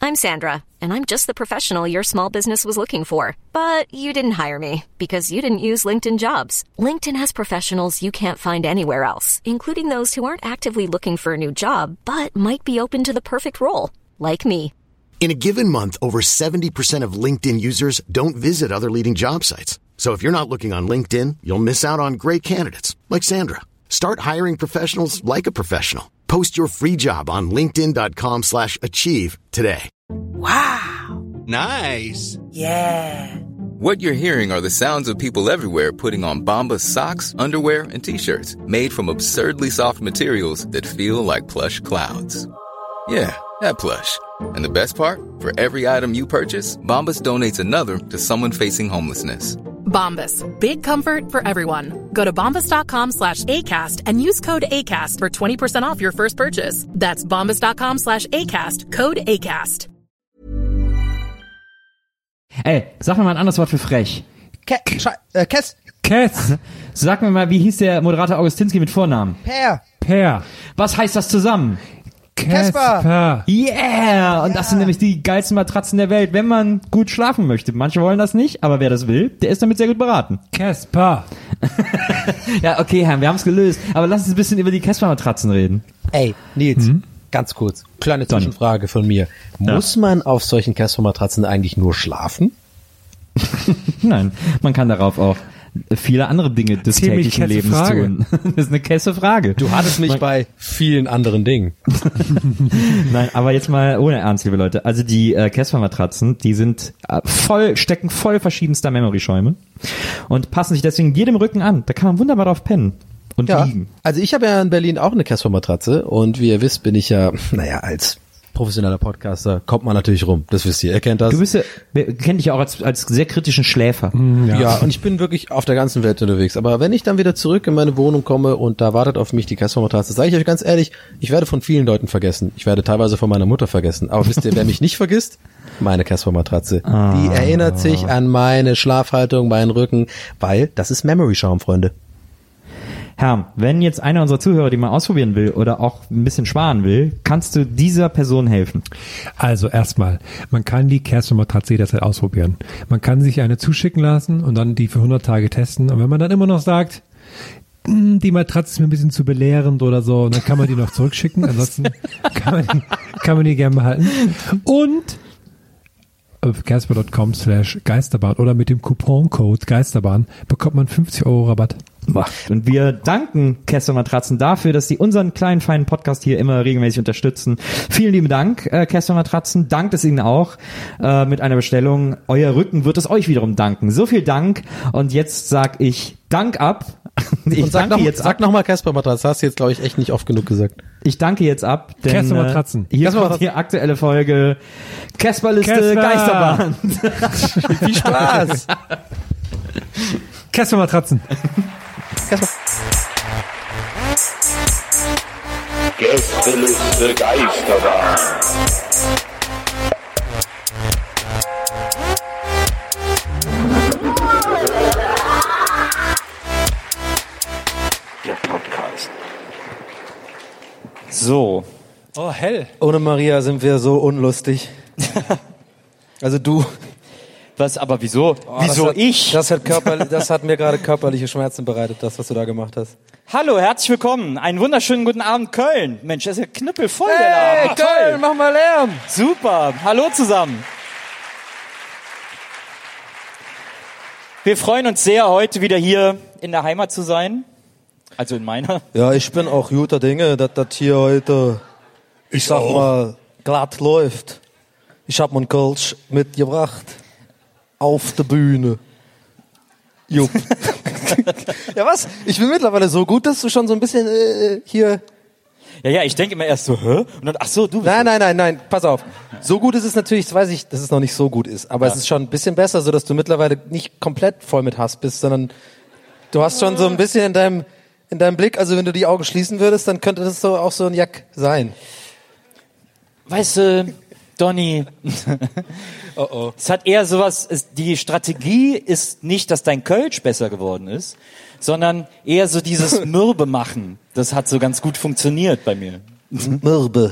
I'm Sandra, and I'm just the professional your small business was looking for. But you didn't hire me because you didn't use LinkedIn Jobs. LinkedIn has professionals you can't find anywhere else, including those who aren't actively looking for a new job, but might be open to the perfect role, like me. In a given month, over 70% of LinkedIn users don't visit other leading job sites. So if you're not looking on LinkedIn, you'll miss out on great candidates like Sandra. Start hiring professionals like a professional. Post your free job on linkedin.com/achieve today. Wow. Nice. Yeah. What you're hearing are the sounds of people everywhere putting on Bombas socks, underwear, and T-shirts made from absurdly soft materials that feel like plush clouds. Yeah, that plush. And the best part? For every item you purchase, Bombas donates another to someone facing homelessness. Bombas. Big comfort for everyone. Go to bombas.com/ACAST and use code ACAST for 20% off your first purchase. That's bombas.com/ACAST. Code ACAST. Ey, sag mir mal ein anderes Wort für frech. Kess. Sag mir mal, wie hieß der Moderator Augustinski mit Vornamen? Per. Was heißt das zusammen? Casper. Yeah! Und das sind nämlich die geilsten Matratzen der Welt, wenn man gut schlafen möchte. Manche wollen das nicht, aber wer das will, der ist damit sehr gut beraten. Casper. Ja, okay, Herr, wir haben es gelöst. Aber lass uns ein bisschen über die Casper-Matratzen reden. Ey, Nils, ganz kurz. Kleine Zwischenfrage von mir. Muss man auf solchen Casper-Matratzen eigentlich nur schlafen? Nein, man kann darauf auch viele andere Dinge des täglichen Lebens tun. Das ist eine Käse-Frage. Du hattest mich bei vielen anderen Dingen. Nein, aber jetzt mal ohne Ernst, liebe Leute. Also die Casper-Matratzen, die sind stecken voll verschiedenster Memory-Schäume und passen sich deswegen jedem Rücken an. Da kann man wunderbar drauf pennen und liegen. Also ich habe ja in Berlin auch eine Casper-Matratze und wie ihr wisst, bin ich ja, als professioneller Podcaster kommt man natürlich rum. Das wisst ihr. Ihr kennt das. Wir kennen dich ja auch als sehr kritischen Schläfer. Ja, und ich bin wirklich auf der ganzen Welt unterwegs. Aber wenn ich dann wieder zurück in meine Wohnung komme und da wartet auf mich die Casper-Matratze, sage ich euch ganz ehrlich, ich werde von vielen Leuten vergessen. Ich werde teilweise von meiner Mutter vergessen. Aber wisst ihr, wer mich nicht vergisst? Meine Casper-Matratze. Die erinnert sich an meine Schlafhaltung, meinen Rücken, weil das ist Memory-Schaum, Freunde. Herr, wenn jetzt einer unserer Zuhörer die mal ausprobieren will oder auch ein bisschen sparen will, kannst du dieser Person helfen? Also erstmal, man kann die Casper-Matratze jederzeit ausprobieren. Man kann sich eine zuschicken lassen und dann die für 100 Tage testen. Und wenn man dann immer noch sagt, die Matratze ist mir ein bisschen zu belehrend oder so, dann kann man die noch zurückschicken. Ansonsten kann man die gerne behalten. Und auf casper.com/Geisterbahn oder mit dem Couponcode Geisterbahn bekommt man 50 € Rabatt. Und wir danken Casper-Matratzen dafür, dass sie unseren kleinen, feinen Podcast hier immer regelmäßig unterstützen. Vielen lieben Dank, Casper-Matratzen. Dankt es Ihnen auch mit einer Bestellung. Euer Rücken wird es euch wiederum danken. So viel Dank. Und jetzt sag ich Dank ab. Sag nochmal Casper-Matratze. Das hast du jetzt, glaube ich, echt nicht oft genug gesagt. Ich danke jetzt ab. Denn Casper-Matratzen. Hier kommt die aktuelle Folge Casperliste Geisterbahn. Viel Spaß. Casper-Matratzen. Gästeliste Geisterbahn. Der Podcast. So. Oh, hell. Ohne Maria sind wir so unlustig. Also du. Was, aber wieso? Wieso ich? Das hat mir gerade körperliche Schmerzen bereitet, das, was du da gemacht hast. Hallo, herzlich willkommen. Einen wunderschönen guten Abend, Köln. Mensch, das ist ja knüppelvoll, der Abend. Köln, mach mal Lärm. Super. Hallo zusammen. Wir freuen uns sehr, heute wieder hier in der Heimat zu sein. Also in meiner. Ja, ich bin auch guter Dinge, dass das hier heute, ich sag mal, glatt läuft. Ich hab meinen Kölsch mitgebracht. Auf der Bühne. Jupp. Ja, was? Ich bin mittlerweile so gut, dass du schon so ein bisschen hier... Ja, ich denke immer erst so, hä? Und dann, ach so, du bist... Nein, pass auf. So gut ist es natürlich, das weiß ich, dass es noch nicht so gut ist, aber es ist schon ein bisschen besser, so dass du mittlerweile nicht komplett voll mit Hass bist, sondern du hast schon so ein bisschen in deinem Blick, also wenn du die Augen schließen würdest, dann könnte das so auch so ein Jack sein. Weißt du, Donny, es hat eher sowas, die Strategie ist nicht, dass dein Kölsch besser geworden ist, sondern eher so dieses Mürbe machen. Das hat so ganz gut funktioniert bei mir. Mürbe.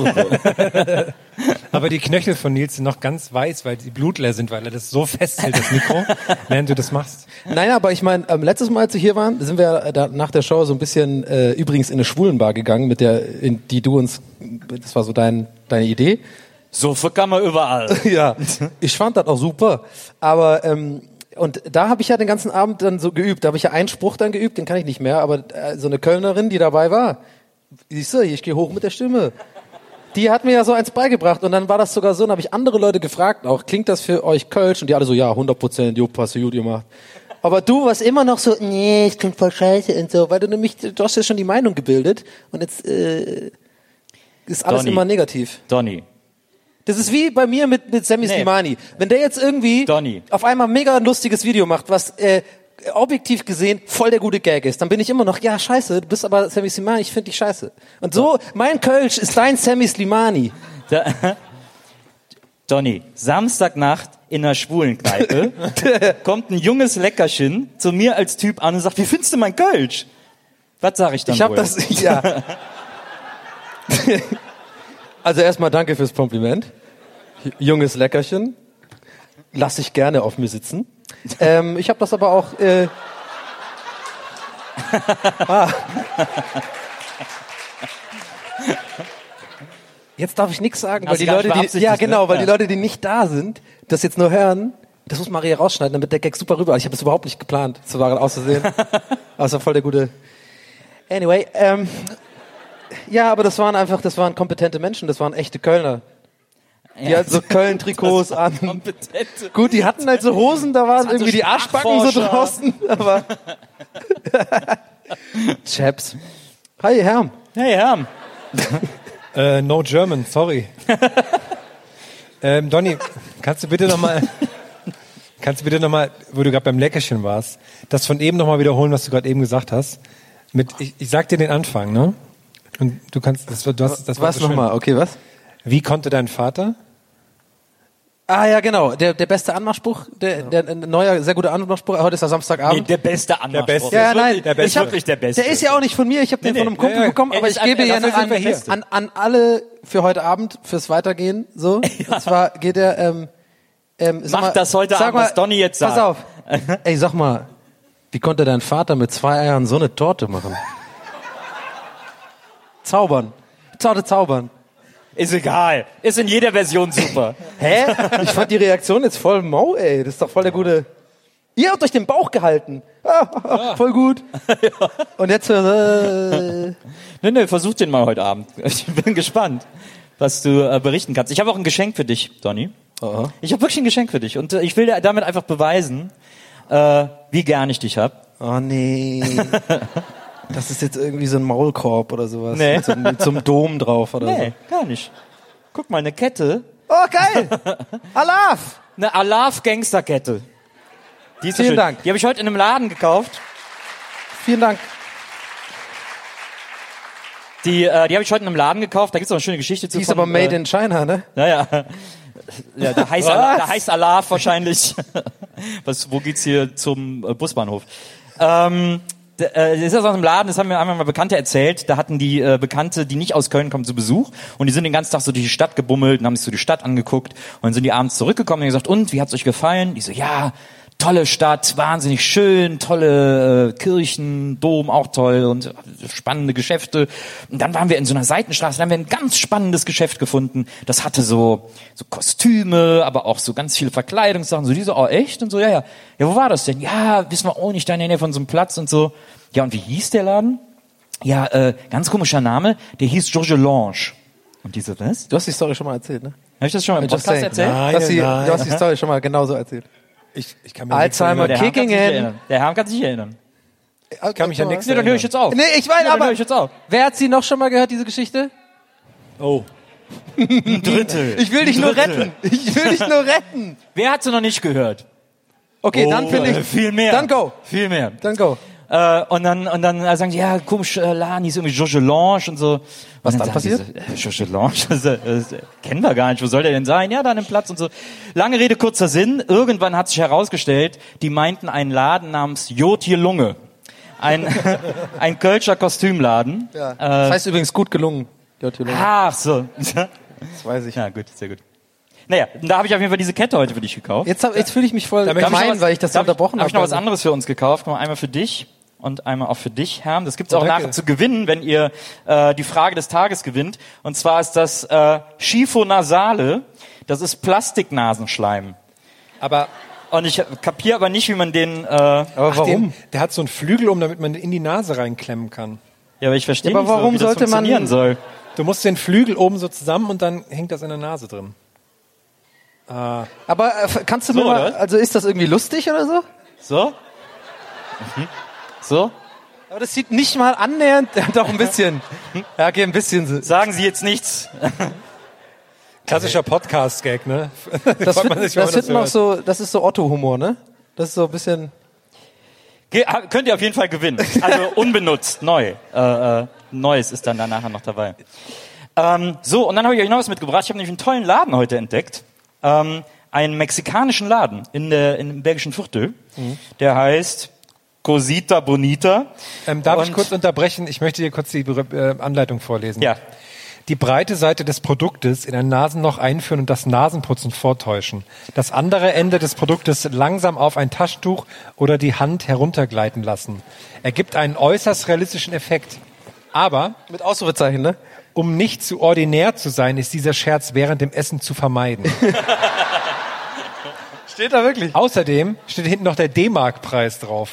Aber die Knöchel von Nils sind noch ganz weiß, weil die blutleer sind, weil er das so festhält, das Mikro, während du das machst. Nein, aber ich meine, letztes Mal, als wir hier waren, sind wir da nach der Show so ein bisschen übrigens in eine Schwulenbar gegangen, die du uns, das war so deine Idee. So kann man überall. Ja, ich fand das auch super. Aber und da habe ich ja den ganzen Abend dann so geübt. Da habe ich ja einen Spruch dann geübt, den kann ich nicht mehr. Aber so eine Kölnerin, die dabei war, siehst du, ich gehe hoch mit der Stimme. Die hat mir ja so eins beigebracht. Und dann war das sogar so, dann habe ich andere Leute gefragt auch, klingt das für euch Kölsch? Und die alle so, ja, 100%, jo, hast du gut gemacht. Aber du warst immer noch so, nee, es klingt voll scheiße und so, weil du hast ja schon die Meinung gebildet. Und jetzt ist alles Donny. immer negativ. Donny. Das ist wie bei mir mit Sammy Slimani. Wenn der jetzt irgendwie Donny. auf einmal mega ein lustiges Video macht, was objektiv gesehen voll der gute Gag ist, dann bin ich immer noch, ja, scheiße, du bist aber Sammy Slimani, ich finde dich scheiße. Und so, mein Kölsch ist dein Sammy Slimani. Donny, Samstagnacht in einer schwulen-Kneipe kommt ein junges Leckerchen zu mir als Typ an und sagt, wie findest du mein Kölsch? Was sag ich dann Ich hab wohl? das, ja. Also erstmal danke fürs Kompliment. Junges Leckerchen. Lass ich gerne auf mir sitzen. Ich habe das aber auch... Jetzt darf ich nichts sagen, weil Hast die du gar Leute, nicht die, beabsichtigt, ja genau, ne? weil Ja. die Leute, die nicht da sind, das jetzt nur hören, das muss Maria rausschneiden, damit der Gag super rüber. Ich habe das überhaupt nicht geplant, so war auszusehen. Also voll der gute. Anyway, ja, aber das waren kompetente Menschen, das waren echte Kölner. Die hatten so Köln-Trikots an. Kompetente. Gut, die hatten halt so Hosen, da waren Das irgendwie so die Arschbacken so Sprachforscher. draußen, aber Chaps. Hi, Herm. Hey, Herr. No German, sorry. Donny, kannst du bitte nochmal, wo du gerade beim Leckerchen warst, das von eben nochmal wiederholen, was du gerade eben gesagt hast? Ich sag dir den Anfang, ne? Und du kannst, das war Was so schön. nochmal? Okay, was? Wie konnte dein Vater? Ah ja, genau. Der beste Anmachspruch, der neuer, sehr guter Anmachspruch. Heute ist ja Samstagabend. Nee, der beste Anmachspruch. beste. Ja, nein, Der ist ich hab- wirklich der Beste. Der ist ja auch nicht von mir. Ich habe den von einem Kumpel ja, bekommen, aber er ich ist gebe ein- ja dafür sind wir hier. an alle für heute Abend, fürs Weitergehen. So, und zwar geht er. Mach das heute sag Abend, mal, was Donny jetzt Pass sagt. auf. Ey, sag mal, wie konnte dein Vater mit 2 Eiern so eine Torte machen? Zaubern. Zaubern. Ist egal. Ist in jeder Version super. Hä? Ich fand die Reaktion jetzt voll mau, ey. Das ist doch voll der gute... Ihr habt euch den Bauch gehalten. Voll gut. Und jetzt... Nee, versuch den mal heute Abend. Ich bin gespannt, was du berichten kannst. Ich habe auch ein Geschenk für dich, Donny. Aha. Ich habe wirklich ein Geschenk für dich. Und ich will dir damit einfach beweisen, wie gern ich dich hab. Oh nee. Das ist jetzt irgendwie so ein Maulkorb oder sowas. Nee. Mit so einem Dom drauf oder Nee, gar nicht. Guck mal, eine Kette. so. Oh, geil. Alaf. Eine Alaf-Gangsterkette. Die ist so Vielen schön. Dank. Die habe ich heute in einem Laden gekauft. Vielen Dank. Die habe ich heute in einem Laden gekauft. Da gibt's auch eine schöne Geschichte zu. Die ist aber made in China, ne? Naja. Ja, da heißt Alaf wahrscheinlich. Wo geht's hier zum Busbahnhof? Das ist aus einem Laden, das haben mir einmal mal Bekannte erzählt, da hatten die Bekannte, die nicht aus Köln kommen, zu Besuch und die sind den ganzen Tag so durch die Stadt gebummelt und haben sich so die Stadt angeguckt und dann sind die abends zurückgekommen und haben gesagt, und, wie hat's euch gefallen? Die so, ja, tolle Stadt, wahnsinnig schön, tolle Kirchen, Dom auch toll und spannende Geschäfte. Und dann waren wir in so einer Seitenstraße, da haben wir ein ganz spannendes Geschäft gefunden. Das hatte so Kostüme, aber auch so ganz viele Verkleidungssachen. So die so, oh echt? Und so, ja. Ja, wo war das denn? Ja, wissen wir auch nicht, da in der Nähe von so einem Platz und so. Ja, und wie hieß der Laden? Ja, ganz komischer Name, der hieß Georges Lange. Und die so, was? Du hast die Story schon mal erzählt, ne? Habe ich das schon mal im Just Podcast saying. erzählt? Du hast die Story schon mal genauso erzählt. Ich kann mir Alzheimer Der Herr kann kicking sich nicht in. erinnern. Der Herr kann sich nicht erinnern. Ich kann mich an nichts Nee, dann höre ich jetzt auf. Nee, ich meine, Ja, dann aber höre ich jetzt auf. wer hat sie noch schon mal gehört, diese Geschichte? Oh. Ein Drittel. Ich will dich nur retten. Ich will dich nur retten. Wer hat sie noch nicht gehört? Okay, dann finde ich... Viel mehr. Dann go. Viel mehr. Dann go. Und dann sagen die, ja, komisch, Laden, hieß irgendwie Georges Lange und so. Was und dann sagen passiert? die so, Georges Lange, das kennen wir gar nicht, wo soll der denn sein? Ja, da an dem Platz und so. Lange Rede, kurzer Sinn. Irgendwann hat sich herausgestellt, die meinten einen Laden namens Jotje Lunge. Ein Kölscher Kostümladen. Ja. Das heißt übrigens gut gelungen. Ach so. Das weiß ich. Ja, gut, sehr gut. Naja, da habe ich auf jeden Fall diese Kette heute für dich gekauft. Jetzt fühle ich mich voll gemein, weil ich das unterbrochen habe. Habe ich noch was anderes für uns gekauft. Einmal für dich und einmal auch für dich, Herm. Das gibt's auch nachher zu gewinnen, wenn ihr die Frage des Tages gewinnt. Und zwar ist das Schifo-Nasale. Das ist Plastiknasenschleim. Und ich kapiere aber nicht, wie man den... aber warum? Der hat so einen Flügel damit man in die Nase reinklemmen kann. Ja, aber ich verstehe aber nicht, warum wie das sollte man funktionieren soll. Du musst den Flügel oben so zusammen und dann hängt das in der Nase drin. Aber kannst du mir mal, also ist das irgendwie lustig oder so? So? So? Aber das sieht nicht mal annähernd, doch ein bisschen. Ja, okay, ein bisschen. Sagen Sie jetzt nichts. Klassischer Podcast-Gag, ne? Das ist so Otto-Humor, ne? Das ist so ein bisschen... Könnt ihr auf jeden Fall gewinnen. Also unbenutzt, neu. Neues ist dann nachher noch dabei. So, und dann habe ich euch noch was mitgebracht. Ich habe nämlich einen tollen Laden heute entdeckt. Einen mexikanischen Laden im belgischen Viertel. Der heißt Cosita Bonita. Darf ich kurz unterbrechen? Ich möchte dir kurz die Anleitung vorlesen. Ja. Die breite Seite des Produktes in ein Nasenloch einführen und das Nasenputzen vortäuschen. Das andere Ende des Produktes langsam auf ein Taschentuch oder die Hand heruntergleiten lassen. Ergibt einen äußerst realistischen Effekt. Aber, mit Ausrufezeichen, ne? Um nicht zu ordinär zu sein, ist dieser Scherz während dem Essen zu vermeiden. Steht da wirklich? Außerdem steht hinten noch der D-Mark-Preis drauf.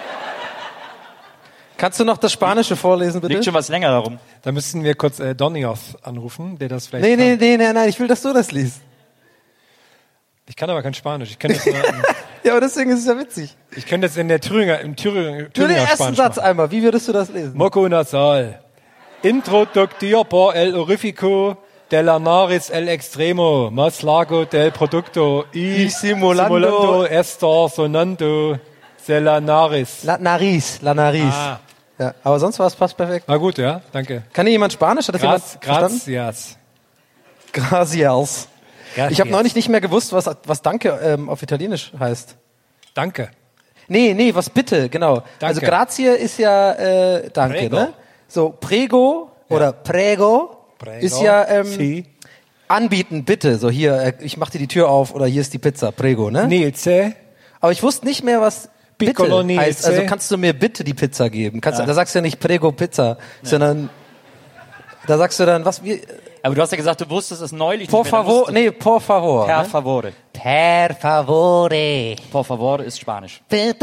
Kannst du noch das Spanische vorlesen, bitte? Liegt schon was länger darum. Da müssten wir kurz Donios anrufen, der das vielleicht Nein, ich will, dass du das liest. Ich kann aber kein Spanisch. Ich kenne das nur ja, aber deswegen ist es ja witzig. Ich könnte das in der Thüringer Nur den ersten Spanisch Satz machen. einmal. Wie würdest du das lesen? Moco nasal. Introductor por el orifico de la nariz el extremo, más largo del producto y simulando estar sonando de la nariz. La nariz. Ah. Ja, aber sonst war es fast perfekt. War gut, ja, danke. Kann hier jemand Spanisch? Hat das jemand verstanden? Gracias. Ich habe neulich nicht mehr gewusst, was Danke auf Italienisch heißt. Danke. Nee, was bitte, genau. Danke. Also Grazie ist ja Danke, Prego. ne? So Prego oder Prego ist ja anbieten, bitte. So hier, ich mach dir die Tür auf oder hier ist die Pizza, Prego, ne? Nilce. Aber ich wusste nicht mehr, was Piccolo bitte heißt. Also kannst du mir bitte die Pizza geben? Da sagst du ja nicht Prego Pizza, sondern da sagst du dann, Aber du hast ja gesagt, du wusstest es neulich por nicht mehr. favor, por favor. Per ne? favore. Per favore. Por favore ist Spanisch.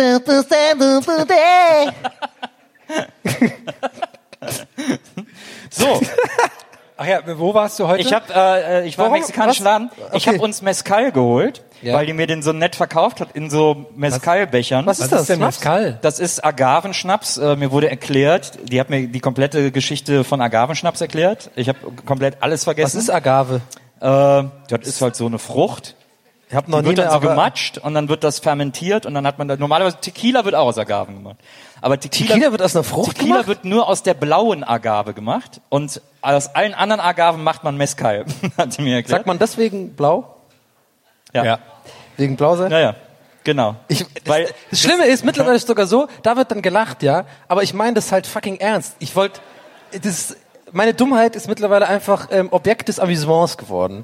So. Ach ja, wo warst du heute? Ich war im mexikanischen Laden. Ich habe uns Mezcal geholt, weil die mir den so nett verkauft hat in so Mezcal-Bechern. Was ist das denn Mezcal? Das ist Agavenschnaps. Mir wurde erklärt, die hat mir die komplette Geschichte von Agavenschnaps erklärt. Ich habe komplett alles vergessen. Was ist Agave? Das ist halt so eine Frucht. Ich habe noch Die nie wird dann so eine gemacht und dann wird das fermentiert und dann hat man da, normalerweise Tequila wird auch aus Agaven gemacht. Aber Tequila wird aus einer Frucht Tequila gemacht? wird nur aus der blauen Agave gemacht und aus allen anderen Agaven macht man Mezcal. Hat sie mir erklärt. Sagt man deswegen blau? Ja. Wegen blau sein? Ja, genau. Das Schlimme ist, mittlerweile ist es sogar so, da wird dann gelacht, ja, aber ich meine das halt fucking ernst. Meine Dummheit ist mittlerweile einfach Objekt des Amüsements geworden.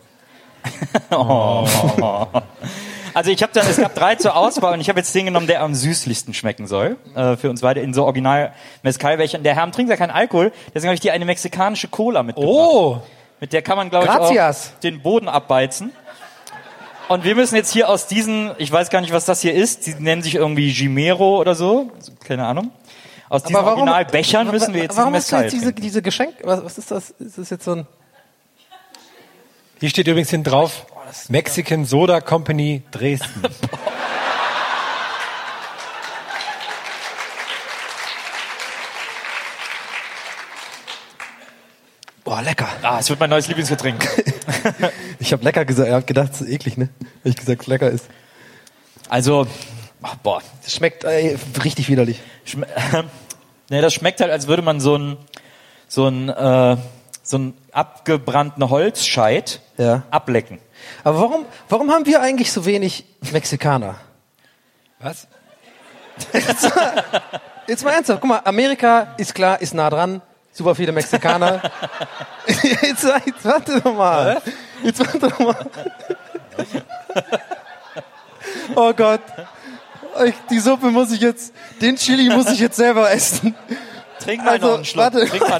Also es gab 3 zur Auswahl und ich habe jetzt den genommen, der am süßlichsten schmecken soll. Für uns beide in so original Mezcal-Bechern. Der Herr trinkt ja keinen Alkohol, deswegen habe ich dir eine mexikanische Cola mitgebracht. Oh! Mit der kann man, glaube ich, auch den Boden abbeizen. Und wir müssen jetzt hier aus diesen, ich weiß gar nicht, was das hier ist, die nennen sich irgendwie Jimero oder so, keine Ahnung. Aus diesen Originalbechern müssen wir jetzt Mezcal trinken. Diese Geschenk, was ist das? Ist das jetzt so ein... Hier steht übrigens hinten drauf, Mexican Soda Company Dresden. Boah, lecker. Es wird mein neues Lieblingsgetränk. Ich habe lecker gesagt, er hat gedacht, es ist eklig, ne? Hab ich gesagt, es lecker ist. Also, das schmeckt richtig widerlich. Das schmeckt halt, als würde man so einen abgebrannten Holzscheit ablecken. Aber warum haben wir eigentlich so wenig Mexikaner? Was? Jetzt mal ernsthaft, guck mal, Amerika ist klar, ist nah dran. super viele Mexikaner. Jetzt warte doch mal. Jetzt warte doch mal. Oh Gott. Die Suppe muss ich jetzt, den Chili muss ich jetzt selber essen. Trink mal noch einen Schluck.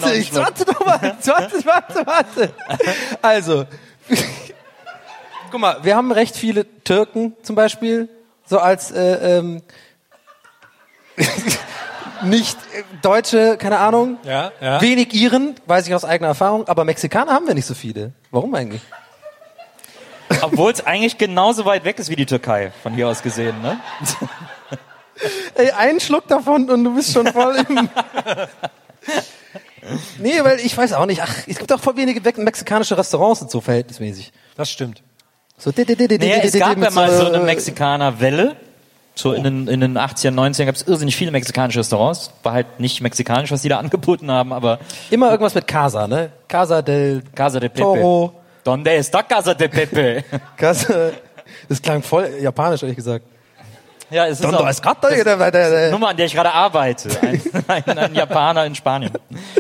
Warte. Also, guck mal, wir haben recht viele Türken zum Beispiel, so als nicht Deutsche, keine Ahnung. Ja. Wenig Iren, weiß ich aus eigener Erfahrung, aber Mexikaner haben wir nicht so viele. Warum eigentlich? Obwohl es eigentlich genauso weit weg ist wie die Türkei, von hier aus gesehen, ne? Ey, einen Schluck davon und du bist schon voll im... Nee, weil ich weiß auch nicht. Ach, es gibt auch voll wenige mexikanische Restaurants und so verhältnismäßig. Das stimmt. So, naja, es gab ja mal so eine Mexikaner-Welle. So in den 80er, 90ern gab es irrsinnig viele mexikanische Restaurants. War halt nicht mexikanisch, was die da angeboten haben, aber... Immer irgendwas mit Casa, ne? Casa del Pepe. Toro. Donde está Casa de Pepe? Das klang voll japanisch, ehrlich gesagt. Ja, es ist Donde auch die Nummer, an der ich gerade arbeite. Ein Japaner in Spanien.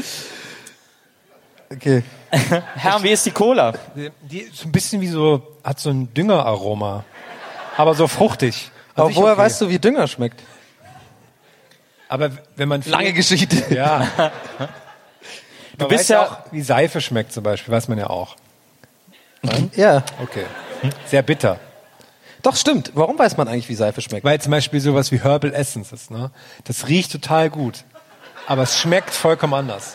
Okay. Herr, wie ist die Cola? Die ist ein bisschen wie so, hat so ein Düngeraroma. Aber so fruchtig. Aber woher weißt du, wie Dünger schmeckt? Aber wenn man... Lange Geschichte. Ja. Du bist ja auch, wie Seife schmeckt zum Beispiel, weiß man ja auch. Ja. Okay. Sehr bitter. Doch, stimmt. Warum weiß man eigentlich, wie Seife schmeckt? Weil zum Beispiel sowas wie Herbal Essence ist, ne? Das riecht total gut. Aber es schmeckt vollkommen anders.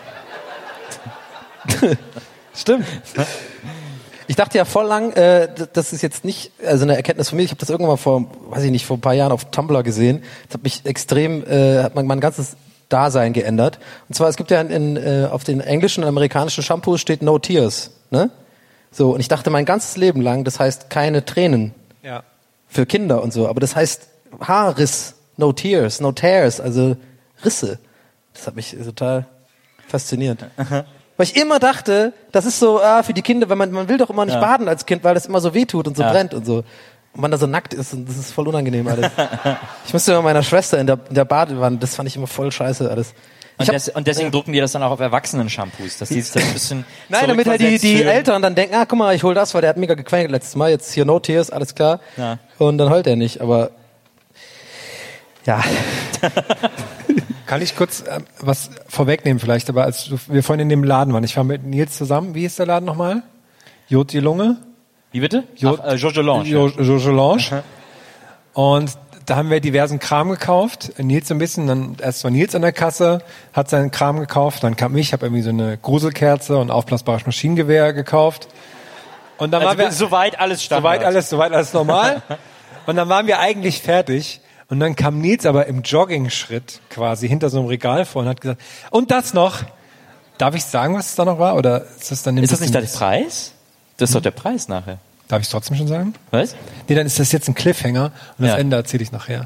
Stimmt. Ich dachte ja voll lang, das ist jetzt nicht, also eine Erkenntnis von mir, ich habe das irgendwann mal vor ein paar Jahren auf Tumblr gesehen. Das hat mich extrem, hat mein ganzes Dasein geändert. Und zwar, es gibt ja auf den englischen und amerikanischen Shampoos steht No Tears, ne? So, und ich dachte mein ganzes Leben lang, das heißt keine Tränen. Ja. Für Kinder und so, aber das heißt Haarriss, no tears, no tears, also Risse. Das hat mich total fasziniert. Weil ich immer dachte, das ist so für die Kinder, weil man will doch immer nicht baden als Kind, weil das immer so wehtut und so brennt und so. Und man da so nackt ist und das ist voll unangenehm alles. Ich musste immer meiner Schwester in der Badewanne, das fand ich immer voll scheiße alles. Und deswegen drucken die das dann auch auf Erwachsenen-Shampoos, dass die das ein bisschen... Nein, damit halt die Eltern dann denken, guck mal, ich hol das, weil der hat mega gequengelt letztes Mal, jetzt hier No Tears, alles klar. Ja. Und dann heult er nicht, aber ja. Kann ich kurz was vorwegnehmen vielleicht, aber als wir vorhin in dem Laden waren, ich war mit Nils zusammen, wie ist der Laden nochmal? Jod die Lunge? Wie bitte? Jojo Lange. Jojo Lange. Und da haben wir diversen Kram gekauft. Nils so ein bisschen, dann erst war Nils an der Kasse, hat seinen Kram gekauft, dann kam ich, habe irgendwie so eine Gruselkerze und aufblasbares Maschinengewehr gekauft. Und dann waren wir soweit alles Standard. Soweit alles normal. Und dann waren wir eigentlich fertig. Und dann kam Nils aber im Jogging-Schritt quasi hinter so einem Regal vor und hat gesagt, und das noch. Darf ich sagen, was es da noch war? Oder ist das dann Ist das nicht der Preis? Das ist doch der Preis nachher. Darf ich es trotzdem schon sagen? Was? Nee, dann ist das jetzt ein Cliffhanger und das Ende erzähle ich nachher.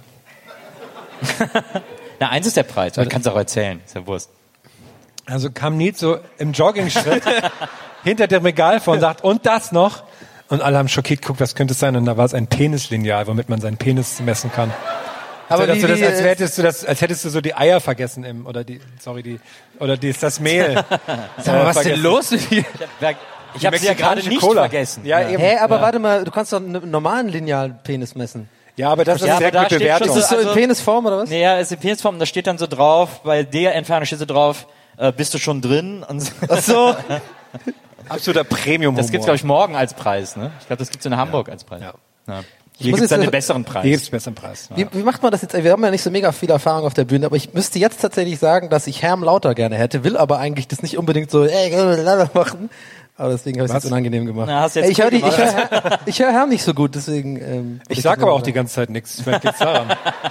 Na, eins ist der Preis, aber du kannst auch erzählen, ist ja Wurst. Also kam Nils so im Jogging-Schritt hinter dem Regal vor und sagt, und das noch? Und alle haben schockiert geguckt, was könnte es sein? Und da war es ein Penislineal, womit man seinen Penis messen kann. Aber als hättest du so die Eier vergessen das Mehl. Sag mal, was ist denn los mit dir? Ich habe sie ja gerade nicht vergessen. Ja, eben. Hä, aber warte mal, du kannst doch einen normalen Lineal-Penis messen. Ja, aber das ist eine sehr gute Bewertung. Ist das so in Penisform oder was? Nee, ja, ist in Penisform, da steht dann so drauf, bei der Entfernung steht so drauf, bist du schon drin? Und so. Ach so. Absoluter Premium-Humor. Das gibt's, glaube ich, morgen als Preis, ne? Ich glaube, das gibt's in Hamburg als Preis. Ja. Hier gibt's dann den besseren Preis. Hier gibt's einen besseren Preis. Wie macht man das jetzt? Wir haben ja nicht so mega viel Erfahrung auf der Bühne, aber ich müsste jetzt tatsächlich sagen, dass ich Herm lauter gerne hätte, will aber eigentlich das nicht unbedingt so machen. Aber deswegen habe ich es jetzt unangenehm gemacht. Na, hast du jetzt ich höre Herm nicht so gut, deswegen... ich sag aber auch die ganze Zeit nichts. Vielleicht liegt's daran.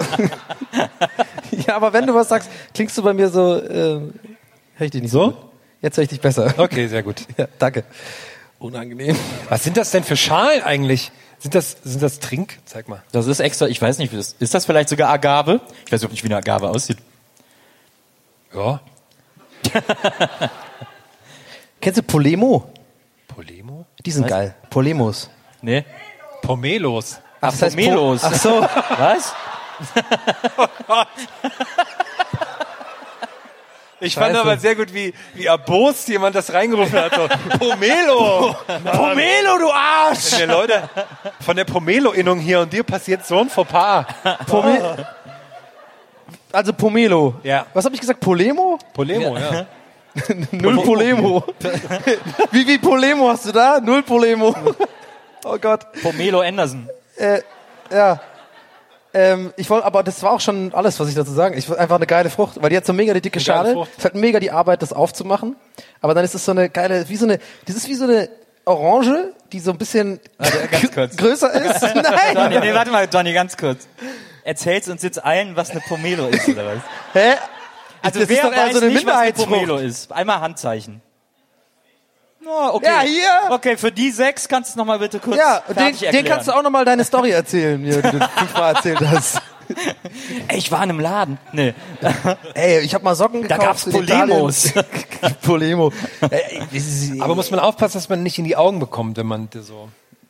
Ja, aber wenn du was sagst, klingst du bei mir so... höre ich dich nicht so gut. Jetzt höre ich dich besser. Okay, sehr gut. Ja, danke. Unangenehm. Was sind das denn für Schalen eigentlich? Sind das Trink? Zeig mal. Das ist extra, ich weiß nicht, ist das vielleicht sogar Agave? Ich weiß überhaupt nicht, wie eine Agave aussieht. Ja. Kennst du Polemo? Polemo? Die sind geil. Polemos. Nee. Pomelos. Ach, das heißt Pomelos. Ach so. Was? Ich fand aber sehr gut, wie erbost jemand das reingerufen hat. So, Pomelo! Pomelo, du Arsch! Wenn wir Leute von der Pomelo-Innung hier und dir passiert so ein Fauxpas. Also Pomelo. Ja. Was habe ich gesagt? Polemo? Polemo, ja. Null Polemo. Wie Polemo hast du da? Null Polemo. Oh Gott. Pomelo Anderson. Ja. Ich wollte, aber das war auch schon alles, was ich dazu sagen. Ich wollte einfach eine geile Frucht, weil die hat so mega die dicke Schale. Es hat mega die Arbeit, das aufzumachen. Aber dann ist es so eine geile, das ist wie so eine Orange, die so ein bisschen größer ist. Nein. Johnny, warte mal, Johnny, ganz kurz. Erzähl's uns jetzt allen, was eine Pomelo ist, oder was? Hä? Also das wer ist doch weiß so eine nicht, was eine Minderheitsfrucht. Pomelo ist? Einmal Handzeichen. Oh, okay. Ja, hier. Okay, für die 6 kannst du es nochmal bitte kurz Ja, fertig den erklären. kannst du auch nochmal deine Story erzählen, die du 5-mal erzählt hast. Ey, ich war in einem Laden. Nee. Ey, ich habe mal Socken gekauft. Da gab's in Polemos. Italien. Polemo. Aber muss man aufpassen, dass man nicht in die Augen bekommt, wenn man so...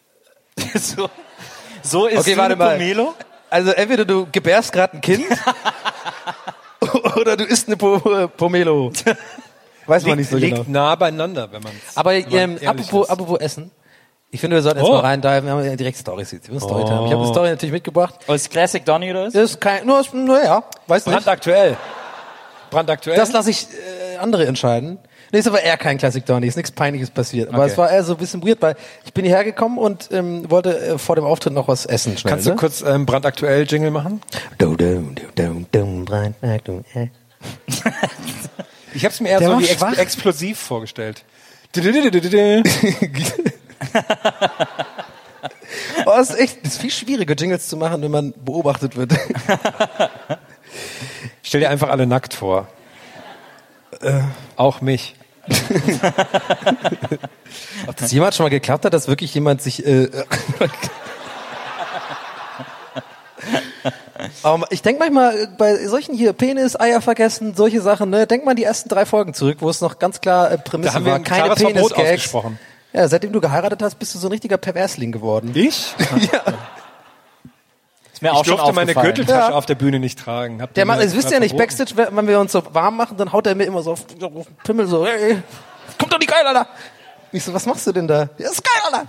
So ist Okay, so warte eine mal. Pomelo. Also entweder du gebärst gerade ein Kind oder du isst eine Pomelo. Weiß man nicht so genau. Liegt nah beieinander, wenn man Aber apropos Essen. Ich finde, wir sollten jetzt mal reindiven. Wir haben ja direkt Storys jetzt. Storytime. Ich habe eine Story natürlich mitgebracht. Oh, ist Classic Donny oder was? Das ist kein, weiß nicht. Brandaktuell. Das lasse ich andere entscheiden. Nee, ist aber eher kein Classic Donny, ist nichts Peinliches passiert. Aber es war eher so ein bisschen weird, weil ich bin hierher gekommen und wollte vor dem Auftritt noch was essen schnell. Kannst du kurz brandaktuell Jingle machen? Ich habe es mir eher Der so war wie schwach. explosiv vorgestellt. Oh, das ist viel schwieriger, Jingles zu machen, wenn man beobachtet wird. Stell dir einfach alle nackt vor. Auch mich. Ob das jemand schon mal geklappt hat, dass wirklich jemand sich... Aber ich denke manchmal, bei solchen hier Penis, Eier vergessen, solche Sachen, ne, denk mal an die ersten 3 Folgen zurück, wo es noch ganz klar Prämisse Da haben wir war, ein keine klares Verbot Penis-Gags. ausgesprochen. Ja, seitdem du geheiratet hast, bist du so ein richtiger Perversling geworden. Ich? Ja. Ist mir Ich auch schon durfte meine aufgefallen. Gürteltasche Ja. auf der Bühne nicht tragen. Habt ihr Der Mann, mir das wisst ihr ja nicht, verboten? Backstage, wenn wir uns so warm machen, dann haut er mir immer so auf den Pimmel so, ey, kommt doch nicht geil, Alter. Ich so, was machst du denn da? Ja, ist geil, Alter.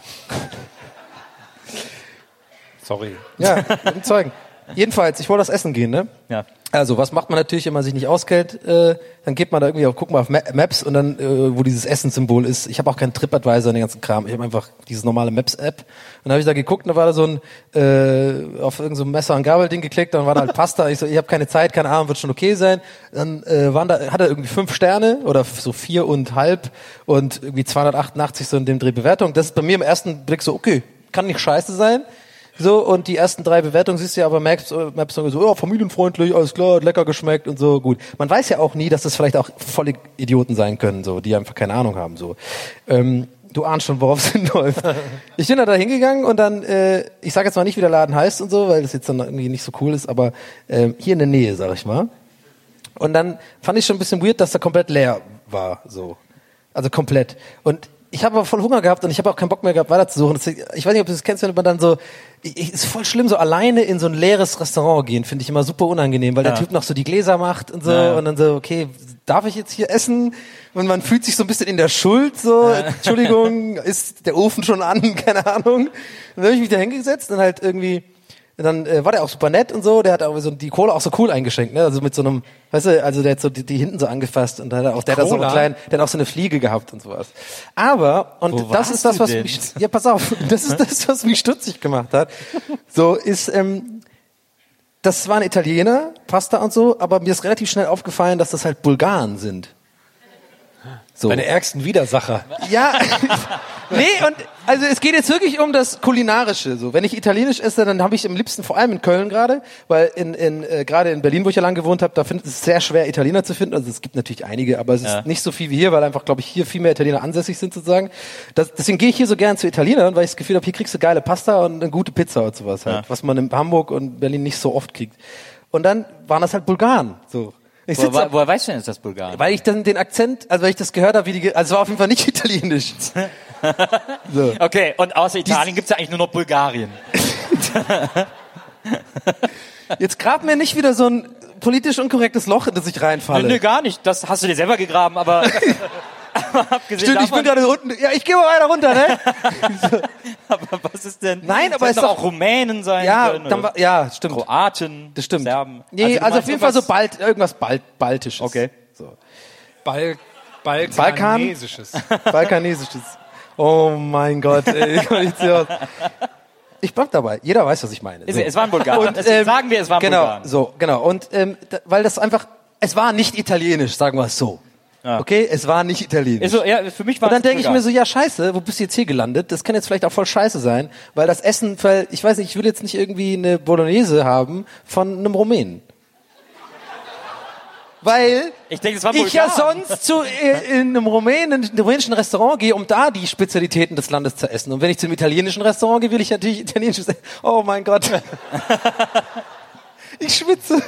Sorry. Ja, mit dem Zeugen. Jedenfalls, ich wollte das essen gehen, ne? Ja. Also, was macht man natürlich, wenn man sich nicht auskennt? Dann geht man da irgendwie guck mal auf Maps und dann, wo dieses Essenssymbol ist. Ich habe auch keinen TripAdvisor, den ganzen Kram. Ich habe einfach dieses normale Maps-App. Und dann habe ich da geguckt und da war da so ein, auf irgend so ein Messer- und Gabelding geklickt, dann war da halt Pasta. Ich so, ich habe keine Zeit, keine Ahnung, wird schon okay sein. Dann hat er irgendwie 5 Sterne oder so 4,5 und irgendwie 288 so in dem Dreh Bewertung. Das ist bei mir im ersten Blick so, okay, kann nicht scheiße sein. So, und die ersten 3 Bewertungen siehst du ja aber Maps so, ja, familienfreundlich, alles klar, hat lecker geschmeckt und so, gut. Man weiß ja auch nie, dass das vielleicht auch volle Idioten sein können, so, die einfach keine Ahnung haben, so. Du ahnst schon, worauf es hinläuft. Ich bin da hingegangen und dann, ich sage jetzt mal nicht, wie der Laden heißt und so, weil das jetzt dann irgendwie nicht so cool ist, aber hier in der Nähe, sag ich mal. Und dann fand ich schon ein bisschen weird, dass da komplett leer war, so. Also komplett. Und ich habe aber voll Hunger gehabt und ich habe auch keinen Bock mehr gehabt, weiterzusuchen. Ich weiß nicht, ob du das kennst, wenn man dann so, ist voll schlimm, so alleine in so ein leeres Restaurant gehen, finde ich immer super unangenehm, weil der Typ noch so die Gläser macht und so und dann so, okay, darf ich jetzt hier essen? Und man fühlt sich so ein bisschen in der Schuld, so, Entschuldigung, ist der Ofen schon an, keine Ahnung. Dann habe ich mich da hingesetzt und halt irgendwie, dann war der auch super nett und so, der hat auch so die Cola auch so cool eingeschenkt, ne? Also mit so einem, weißt du, also der hat so die hinten so angefasst und der hat so einen kleinen, der hat auch so eine Fliege gehabt und sowas. Aber, und Wo das ist das, was warst du mich, ja pass auf, das ist das, was mich stutzig gemacht hat. So ist, das waren Italiener, Pasta und so, aber mir ist relativ schnell aufgefallen, dass das halt Bulgaren sind. So. Meine ärgsten Widersacher. Ja, nee, und also es geht jetzt wirklich um das Kulinarische. So, wenn ich Italienisch esse, dann habe ich am liebsten, vor allem in Köln gerade, weil gerade in Berlin, wo ich ja lang gewohnt habe, da ist es sehr schwer, Italiener zu finden. Also es gibt natürlich einige, aber es ist nicht so viel wie hier, weil einfach, glaube ich, hier viel mehr Italiener ansässig sind sozusagen. Deswegen gehe ich hier so gern zu Italienern, weil ich das Gefühl habe, hier kriegst du geile Pasta und eine gute Pizza und sowas halt, was man in Hamburg und Berlin nicht so oft kriegt. Und dann waren das halt Bulgaren, so. Woher weißt du denn, ist das Bulgarien? Weil ich dann den Akzent, also weil ich das gehört habe, also es war auf jeden Fall nicht italienisch. So. Okay, und außer Italien gibt's ja eigentlich nur noch Bulgarien. Jetzt grab mir nicht wieder so ein politisch unkorrektes Loch, in das ich reinfalle. Nee, gar nicht. Das hast du dir selber gegraben, aber abgesehen Stimmt, ich bin davon, gerade unten. Ja, ich gehe mal weiter runter, ne? aber was ist denn? Nein, aber es es hätten doch auch Rumänen sein ja, können. dann war, ja, stimmt. Kroaten, Das stimmt. Serben. Nee, du also auf meinst jeden Fall so irgendwas- irgendwas Baltisches. Okay. So. Balkanesisches. Balkanesisches. Oh mein Gott, ey. Ich bleib dabei. Jeder weiß, was ich meine. So. Es waren Bulgaren. Und, sagen wir, es waren genau, Bulgaren. so, genau. Und weil das einfach, es war nicht italienisch, sagen wir es so. Ja. Okay, es war nicht italienisch. Ist so, ja, für mich war Und dann es denke ich Bulgaren. mir so, ja scheiße, wo bist du jetzt hier gelandet? Das kann jetzt vielleicht auch voll scheiße sein, weil das Essen, ich weiß nicht, ich will jetzt nicht irgendwie eine Bolognese haben von einem Rumänen. Weil Ich denke, es war ich ja Bulgaren. sonst in einem rumänischen Restaurant gehe, um da die Spezialitäten des Landes zu essen. Und wenn ich zum italienischen Restaurant gehe, will ich natürlich italienisches essen. Oh mein Gott. Ich schwitze.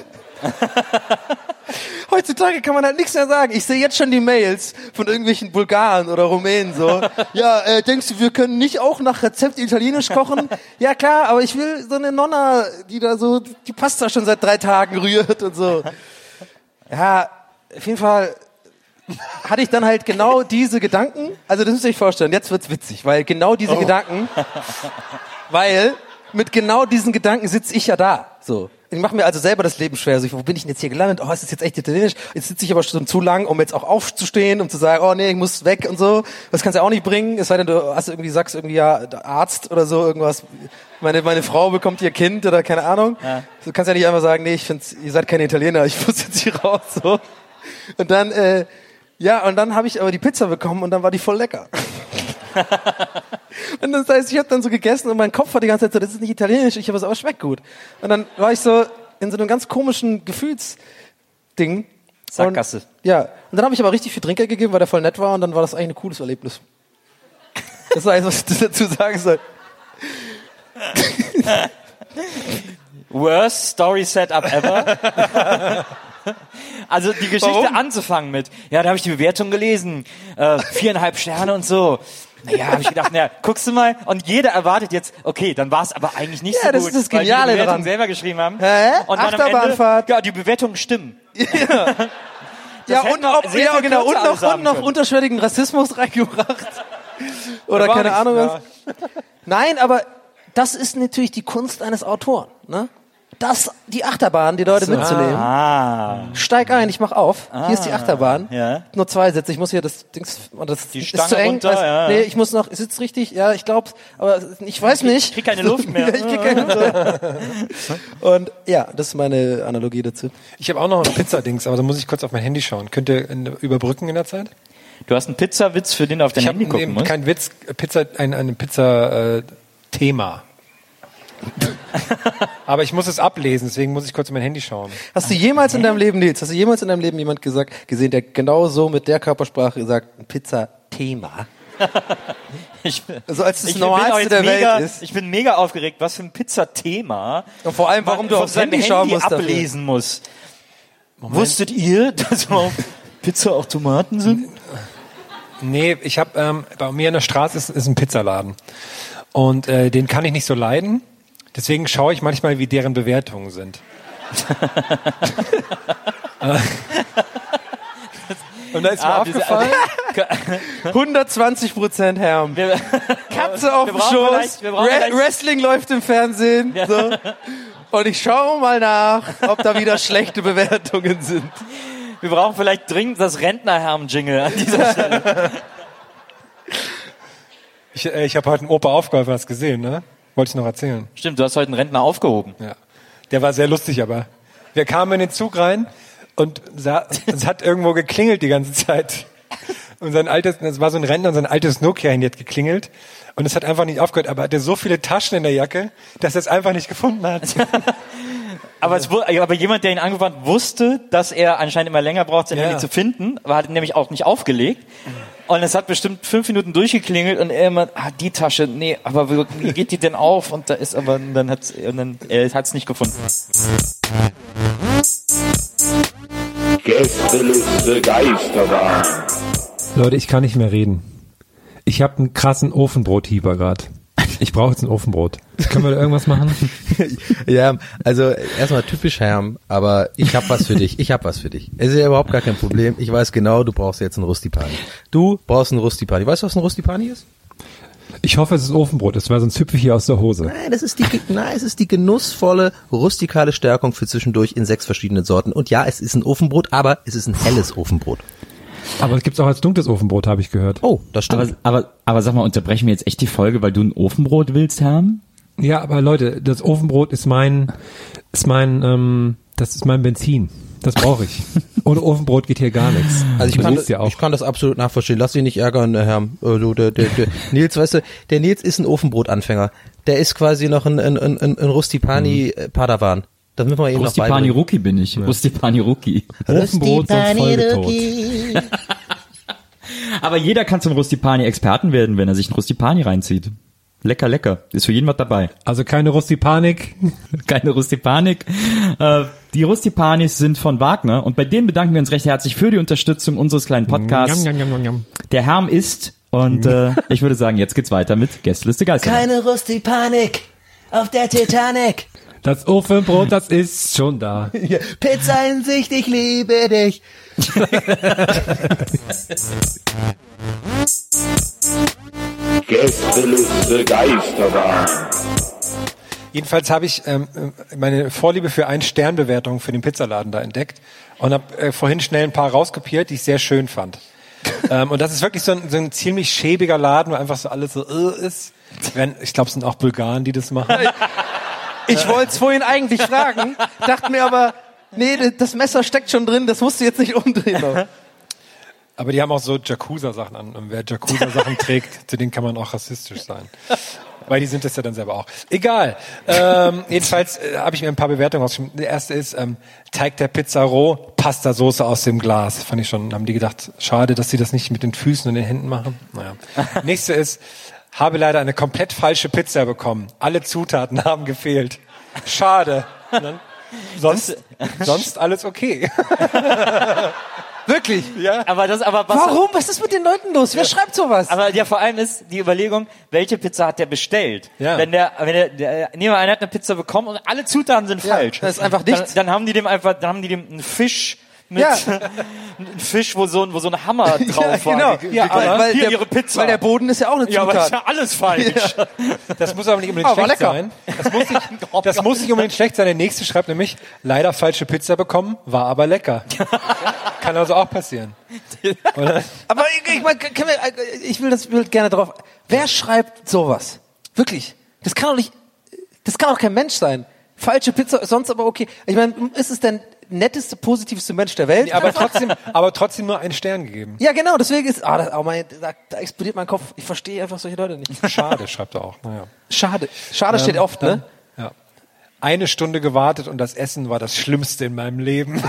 Heutzutage kann man halt nichts mehr sagen. Ich sehe jetzt schon die Mails von irgendwelchen Bulgaren oder Rumänen so. Ja, denkst du, wir können nicht auch nach Rezept italienisch kochen? Ja klar, aber ich will so eine Nonna, die da so die Pasta schon seit 3 Tagen rührt und so. Ja, auf jeden Fall hatte ich dann halt genau diese Gedanken. Also das müsst ihr euch vorstellen, jetzt wird's witzig, weil genau diese Gedanken, weil mit genau diesen Gedanken sitze ich ja da. So. Ich mache mir also selber das Leben schwer. So, wo bin ich denn jetzt hier gelandet? Oh, ist das jetzt echt italienisch? Jetzt sitze ich aber schon zu lang, um jetzt auch aufzustehen, um zu sagen, oh nee, ich muss weg und so. Das kannst du ja auch nicht bringen. Es sei denn, du hast irgendwie, sagst irgendwie ja Arzt oder so, irgendwas. Meine Frau bekommt ihr Kind oder keine Ahnung. Ja. Du kannst ja nicht einfach sagen, nee, ich finde, ihr seid keine Italiener, ich muss jetzt hier raus. So. Und dann, und dann habe ich aber die Pizza bekommen und dann war die voll lecker. Und das heißt, ich habe dann so gegessen und mein Kopf war die ganze Zeit so, das ist nicht italienisch, ich habe es aber schmeckt gut. Und dann war ich so in so einem ganz komischen Gefühlsding. Sackgasse. Und, ja, und dann habe ich aber richtig viel Trinkgeld gegeben, weil der voll nett war und dann war das eigentlich ein cooles Erlebnis. Das ist alles, was ich dazu sagen soll. Worst Story Setup ever. Also die Geschichte anzufangen mit, ja, da habe ich die Bewertung gelesen, 4,5 Sterne und so. Naja, habe ich gedacht, naja, guckst du mal. Und jeder erwartet jetzt, okay, dann war es aber eigentlich nicht so das gut, ist das weil die Geniale Bewertung daran. selber geschrieben haben. Hä? Und dann am Ende, Achterbahnfahrt. ja, die Bewertungen stimmen. Ja, hätten auch sehr viel genau. kürzer alles Und haben noch können. unterschwelligen Rassismus reingebracht. Oder war keine nichts, Ahnung was. ja. Nein, aber das ist natürlich die Kunst eines Autoren, ne? Die Achterbahn, die Leute mitzunehmen. Ah. Steig ein, ich mach auf. Hier ist die Achterbahn. Ja. Nur 2 Sitze. Ich muss hier das Dings, das Die ist Stange zu eng. runter, ja. Nee, ich muss noch, sitzt richtig? Ja, ich glaub's, aber ich weiß nicht. Ich krieg keine Luft mehr. Ich krieg keine Luft. Und ja, das ist meine Analogie dazu. Ich habe auch noch ein Pizzadings, aber da muss ich kurz auf mein Handy schauen. Könnt ihr überbrücken in der Zeit? Du hast einen Pizzawitz, für den du auf dein Ich Handy habe gucken eben musst. kein Witz, ein Pizza-Thema. Aber ich muss es ablesen, deswegen muss ich kurz in mein Handy schauen. Hast du jemals in deinem Leben, Nils, jemand gesehen, der genau so mit der Körpersprache sagt, ein Pizza-Thema? Also als das bin auch Normalste jetzt der mega, Welt ist. Ich bin mega aufgeregt, was für ein Pizza-Thema Und vor allem, warum man du von aufs seinem Handy schauen musst dafür. ablesen muss. Wusstet ihr, dass auf Pizza auch Tomaten sind? Nee, ich habe bei mir in der Straße ist ein Pizzaladen. Und den kann ich nicht so leiden. Deswegen schaue ich manchmal, wie deren Bewertungen sind. Und da ist mir aufgefallen, 120% Herm. Katze auf dem Schoß, Wrestling läuft im Fernsehen. Ja. So. Und ich schaue mal nach, ob da wieder schlechte Bewertungen sind. Wir brauchen vielleicht dringend das Rentnerherm-Jingle an dieser Stelle. ich habe heute einen Opa aufgeholfen, hast gesehen, ne? Wollte ich noch erzählen. Stimmt, du hast heute einen Rentner aufgehoben. Ja. Der war sehr lustig, aber wir kamen in den Zug rein und es hat irgendwo geklingelt die ganze Zeit. Und es war so ein Rentner und sein altes Nokia-Handy hat geklingelt und es hat einfach nicht aufgehört, aber er hatte so viele Taschen in der Jacke, dass er es einfach nicht gefunden hat. Aber jemand, der ihn angewandt wusste, dass er anscheinend immer länger braucht, sein Handy zu finden, aber hat nämlich auch nicht aufgelegt. Und es hat bestimmt 5 Minuten durchgeklingelt und er immer, die Tasche, nee, aber wie geht die denn auf? Und da ist aber, er hat's nicht gefunden. Gästeliste Geisterbahn. Leute, ich kann nicht mehr reden. Ich habe einen krassen Ofenbrothieber gerade. Ich brauche jetzt ein Ofenbrot. Können wir da irgendwas machen? Ja, also erstmal typisch Herm, aber ich habe was für dich. Es ist ja überhaupt gar kein Problem. Ich weiß genau, du brauchst jetzt einen Rustipani. Du brauchst einen Rustipani. Weißt du, was ein Rustipani ist? Ich hoffe, es ist Ofenbrot, das war sonst hüpfe ich hier aus der Hose. Nein, es ist die genussvolle, rustikale Stärkung für zwischendurch in 6 verschiedenen Sorten. Und ja, es ist ein Ofenbrot, aber es ist ein helles Ofenbrot. Aber es gibt's auch als dunkles Ofenbrot, habe ich gehört. Oh, das stimmt. Aber sag mal, unterbrechen wir jetzt echt die Folge, weil du ein Ofenbrot willst haben? Ja, aber Leute, das Ofenbrot ist mein Benzin. Das brauche ich. Ohne Ofenbrot geht hier gar nichts. Also ich kann das absolut nachvollziehen. Lass dich nicht ärgern, Herr. Der Nils, weißt du, der Nils ist ein Ofenbrotanfänger. Der ist quasi noch ein Rustipani-Padawan. Das müssen wir eben noch beibringen. Rustipani-Ruki bin ich. Ja. Rustipani-Ruki. Ofenbrot sonst vollgetot. Aber jeder kann zum Rustipani-Experten werden, wenn er sich einen Rustipani reinzieht. Lecker, lecker. Ist für jeden was dabei. Also keine Rustipanik. Keine Rustipanik. Die Rustipanis sind von Wagner und bei denen bedanken wir uns recht herzlich für die Unterstützung unseres kleinen Podcasts. Der Herm ist und ich würde sagen, jetzt geht's weiter mit Gästeliste Geister. Keine Rustipanik auf der Titanic. Das Ofenbrot, das ist schon da. Pizza in Sicht, ich liebe dich. Gästeliste Geisterbahn. Jedenfalls habe ich meine Vorliebe für 1-Stern-Bewertungen für den Pizzaladen da entdeckt und habe vorhin schnell ein paar rauskopiert, die ich sehr schön fand. Und das ist wirklich so ein ziemlich schäbiger Laden, wo einfach so alles so ist. Ich glaube, es sind auch Bulgaren, die das machen. Ich wollte es vorhin eigentlich fragen, dachte mir aber, nee, das Messer steckt schon drin, das musst du jetzt nicht umdrehen. Aber die haben auch so Yakuza-Sachen an. Und wer Yakuza-Sachen trägt, zu denen kann man auch rassistisch sein. Weil die sind es ja dann selber auch. Egal. Jedenfalls habe ich mir ein paar Bewertungen ausgeschrieben. Der erste ist, Teig der Pizza roh, Pasta-Soße aus dem Glas. Fand ich schon, haben die gedacht, schade, dass sie das nicht mit den Füßen und den Händen machen. Naja. Nächste ist, habe leider eine komplett falsche Pizza bekommen. Alle Zutaten haben gefehlt. Schade. Sonst alles okay. Wirklich? Ja. Warum? Was ist mit den Leuten los? Wer schreibt sowas? Aber ja, vor allem ist die Überlegung, welche Pizza hat der bestellt? Ja. Wenn der nehmen wir einer hat eine Pizza bekommen und alle Zutaten sind falsch. Das ist einfach nichts. Dann haben die dem einen Fisch mit ein Fisch, wo so ein Hammer drauf war. Genau. Ja, aber hier ihre Pizza. Weil der Boden ist ja auch eine Zutat. Ja, aber das ist ja alles falsch. Ja. Das muss aber nicht unbedingt schlecht sein. Das muss nicht unbedingt schlecht sein. Der nächste schreibt nämlich, leider falsche Pizza bekommen, war aber lecker. Kann also auch passieren. Oder? Aber ich will gerne drauf. Wer schreibt sowas? Wirklich? Das kann doch kein Mensch sein. Falsche Pizza, sonst aber okay. Ich meine, ist es denn netteste, positivste Mensch der Welt? Ja, aber trotzdem nur 1 Stern gegeben. Ja, genau, deswegen ist, da explodiert mein Kopf. Ich verstehe einfach solche Leute nicht. Schade, schreibt er auch. Naja. Schade steht oft, ne? Ja. 1 Stunde gewartet und das Essen war das Schlimmste in meinem Leben.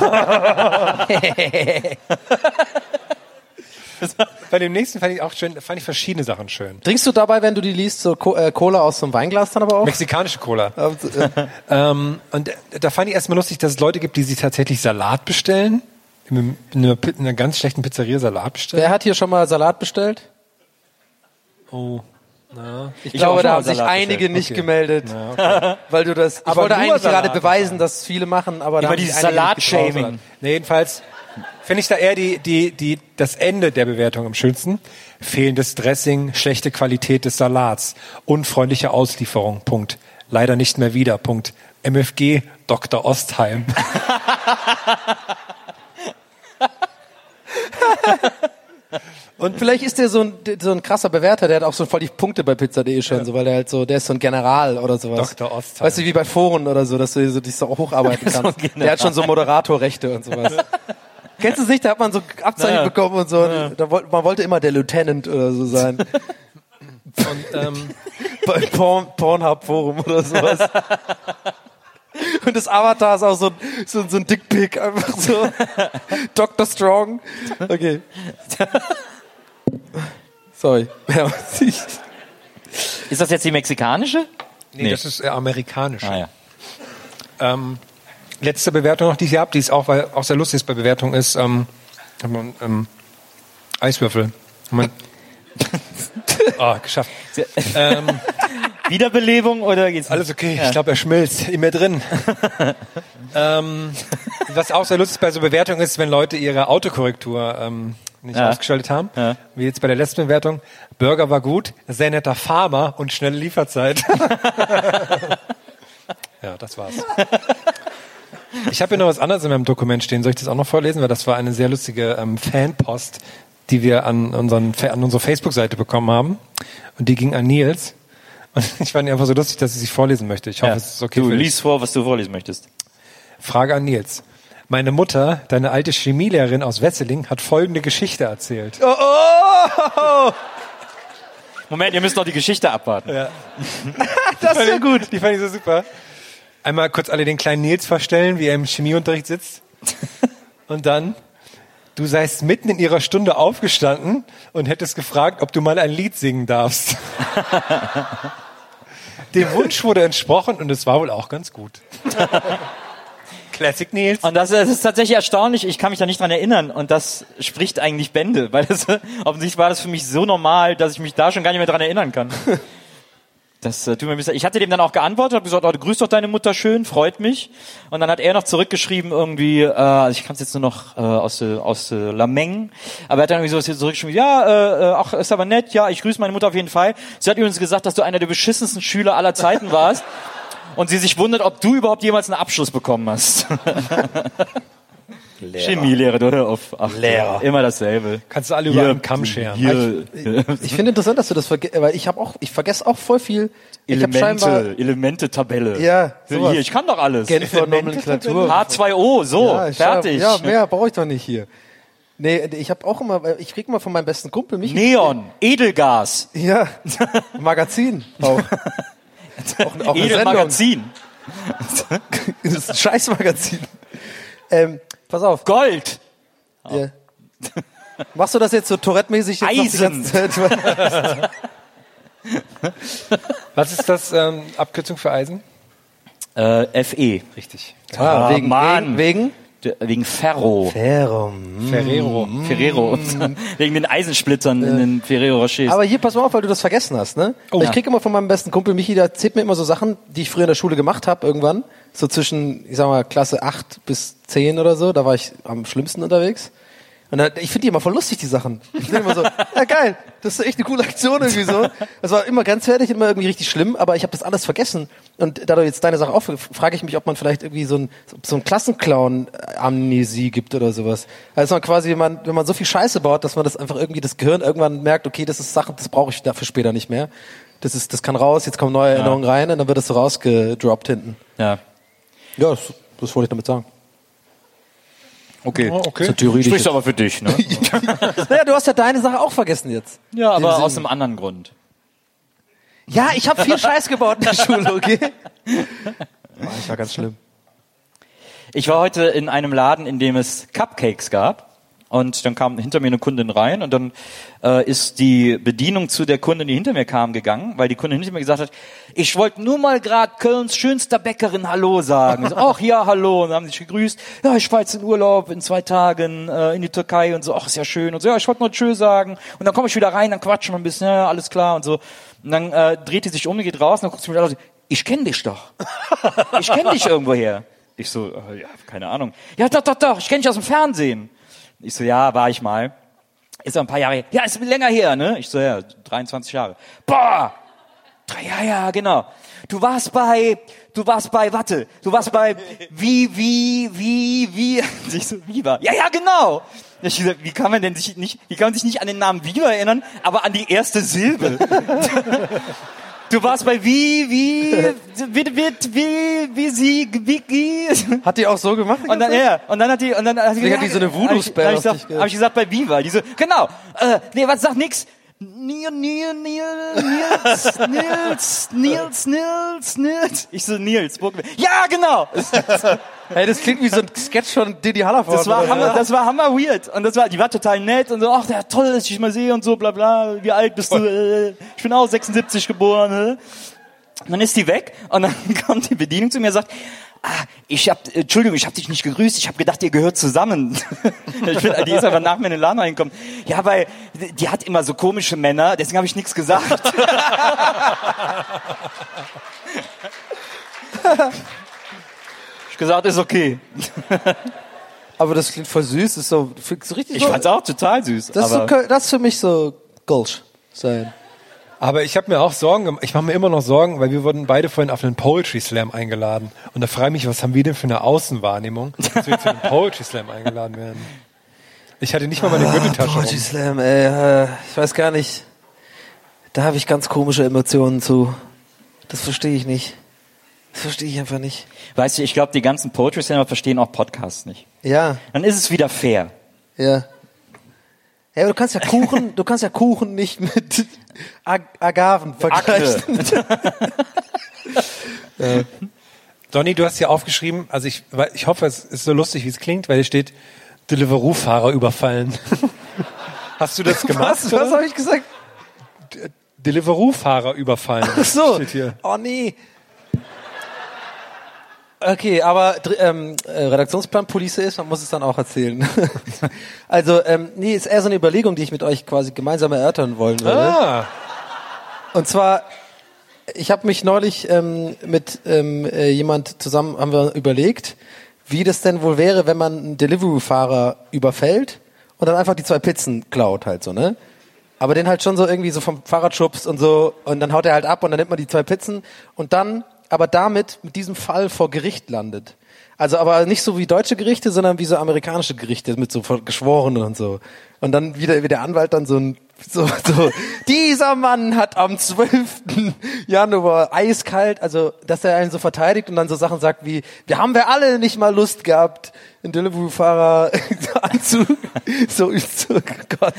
Bei dem nächsten fand ich verschiedene Sachen schön. Trinkst du dabei, wenn du die liest, so Cola aus so einem Weinglas dann aber auch? Mexikanische Cola. Und da fand ich erstmal lustig, dass es Leute gibt, die sich tatsächlich Salat bestellen. In einer ganz schlechten Pizzeria Salat bestellen. Wer hat hier schon mal Salat bestellt? Oh. Na. Ich glaube, da haben sich einige nicht gemeldet. Ja, okay. Weil du das. Ich wollte eigentlich gerade beweisen, dass es viele machen, aber da haben dieses Salat-Shaming. Nee, jedenfalls finde ich da eher das Ende der Bewertung am schönsten. Fehlendes Dressing, schlechte Qualität des Salats, unfreundliche Auslieferung. Punkt. Leider nicht mehr wieder. Punkt. MFG Dr. Ostheim. Und vielleicht ist der so ein krasser Bewerter, der hat auch so voll die Punkte bei Pizza.de schon, so, weil der halt so, der ist so ein General oder sowas. Dr. Ostheim. Weißt du, wie bei Foren oder so, dass du dich so hocharbeiten kannst. So der hat schon so Moderatorrechte und sowas. Kennst du es nicht? Da hat man so Abzeichen bekommen und so. Ja. Man wollte immer der Lieutenant oder so sein. Und bei Pornhub Forum oder sowas. Und das Avatar ist auch so ein Dickpick, einfach so. Dr. Strong. Okay. Sorry. Ist das jetzt die mexikanische? Nee, das ist amerikanische. Ah, ja. Letzte Bewertung noch, die ich habe, die ist auch, weil auch sehr lustig ist bei Bewertung, ist Eiswürfel. Geschafft. Wiederbelebung oder geht's nicht? Alles okay, ich glaube, er schmilzt in mir drin. Was auch sehr lustig bei so Bewertungen ist, wenn Leute ihre Autokorrektur nicht ausgeschaltet haben, wie jetzt bei der letzten Bewertung. Burger war gut, sehr netter Farmer und schnelle Lieferzeit. Ja, das war's. Ich habe hier noch was anderes in meinem Dokument stehen. Soll ich das auch noch vorlesen? Weil das war eine sehr lustige Fanpost, die wir an unsere Facebook-Seite bekommen haben. Und die ging an Nils. Und ich fand die einfach so lustig, dass ich sie vorlesen möchte. Ich hoffe, es ist okay. Du liest vor, was du vorlesen möchtest. Frage an Nils. Meine Mutter, deine alte Chemielehrerin aus Wesseling, hat folgende Geschichte erzählt. Oh! Moment, ihr müsst noch die Geschichte abwarten. Ja. Das ist ja gut. Die fand ich so super. Einmal kurz alle den kleinen Nils vorstellen, wie er im Chemieunterricht sitzt. Und dann, du seist mitten in ihrer Stunde aufgestanden und hättest gefragt, ob du mal ein Lied singen darfst. Dem Wunsch wurde entsprochen und es war wohl auch ganz gut. Classic Nils. Und das ist tatsächlich erstaunlich, ich kann mich da nicht dran erinnern und das spricht eigentlich Bände, weil das, offensichtlich war das für mich so normal, dass ich mich da schon gar nicht mehr dran erinnern kann. Das tut mir ein bisschen. Ich hatte dem dann auch geantwortet, habe gesagt, grüß doch deine Mutter schön, freut mich. Und dann hat er noch zurückgeschrieben irgendwie, ich kann es jetzt nur noch aus Lameng, aber er hat dann irgendwie so zurückgeschrieben, ach, ist aber nett, ja, ich grüße meine Mutter auf jeden Fall. Sie hat übrigens gesagt, dass du einer der beschissensten Schüler aller Zeiten warst und sie sich wundert, ob du überhaupt jemals einen Abschluss bekommen hast. Chemielehrer, du hör auf. Ach, Lehrer. Immer dasselbe. Kannst du alle über einen Kamm scheren. Ich finde interessant, dass du das vergisst, weil ich vergesse auch voll viel. Elemente-Tabelle. Ja, sowas. Hier, ich kann doch alles. Genfer Nomenklatur. H2O, so, ja, fertig. Ja, mehr brauche ich doch nicht hier. Nee, ich habe auch immer, ich krieg immer von meinem besten Kumpel Michi. Neon, Edelgas. Ja, Magazin auch. auch Edelmagazin. Das ist ein Scheißmagazin. Pass auf. Gold. Ja. Machst du das jetzt so Tourette-mäßig? Eisen. Was ist das Abkürzung für Eisen? FE. Richtig. Wegen Ferro. Ferrero. Wegen den Eisensplittern in den Ferrero Rochers. Aber hier, pass mal auf, weil du das vergessen hast, ne? Oh. Ich krieg immer von meinem besten Kumpel Michi, der erzählt mir immer so Sachen, die ich früher in der Schule gemacht habe irgendwann. So zwischen, ich sag mal, Klasse 8 bis 10 oder so. Da war ich am schlimmsten unterwegs. Und ich finde die immer voll lustig, die Sachen. Ich denke immer so, ja geil, das ist echt eine coole Aktion irgendwie so. Das war immer grenzwertig, immer irgendwie richtig schlimm, aber ich habe das alles vergessen. Und da du jetzt deine Sache auf, frage ich mich, ob man vielleicht irgendwie so ein Klassenclown-Amnesie gibt oder sowas. Also man quasi, wenn man so viel Scheiße baut, dass man das einfach irgendwie, das Gehirn irgendwann merkt, okay, das ist Sachen, das brauche ich dafür später nicht mehr. Das kann raus, jetzt kommen neue Erinnerungen rein und dann wird das so rausgedroppt hinten. Ja. Ja, das wollte ich damit sagen. Okay. Oh, okay. Sprichst aber für dich, ne? Naja, du hast ja deine Sache auch vergessen jetzt. Ja, aber aus einem anderen Grund. Ja, ich habe viel Scheiß gebaut in der Schule, okay? Ich war ganz schlimm. Ich war heute in einem Laden, in dem es Cupcakes gab. Und dann kam hinter mir eine Kundin rein und dann ist die Bedienung zu der Kundin, die hinter mir kam, gegangen, weil die Kundin hinter mir gesagt hat, ich wollte nur mal gerade Kölns schönster Bäckerin Hallo sagen. So, ach ja, hallo. Und dann haben sie sich gegrüßt. Ja, ich fahre jetzt in Urlaub in 2 Tagen in die Türkei und so. Ach, ist ja schön. Und so, ja, ich wollte nur Tschö sagen. Und dann komme ich wieder rein, dann quatschen wir ein bisschen, ja, alles klar und so. Und dann dreht die sich um, geht raus und dann guckt sie mich an und sagt, ich kenne dich doch. Ich kenne dich irgendwoher. Ich so, ja, keine Ahnung. Ja, doch, ich kenne dich aus dem Fernsehen. Ich so, ja, war ich mal. Ist ja ein paar Jahre her. Ja, ist länger her, ne? Ich so, ja, 23 Jahre. Boah! Ja, genau. Du warst bei, wie? Ich so, Viva. Ja, genau. Ich so, wie kann man sich nicht an den Namen Viva erinnern, aber an die erste Silbe? Du warst bei wie Hat die auch so gemacht? Und dann hat die so eine Voodoo-Spell. Hab ich gesagt, bei Viva. Die so, genau. Nee, was sagt nix? Nils. Ich so, Nils. Ja, genau. Hey, das klingt wie so ein Sketch von Didi Hallervorden. Das war hammer weird. Und die war total nett und so, ach, der toll, dass ich dich mal sehe und so, bla, bla. Wie alt bist du? Ich bin auch 76 geboren. Und dann ist die weg und dann kommt die Bedienung zu mir und sagt, Entschuldigung, ich habe dich nicht gegrüßt, ich habe gedacht, ihr gehört zusammen. Die ist aber nach mir in den Laden reingekommen. Ja, weil die hat immer so komische Männer, deswegen habe ich nichts gesagt. Ich gesagt, ist okay. Aber das klingt voll süß, ist so richtig. Ich fand's auch total süß. Das ist für mich so Gulch sein. Aber ich habe mir auch Sorgen gemacht. Ich mache mir immer noch Sorgen, weil wir wurden beide vorhin auf einen Poetry Slam eingeladen. Und da frage ich mich, was haben wir denn für eine Außenwahrnehmung, dass wir zu einem Poetry Slam eingeladen werden? Ich hatte nicht mal meine Gürteltasche. Poetry Slam, ey, ich weiß gar nicht. Da habe ich ganz komische Emotionen zu. Das verstehe ich nicht. Das verstehe ich einfach nicht. Weißt du, ich glaube, die ganzen Poetry Slammer verstehen auch Podcasts nicht. Ja. Dann ist es wieder fair. Ja. Ja, aber du kannst ja Kuchen nicht mit Agaven vergleichen. Donny, du hast hier aufgeschrieben, also ich hoffe, es ist so lustig, wie es klingt, weil hier steht, Deliveroo-Fahrer überfallen. Hast du das gemacht? Was habe ich gesagt? Deliveroo-Fahrer überfallen. Ach so. Steht hier. Oh nee. Okay, aber Redaktionsplan Police ist, man muss es dann auch erzählen. Also, nee, ist eher so eine Überlegung, die ich mit euch quasi gemeinsam erörtern wollen würde. Ah. Und zwar, ich habe mich neulich mit jemand zusammen, haben wir überlegt, wie das denn wohl wäre, wenn man einen Deliveroo-Fahrer überfällt und dann einfach die 2 Pizzen klaut halt so, ne? Aber den halt schon so irgendwie so vom Fahrrad schubst und so und dann haut er halt ab und dann nimmt man die 2 Pizzen und dann aber damit mit diesem Fall vor Gericht landet. Also aber nicht so wie deutsche Gerichte, sondern wie so amerikanische Gerichte mit so Geschworenen und so. Und dann wie der Anwalt dann so dieser Mann hat am 12. Januar eiskalt, also dass er einen so verteidigt und dann so Sachen sagt wie, wir alle nicht mal Lust gehabt, einen Deliveroo-Fahrer so Gott.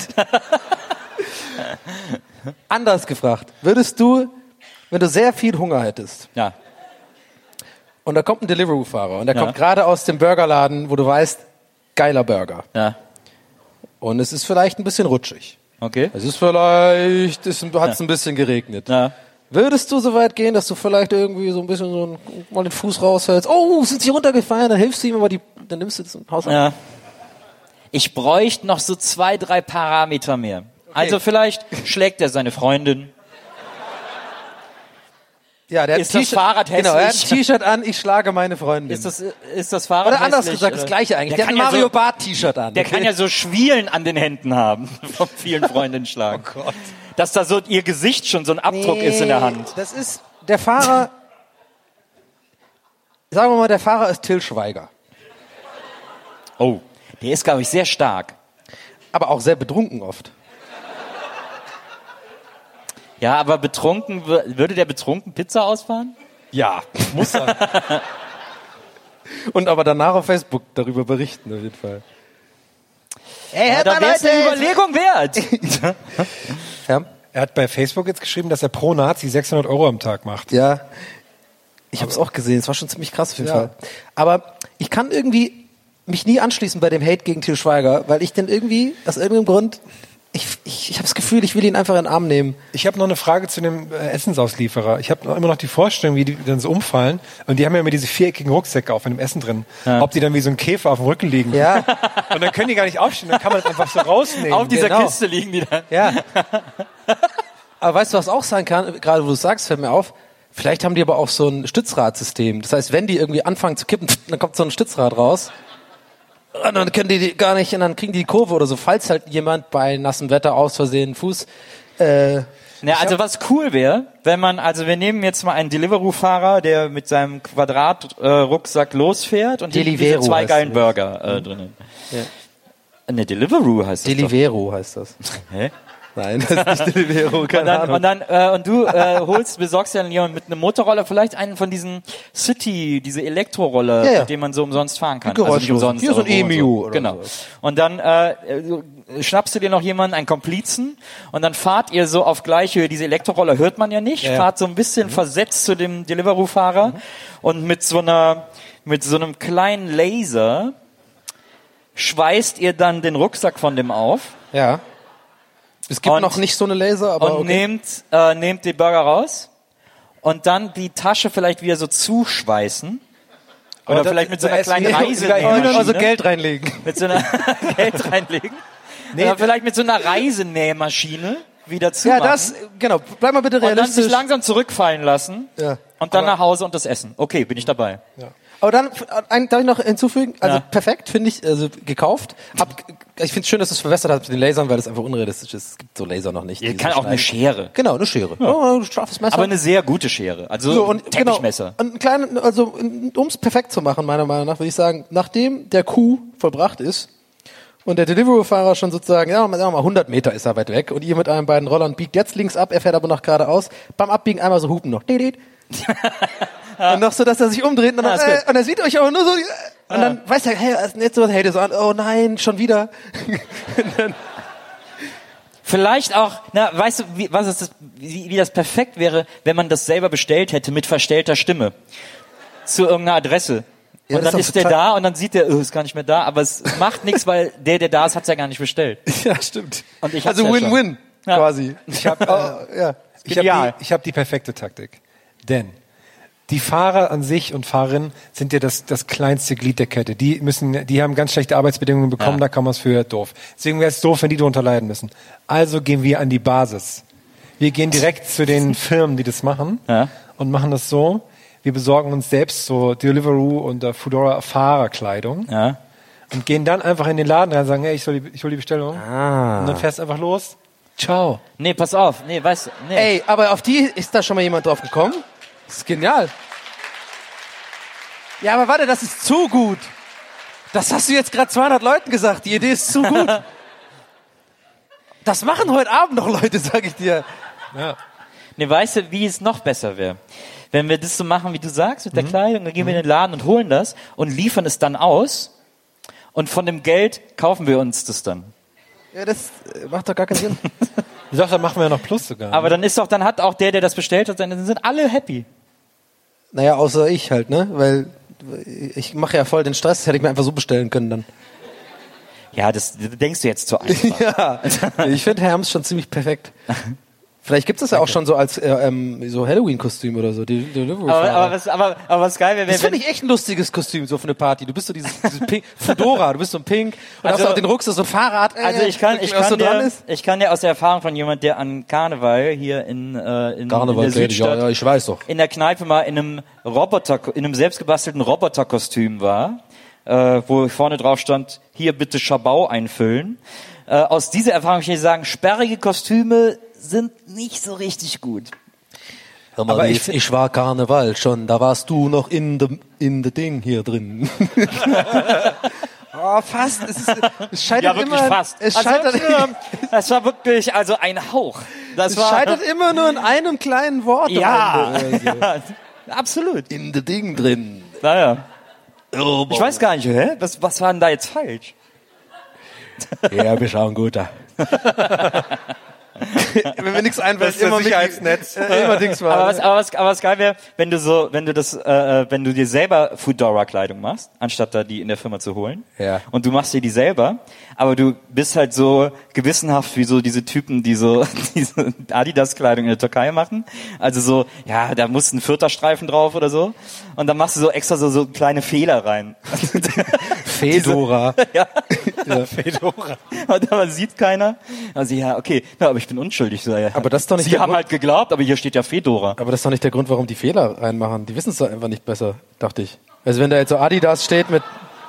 Anders gefragt, würdest du, wenn du sehr viel Hunger hättest, ja, und da kommt ein Deliveroo-Fahrer und der kommt gerade aus dem Burgerladen, wo du weißt, geiler Burger. Ja. Und es ist vielleicht ein bisschen rutschig. Okay. Hat es ein bisschen geregnet. Ja. Würdest du so weit gehen, dass du vielleicht irgendwie so ein bisschen mal den Fuß raushältst? Oh, sind sie runtergefallen? Dann hilfst du ihm, aber dann nimmst du das im Haus. Ja. Ich bräuchte noch so 2, 3 Parameter mehr. Okay. Also vielleicht schlägt er seine Freundin. Ja, der ist das Fahrrad hässlich? Genau, er hat ein T-Shirt an, ich schlage meine Freundin. Ist das Fahrrad oder anders hässlich? gesagt, das Gleiche eigentlich. Der hat ein Mario Bart T-Shirt an. Der kann ja so Schwielen an den Händen haben, von vielen Freundinnen schlagen. Oh Gott. Dass da so ihr Gesicht schon so ein Abdruck ist in der Hand. Das ist, der Fahrer, sagen wir mal, der Fahrer ist Till Schweiger. Oh, der ist, glaube ich, sehr stark. Aber auch sehr betrunken oft. Ja, aber betrunken, würde der betrunken Pizza ausfahren? Ja, muss er. Und aber danach auf Facebook darüber berichten, auf jeden Fall. Ey, da wäre es eine Überlegung wert. Ja? Er hat bei Facebook jetzt geschrieben, dass er pro Nazi 600 € am Tag macht. Ja, ich habe es auch gesehen. Es war schon ziemlich krass auf jeden Fall. Aber ich kann irgendwie mich nie anschließen bei dem Hate gegen Til Schweiger, weil ich denn irgendwie, aus irgendeinem Grund, ich habe das Gefühl, ich will ihn einfach in den Arm nehmen. Ich habe noch eine Frage zu dem Essensauslieferer. Ich habe immer noch die Vorstellung, wie die dann so umfallen. Und die haben ja immer diese viereckigen Rucksäcke auf mit dem Essen drin. Ja. Ob die dann wie so ein Käfer auf dem Rücken liegen. Ja. Und dann können die gar nicht aufstehen. Dann kann man es einfach so rausnehmen. Auf dieser Kiste liegen die dann. Ja. Aber weißt du, was auch sein kann? Gerade wo du es sagst, fällt mir auf. Vielleicht haben die aber auch so ein Stützradsystem. Das heißt, wenn die irgendwie anfangen zu kippen, dann kommt so ein Stützrad raus. Und dann können die gar nicht, und dann kriegen die Kurve oder so, falls halt jemand bei nassem Wetter aus Versehen Fuß. Ja, also was cool wäre, wenn man, also wir nehmen jetzt mal einen Deliveroo-Fahrer, der mit seinem Quadrat-Rucksack losfährt und diese 2 geilen Burger drinnen. Ja. Ne, Deliveroo heißt das. Deliveroo heißt das. Hä? Nein, das ist nicht Deliveroo, keine Ahnung. Und du besorgst ja jemanden mit einem Motorroller, vielleicht einen von diesen City, diese Elektroroller, mit denen man so umsonst fahren kann. Also nicht umsonst. Hier so ein EMU. So. Genau. Und dann schnappst du dir noch jemanden, einen Komplizen, und dann fahrt ihr so auf gleiche Höhe. Diese Elektroroller hört man ja nicht. Fahrt so ein bisschen versetzt zu dem Deliveroo-Fahrer und mit so einem kleinen Laser schweißt ihr dann den Rucksack von dem auf. Ja. Es gibt noch nicht so eine Laser, aber und nehmt die Burger raus und dann die Tasche vielleicht wieder so zuschweißen. Oder vielleicht mit so einer kleinen Reise. Also Geld reinlegen. Mit so einer Geld reinlegen. Oder vielleicht mit so einer Reisenähmaschine wieder zumachen. Ja, das, genau. Bleib mal bitte und dann realistisch. sich langsam zurückfallen lassen. Ja. Und dann nach Hause und das essen. Okay, bin ich dabei. Ja. Aber dann, darf ich noch hinzufügen? Also perfekt, finde ich, also gekauft. Ich finde es schön, dass du es verwässert hast mit den Lasern, weil das einfach unrealistisch ist. Es gibt so Laser noch nicht. Kann auch eine Schere. Genau, eine Schere. Ja. Oh, ein scharfes Messer. Aber eine sehr gute Schere. Also so, und Teppichmesser. Genau, ein kleinen, also um es perfekt zu machen, meiner Meinung nach, würde ich sagen, nachdem der Coup vollbracht ist und der Deliveroo-Fahrer schon sozusagen, sagen wir mal 100 Meter ist er weit weg und ihr mit euren beiden Rollern biegt jetzt links ab, er fährt aber noch geradeaus, beim Abbiegen einmal so hupen noch. Und noch so, dass er sich umdreht und dann, und er sieht euch aber nur so, und dann weiß er, hey, was ist denn jetzt so, hey, das an, oh nein, schon wieder. Vielleicht auch, weißt du, wie das perfekt wäre, wenn man das selber bestellt hätte mit verstellter Stimme zu irgendeiner Adresse. Ja, und dann ist der da und dann sieht der, ist gar nicht mehr da, aber es macht nichts, weil der da ist, hat's ja gar nicht bestellt. Ja, stimmt. Und ich also Win-Win quasi. Ich habe die perfekte Taktik. Denn die Fahrer an sich und Fahrerinnen sind ja das kleinste Glied der Kette. Die haben ganz schlechte Arbeitsbedingungen bekommen, da kann man es für doof. Deswegen wäre es doof, wenn die darunter leiden müssen. Also gehen wir an die Basis. Wir gehen direkt zu den Firmen, die das machen und machen das so. Wir besorgen uns selbst so Deliveroo und Foodora Fahrerkleidung und gehen dann einfach in den Laden rein und sagen, hey, ich hol die Bestellung. Und dann fährst du einfach los. Ciao. Nee, pass auf. Nee, weißt du. Nee. Ey, aber auf die ist da schon mal jemand drauf gekommen? Das ist genial. Ja, aber warte, das ist zu gut. Das hast du jetzt gerade 200 Leuten gesagt. Die Idee ist zu gut. Das machen heute Abend noch Leute, sag ich dir. Ja. Nee, weißt du, wie es noch besser wäre? Wenn wir das so machen, wie du sagst, mit der Kleidung, dann gehen wir in den Laden und holen das und liefern es dann aus und von dem Geld kaufen wir uns das dann. Ja, das macht doch gar keinen Sinn. Ich sag, dann machen wir ja noch Plus sogar. Aber dann hat auch der das bestellt hat, dann sind alle happy. Naja, außer ich halt, ne? Weil ich mache ja voll den Stress, das hätte ich mir einfach so bestellen können dann. Ja, das denkst du jetzt zu einfach. Ja, ich finde Herms schon ziemlich perfekt. Vielleicht gibt es das ja auch schon so als so Halloween-Kostüm oder so. Aber was geil wäre, das finde ich echt ein lustiges Kostüm, so für eine Party. Du bist so dieses Pink, Fedora, du bist so ein Pink und hast auch den Rucksack, so ein Fahrrad. Also ich kann dir aus der Erfahrung von jemand, der an Karneval hier in der Südstadt, ja, ich weiß doch, in der Kneipe mal in einem selbstgebastelten Roboterkostüm war, wo vorne drauf stand, hier bitte Schabau einfüllen. Aus dieser Erfahrung kann ich sagen, sperrige Kostüme sind nicht so richtig gut. Hör mal, aber ich war Karneval schon, da warst du noch in dem Ding hier drin. Oh, fast. Es scheitert ja, wirklich immer. Fast. Es scheitert das war wirklich also ein Hauch. Es scheitert immer nur in einem kleinen Wort. Ja, ja, absolut. In dem Ding drin. Naja. Oh, ich weiß gar nicht, was war denn da jetzt falsch? Ja, wir schauen gut da. Wenn mir nichts einfällt, immer Sicherheitsnetz. Immer Dings war. Aber was geil wäre, wenn du dir selber Foodora-Kleidung machst, anstatt da die in der Firma zu holen. Ja. Und du machst dir die selber, aber du bist halt so gewissenhaft wie so diese Typen, die so diese Adidas-Kleidung in der Türkei machen. Also so, ja, da muss ein 4. Streifen drauf oder so. Und dann machst du so extra so kleine Fehler rein. Fedora. Ja. Ja, Fedora. Und aber sieht keiner. Also ja, okay, ja, aber ich bin unschuldig. So, ja. Aber das ist doch nicht Sie haben halt geglaubt, aber hier steht ja Fedora. Aber das ist doch nicht der Grund, warum die Fehler reinmachen. Die wissen es doch einfach nicht besser, dachte ich. Also wenn da jetzt so Adidas steht mit...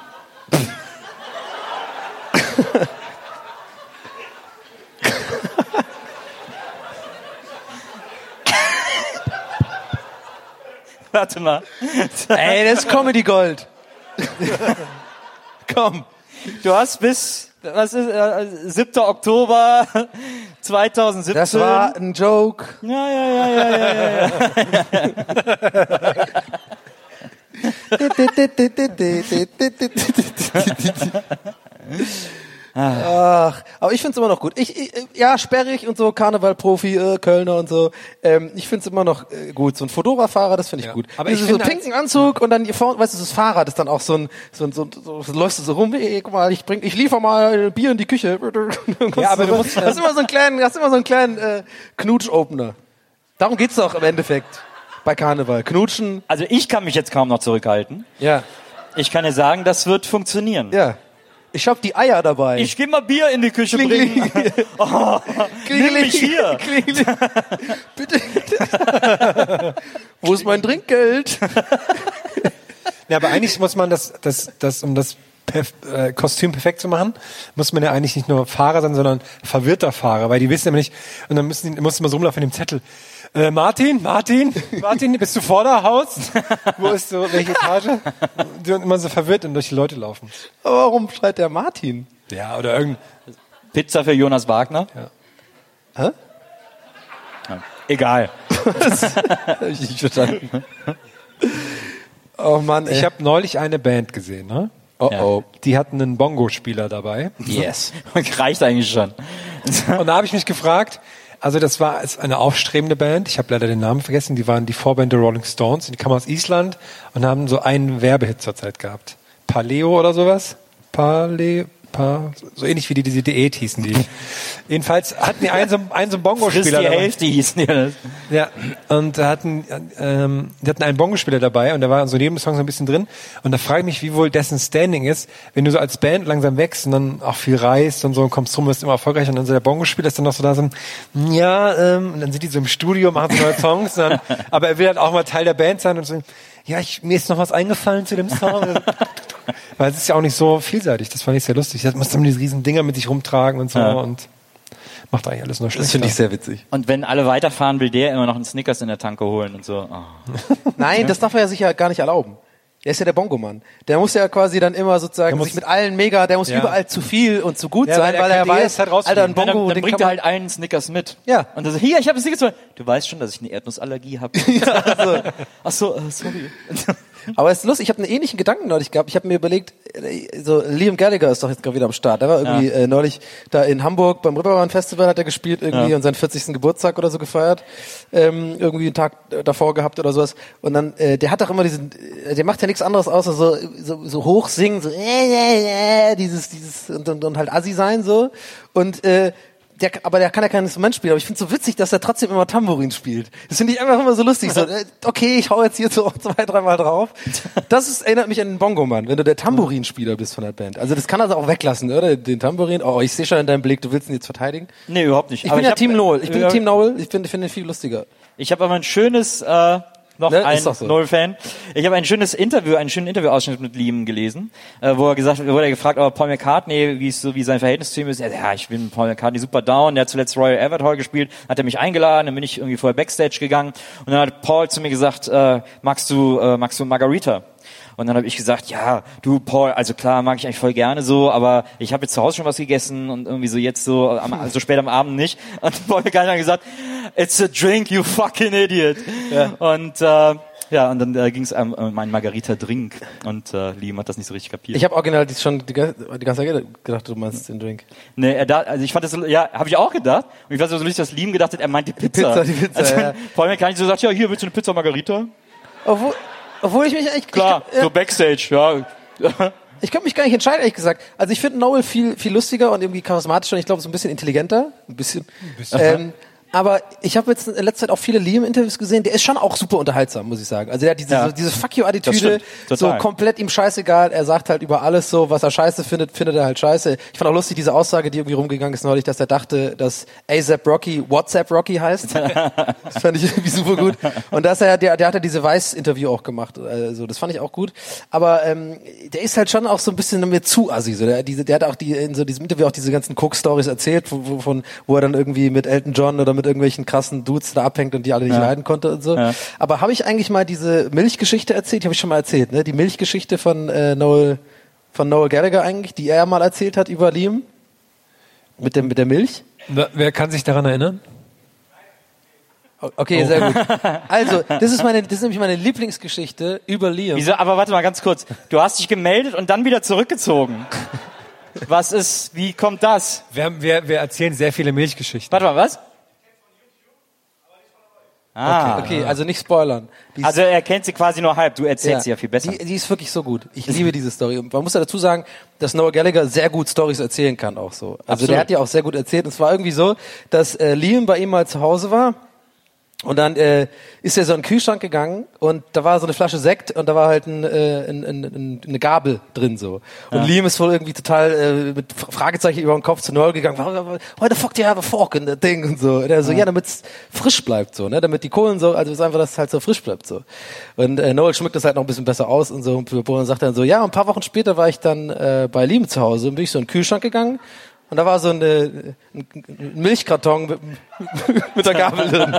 Warte mal. Ey, das ist Comedy Gold. Komm. Du hast bis, 7. Oktober 2017. Das war ein Joke. Ja. Ach, aber ich find's immer noch gut. Ja, sperrig und so, Karneval-Profi, Kölner und so. Ich find's immer noch gut. So ein Fedora-Fahrer, das finde ich gut. Aber ich so einen pinken Anzug und dann hier vorne, weißt du, das Fahrrad ist dann auch so läufst du so rum, ey, guck mal, ich liefer mal Bier in die Küche. Ja, aber du musst, hast immer so einen kleinen Knutsch-Opener. Darum geht's doch im Endeffekt bei Karneval. Knutschen. Also ich kann mich jetzt kaum noch zurückhalten. Ja. Ich kann dir sagen, das wird funktionieren. Ja. Ich hab die Eier dabei. Ich geh mal Bier in die Küche bringen. Oh, nimm mich hier. Bitte. Wo ist mein Trinkgeld? Ja, aber eigentlich muss man um das Kostüm perfekt zu machen, muss man ja eigentlich nicht nur Fahrer sein, sondern verwirrter Fahrer, weil die wissen immer nicht, und dann muss man so rumlaufen in dem Zettel. Martin, bist du vor der Haus? Wo ist so, welche Etage? Die sind immer so verwirrt und durch die Leute laufen. Aber warum schreit der Martin? Ja, oder irgendein... Pizza für Jonas Wagner? Ja. Hä? Ja. Egal. Hab ich nicht verstanden. Oh Mann, ey. Ich habe neulich eine Band gesehen, ne? Oh. Die hatten einen Bongo-Spieler dabei. Yes. Reicht eigentlich schon. Und da habe ich mich gefragt, also das war eine aufstrebende Band, ich habe leider den Namen vergessen, die waren die Vorband der Rolling Stones, die kamen aus Island und haben so einen Werbehit zur Zeit gehabt. Paleo oder sowas? So ähnlich wie diese Diät hießen die. Jedenfalls hatten die einen so einen Bongo-Spieler dabei. Die Hälfte hießen die das. Ja, und die hatten einen Bongo-Spieler dabei und da war so neben dem Song so ein bisschen drin. Und da frage ich mich, wie wohl dessen Standing ist, wenn du so als Band langsam wächst und dann auch viel reist und so und kommst rum, bist immer erfolgreich und dann so der Bongo-Spieler ist dann noch so da so, und dann sind die so im Studio, machen so neue Songs, aber er will halt auch mal Teil der Band sein und so, ja, mir ist noch was eingefallen zu dem Song. Weil es ist ja auch nicht so vielseitig. Das fand ich sehr lustig. Das muss dann diese riesen Dinger mit sich rumtragen und so und macht eigentlich alles nur schlechter. Das finde ich sehr witzig. Und wenn alle weiterfahren, will der immer noch einen Snickers in der Tanke holen und so. Oh. Nein, das darf er ja sicher gar nicht erlauben. Der ist ja der Bongo-Mann. Der muss ja quasi dann immer sozusagen sich mit allen der muss überall zu viel und zu gut sein, weil er weiß, Alter, ein Bongo, dann bringt er halt einen Snickers mit. Ja. Und dann so, hier, ich habe einen Snickers. Du weißt schon, dass ich eine Erdnussallergie habe. Ja, Ach so, sorry. Aber es ist lustig, ich habe einen ähnlichen Gedanken neulich gehabt. Ich habe mir überlegt, so Liam Gallagher ist doch jetzt gerade wieder am Start. Der war irgendwie neulich da in Hamburg beim Reeperbahn Festival, hat er gespielt irgendwie und seinen 40. Geburtstag oder so gefeiert. Irgendwie einen Tag davor gehabt oder sowas. Und dann, der hat doch immer der macht ja nichts anderes außer so hoch singen, so dieses und halt Assi sein so. Und aber der kann ja kein Instrument spielen, aber ich finde es so witzig, dass er trotzdem immer Tambourin spielt. Das finde ich einfach immer so lustig. So, okay, ich hau jetzt hier so 2-3 Mal drauf. Erinnert mich an den Bongo-Mann, wenn du der Tambourinspieler bist von der Band. Also das kann er auch weglassen, oder? Den Tambourin. Oh, ich sehe schon in deinem Blick, du willst ihn jetzt verteidigen? Nee, überhaupt nicht. Ich bin Team Noel. Ich bin Team Noel. Ich finde ihn viel lustiger. Ich habe aber ein schönes... ein so. Noel-Fan. Ich habe einen schönen Interview-Ausschnitt mit Liam gelesen, wurde er gefragt, aber Paul McCartney, wie sein Verhältnis zu ihm ist. Ja, ich bin Paul McCartney super down. Der hat zuletzt Royal Albert Hall gespielt, hat er mich eingeladen, dann bin ich irgendwie vorher Backstage gegangen und dann hat Paul zu mir gesagt, magst du Margarita? Und dann habe ich gesagt, ja, du Paul, also klar, mag ich eigentlich voll gerne so, aber ich habe jetzt zu Hause schon was gegessen und irgendwie so jetzt so spät am Abend nicht. Und Paul McCartney hat gesagt, it's a drink, you fucking idiot. Ja. Und und dann ging es um meinen Margarita-Drink und Liam hat das nicht so richtig kapiert. Ich habe original schon die ganze Zeit gedacht, du meinst den Drink. Nee, also ich fand das, habe ich auch gedacht. Und ich fand es so lustig, dass Liam gedacht hat, er meint die Pizza. Die Pizza, also, ja. Paul McCartney so sagt, ja, hier, willst du eine Pizza Margarita? Obwohl ich mich eigentlich... Klar, so Backstage, ja. Ich könnte mich gar nicht entscheiden, ehrlich gesagt. Also ich finde Noel viel lustiger und irgendwie charismatischer und ich glaube so ein bisschen intelligenter. Ein bisschen. Aber ich habe jetzt in letzter Zeit auch viele Liam-Interviews gesehen. Der ist schon auch super unterhaltsam, muss ich sagen. Also der hat diese Fuck you-Attitüde, so komplett ihm scheißegal. Er sagt halt über alles so, was er scheiße findet er halt scheiße. Ich fand auch lustig diese Aussage, die irgendwie rumgegangen ist neulich, dass er dachte, dass A$AP Rocky WhatsApp Rocky heißt. Das fand ich irgendwie super gut. Und dass der hat ja diese Weiß-Interview auch gemacht. Also das fand ich auch gut. Aber der ist halt schon auch so ein bisschen mir zu assi. So. Der hat auch in so diesem Interview auch diese ganzen Cook-Stories erzählt, wo er dann irgendwie mit Elton John oder mit irgendwelchen krassen Dudes da abhängt und die alle nicht leiden konnte und so. Ja. Aber habe ich eigentlich mal diese Milchgeschichte erzählt? Die habe ich schon mal erzählt, ne? Die Milchgeschichte von Noel Gallagher eigentlich, die er mal erzählt hat über Liam mit der Milch. Wer kann sich daran erinnern? Okay, sehr gut. Also, das ist nämlich meine Lieblingsgeschichte über Liam. Wieso? Aber warte mal ganz kurz. Du hast dich gemeldet und dann wieder zurückgezogen. Wie kommt das? Wir erzählen sehr viele Milchgeschichten. Warte mal, was? Okay, also nicht spoilern. Also er kennt sie quasi nur halb, du erzählst sie ja viel besser. Die ist wirklich so gut. Ich liebe diese Story. Und man muss ja dazu sagen, dass Noel Gallagher sehr gut Storys erzählen kann auch so. Also der hat ja auch sehr gut erzählt. Und es war irgendwie so, dass Liam bei ihm mal zu Hause war Und dann ist er so in den Kühlschrank gegangen und da war so eine Flasche Sekt und da war halt eine Gabel drin so. Und Liam ist wohl irgendwie total mit Fragezeichen über den Kopf zu Noel gegangen. Why the fuck do you have a fork in that thing? Und so. Und er so, ja, damit es frisch bleibt so, ne? Damit die Kohlen so, also ist einfach, dass es halt so frisch bleibt so. Und Noel schmückt das halt noch ein bisschen besser aus und so. Und sagt dann so, ja, und ein paar Wochen später war ich dann bei Liam zu Hause und bin ich so in den Kühlschrank gegangen. Und da war so ein Milchkarton mit der Gabel drin.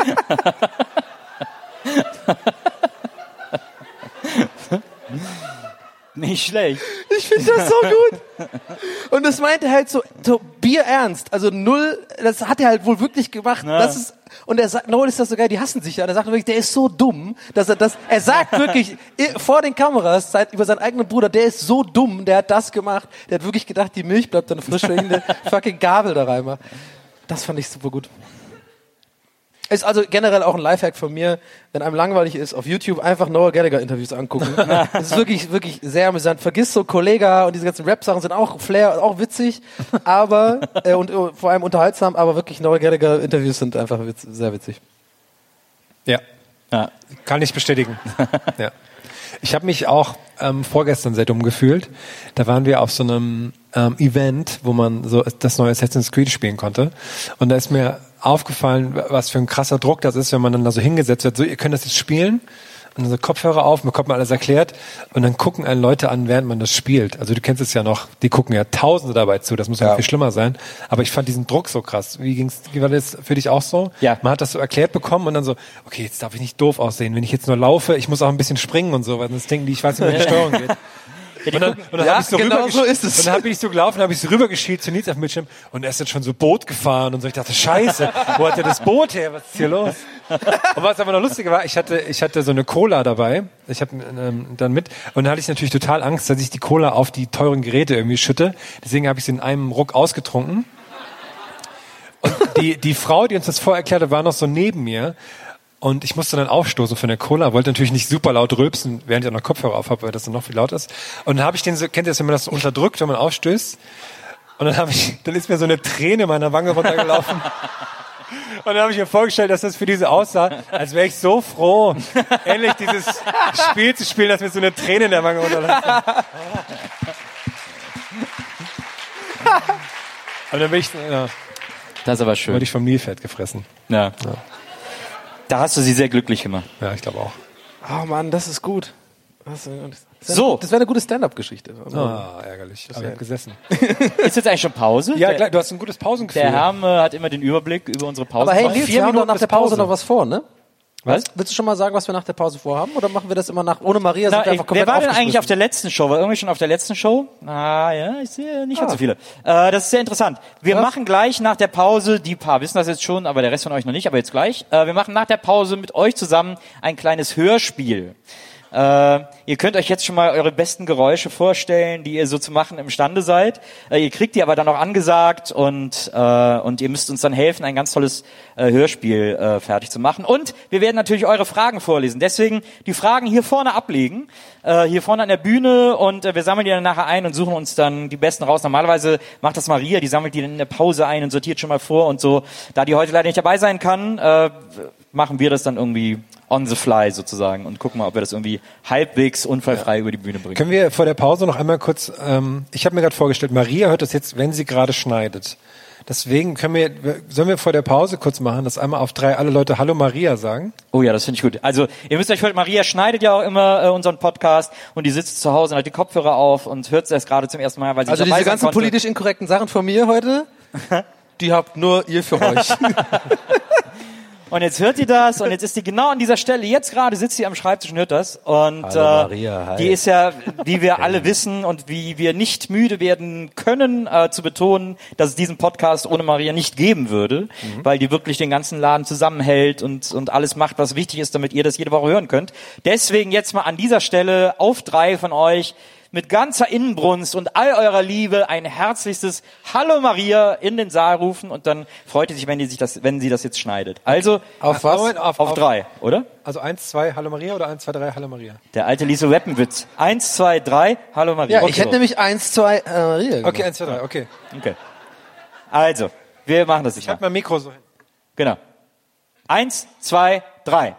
Nicht schlecht. Ich finde das so gut. Und das meinte er halt so bierernst. Also null, das hat er halt wohl wirklich gemacht. Ja. Das ist, und er sagt, Noel ist das so geil, die hassen sich ja. Und er sagt wirklich, der ist so dumm, dass er sagt wirklich vor den Kameras über seinen eigenen Bruder, der ist so dumm, der hat das gemacht. Der hat wirklich gedacht, die Milch bleibt dann frisch, wenn ich eine fucking Gabel da reinmache. Das fand ich super gut. Ist also generell auch ein Lifehack von mir, wenn einem langweilig ist, auf YouTube einfach Noel Gallagher Interviews angucken. Das ist wirklich, wirklich sehr amüsant. Vergiss so Kollega und diese ganzen Rap-Sachen sind auch Flair, auch witzig, aber, und vor allem unterhaltsam, aber wirklich Noel Gallagher Interviews sind einfach sehr witzig. Ja. Kann ich bestätigen. Ja. Ich habe mich auch vorgestern sehr dumm gefühlt. Da waren wir auf so einem Event, wo man so das neue Assassin's Creed spielen konnte. Und da ist mir aufgefallen, was für ein krasser Druck das ist, wenn man dann da so hingesetzt wird. So, ihr könnt das jetzt spielen. Und dann so Kopfhörer auf, bekommt man alles erklärt. Und dann gucken einen Leute an, während man das spielt. Also du kennst es ja noch, die gucken ja Tausende dabei zu. Das muss ja viel schlimmer sein. Aber ich fand diesen Druck so krass. Wie war das für dich auch so? Ja. Man hat das so erklärt bekommen und dann so, okay, jetzt darf ich nicht doof aussehen. Wenn ich jetzt nur laufe, ich muss auch ein bisschen springen und so, weil sonst denken die, ich weiß nicht, wie die Steuerung geht. Und dann hab ich so genau so ist es. Und dann bin ich so gelaufen, habe ich so rübergeschielt zu Nils auf dem Bildschirm und er ist dann schon so Boot gefahren und so. Ich dachte, scheiße, wo hat er das Boot her? Was ist hier los? Und was aber noch lustiger war, ich hatte so eine Cola dabei. Ich habe dann mit und da hatte ich natürlich total Angst, dass ich die Cola auf die teuren Geräte irgendwie schütte. Deswegen habe ich sie in einem Ruck ausgetrunken. Und die Frau, die uns das vorher erklärte, war noch so neben mir. Und ich musste dann aufstoßen von der Cola, wollte natürlich nicht super laut rülpsen, während ich auch noch Kopfhörer auf habe, weil das dann noch viel laut ist. Und dann habe ich den so, kennt ihr das, wenn man das so unterdrückt, wenn man aufstößt? Und dann ist mir so eine Träne meiner Wange runtergelaufen. Und dann habe ich mir vorgestellt, dass das für diese aussah, als wäre ich so froh, endlich dieses Spiel zu spielen, dass mir so eine Träne in der Wange runterläuft. Aber dann bin ich, das ist aber schön. Wurde ich vom Nilpferd gefressen. Ja. Da hast du sie sehr glücklich gemacht. Ja, ich glaube auch. Oh Mann, das ist gut. Das So. wäre eine gute Stand-up-Geschichte. Ärgerlich. Aber ich habe gesessen. Ist jetzt eigentlich schon Pause? Ja, klar, du hast ein gutes Pausengefühl. Der Herm hat immer den Überblick über unsere Pause. Aber hey, Nils, wir haben doch nach der Pause Pause. noch was vor, ne? Was? Willst du schon mal sagen, was wir nach der Pause vorhaben? Oder machen wir das immer ohne Maria? Sind wir einfach Wer komplett war denn eigentlich aufgeschmissen? auf der letzten Show? War irgendwie schon auf der letzten Show? Ich sehe nicht ganz so viele. Das ist sehr interessant. Wir machen gleich nach der Pause, die paar wissen das jetzt schon, aber der Rest von euch noch nicht, aber jetzt gleich. Wir machen nach der Pause mit euch zusammen ein kleines Hörspiel. Ihr könnt euch jetzt schon mal eure besten Geräusche vorstellen, die ihr so zu machen imstande seid. Ihr kriegt die aber dann auch angesagt und ihr müsst uns dann helfen, ein ganz tolles Hörspiel fertig zu machen. Und wir werden natürlich eure Fragen vorlesen. Deswegen die Fragen hier vorne ablegen, hier vorne an der Bühne und wir sammeln die dann nachher ein und suchen uns dann die besten raus. Normalerweise macht das Maria, die sammelt die dann in der Pause ein und sortiert schon mal vor und so. Da die heute leider nicht dabei sein kann, machen wir das dann irgendwie on the fly sozusagen und gucken mal, ob wir das irgendwie halbwegs unfallfrei über die Bühne bringen. Können wir vor der Pause noch einmal kurz, ich habe mir gerade vorgestellt, Maria hört das jetzt, wenn sie gerade schneidet. Deswegen sollen wir vor der Pause kurz machen, dass einmal auf 3 alle Leute Hallo Maria sagen? Oh ja, das finde ich gut. Also ihr müsst euch heute, Maria schneidet ja auch immer unseren Podcast und die sitzt zu Hause und hat die Kopfhörer auf und hört es erst gerade zum ersten Mal, weil sie Also dabei diese sein ganzen konnte. politisch inkorrekten Sachen von mir heute, die habt nur ihr für euch. Und jetzt hört ihr das und jetzt ist die genau an dieser Stelle, jetzt gerade sitzt sie am Schreibtisch und hört das. Und Hallo Maria, hi. die ist ja, wie wir alle wissen und wie wir nicht müde werden können, zu betonen, dass es diesen Podcast ohne Maria nicht geben würde, weil die wirklich den ganzen Laden zusammenhält und alles macht, was wichtig ist, damit ihr das jede Woche hören könnt. Deswegen jetzt mal an dieser Stelle auf 3 von euch mit ganzer Inbrunst und all eurer Liebe ein herzlichstes Hallo Maria in den Saal rufen und dann freut ihr sich, wenn sie das jetzt schneidet. Also Auf was? Moment, auf 3, oder? Also 1, 2, Hallo Maria oder 1, 2, 3, Hallo Maria? Der alte Lise Weppenwitz. 1, 2, 3, Hallo Maria. Ja, ich hätte nämlich 1, 2 Maria gemacht. Okay, 1, 2, 3, okay. Okay. Also, wir machen das nicht Ich halte mein Mikro so hin. Genau. 1, 2, 3.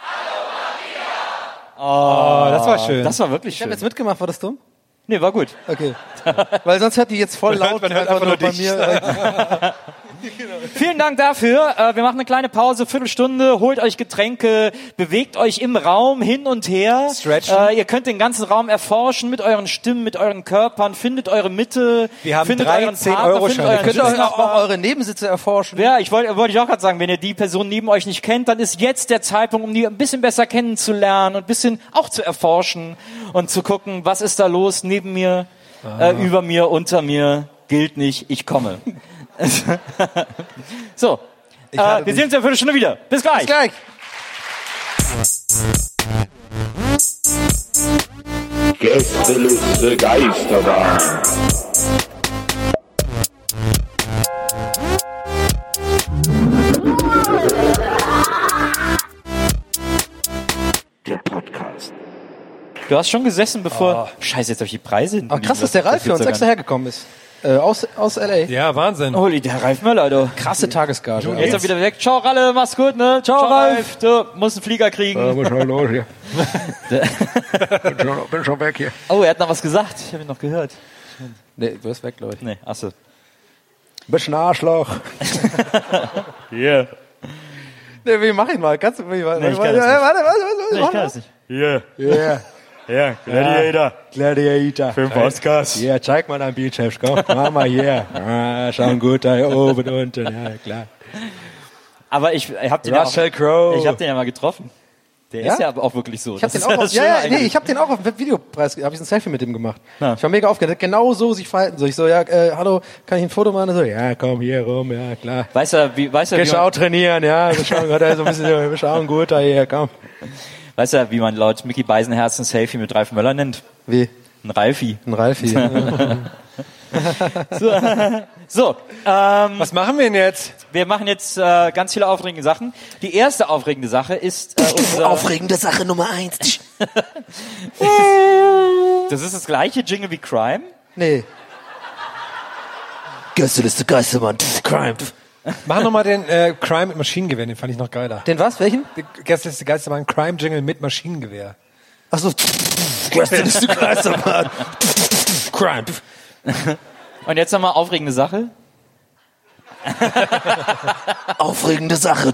Oh, das war schön. Das war wirklich Ich schön. habe jetzt mitgemacht, war das dumm? Nee, war gut. Okay. Weil sonst hört die jetzt voll laut man hört einfach nur bei dich. mir. Vielen Dank dafür. Wir machen eine kleine Pause, Viertelstunde. Holt euch Getränke, bewegt euch im Raum hin und her. Stretchen. Ihr könnt den ganzen Raum erforschen mit euren Stimmen, mit euren Körpern. Findet eure Mitte. Wir haben findet 3 euren Partner, 10-Euro-Scheine. findet euren Könnt ihr Sitznachbar. auch eure Nebensitze erforschen? Ja, wollte ich auch gerade sagen, wenn ihr die Person neben euch nicht kennt, dann ist jetzt der Zeitpunkt, um die ein bisschen besser kennenzulernen und ein bisschen auch zu erforschen und zu gucken, was ist da los neben mir, über mir, unter mir, gilt nicht, ich komme. So, wir sehen uns in einer Viertelstunde wieder. Bis gleich. Bis gleich. Gästeliste Geisterbahn. Der Podcast. Du hast schon gesessen, bevor... Scheiße, jetzt habe ich die Preise hinten. Aber krass, dass der Ralf für uns extra hergekommen ist. Aus L.A. Ja, Wahnsinn. Holy, der Ralf Möller, du. Krasse Tagesgage. Jetzt ist er wieder weg. Ciao, Ralle, mach's gut, ne? Ciao, Ralf. Du musst einen Flieger kriegen. Muss schon los hier. bin schon weg hier. Oh, er hat noch was gesagt. Ich habe ihn noch gehört. Nee, du bist weg, glaube ich. Nee, achso. Bisschen Arschloch. Yeah. Nee, wie mach ihn mal? Kannst du Nee, ich kann das nicht. Warte. Nee, ich kann das nicht. Yeah. Yeah. Ja, Gladiator. Gladiator. Für den Podcast. Ja, zeig mal dein Bizeps, komm, mach mal hier. Schauen gut da oben, unten, ja, klar. Aber ich hab den Russell Crowe. Ich hab den ja mal getroffen. Der Ja? ist ja aber auch wirklich so. Ich hab Das den ist auch, das Schöne eigentlich. ich hab den auch auf dem Videopreis, habe ich ein Selfie mit dem gemacht. Ja. Ich war mega aufgeregt, genau so sich verhalten. So, ich so, ja, hallo, kann ich ein Foto machen? So, ja, komm hier rum, ja, klar. Weißt du, wie man trainieren, ja, wir schauen gerade so ein bisschen, wir schauen gut da hier, komm. Weißt du, wie man laut Micky Beisenherz ein Selfie mit Ralf Möller nennt? Wie? Ein Ralfi. Ein Ralfi. So, Was machen wir denn jetzt? wir machen jetzt ganz viele aufregende Sachen. Die erste aufregende Sache ist unsere... Aufregende Sache Nummer 1. Das ist das gleiche Jingle wie Crime. Nee. Gästeliste Geistermann. Crime. Mach nochmal den Crime mit Maschinengewehr, den fand ich noch geiler. Den was? Welchen? Gästeliste Geistermann Crime-Jingle mit Maschinengewehr. Achso. Gästeliste Geistermann. Crime. Und jetzt nochmal aufregende Sache. Aufregende Sache.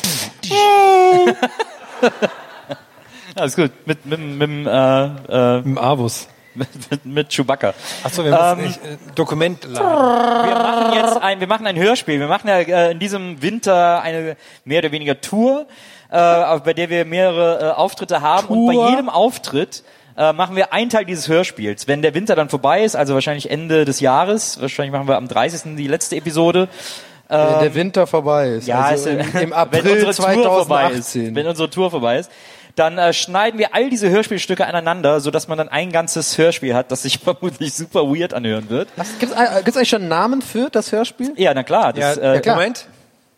Alles gut. Mit Im Avus. mit Chewbacca. Achso, wir müssen nicht Dokument laden. Wir machen ein Hörspiel. Wir machen ja in diesem Winter eine mehr oder weniger Tour, bei der wir mehrere Auftritte haben. Und bei jedem Auftritt machen wir einen Teil dieses Hörspiels. Wenn der Winter dann vorbei ist, also wahrscheinlich Ende des Jahres, wahrscheinlich machen wir am 30. die letzte Episode. Wenn der Winter vorbei ist. Ja, also im April wenn unsere Tour vorbei ist, 2018. wenn unsere Tour vorbei ist, dann schneiden wir all diese Hörspielstücke aneinander, sodass man dann ein ganzes Hörspiel hat, das sich vermutlich super weird anhören wird. Gibt's eigentlich schon einen Namen für das Hörspiel? Ja, na klar. Das, Ja, klar. Moment.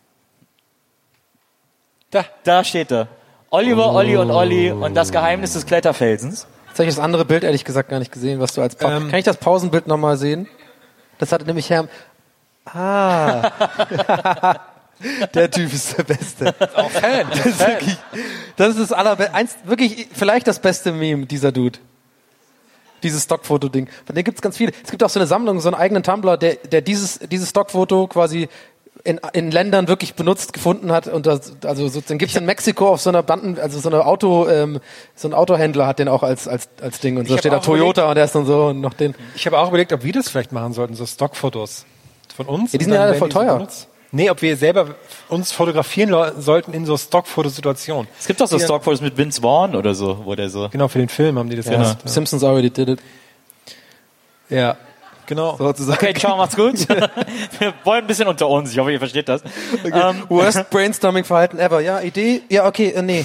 Da steht er. Oliver, Olli und Olli und das Geheimnis des Kletterfelsens. Jetzt habe ich das andere Bild ehrlich gesagt gar nicht gesehen, was du als Kann ich das Pausenbild nochmal sehen? Das hatte nämlich Herr... Ah. Der Typ ist der Beste. Auch Fan. Das ist das wirklich vielleicht das beste Meme, dieser Dude. Dieses Stockfoto-Ding. Von dem gibt's ganz viele. Es gibt auch so eine Sammlung, so einen eigenen Tumblr, der dieses Stockfoto quasi in Ländern wirklich benutzt gefunden hat. Und dann gibt's in Mexiko auf so einer so ein Autohändler hat den auch als Ding. Und so steht da Toyota und der ist dann so und noch den. Ich habe auch überlegt, ob wir das vielleicht machen sollten, so Stockfotos von uns. Ja, die sind ja alle voll teuer. Nee, ob wir selber uns fotografieren sollten in so Stockfotosituationen. Es gibt doch so Stockfotos mit Vince Vaughn oder so, wo der so... Genau, für den Film haben die das Genau. Simpsons already did it. Ja, genau. Sozusagen. Okay, ciao, macht's gut. Wir wollen ein bisschen unter uns, ich hoffe, ihr versteht das. Okay. Worst Brainstorming-Verhalten ever. Ja, Idee? Ja, okay, nee.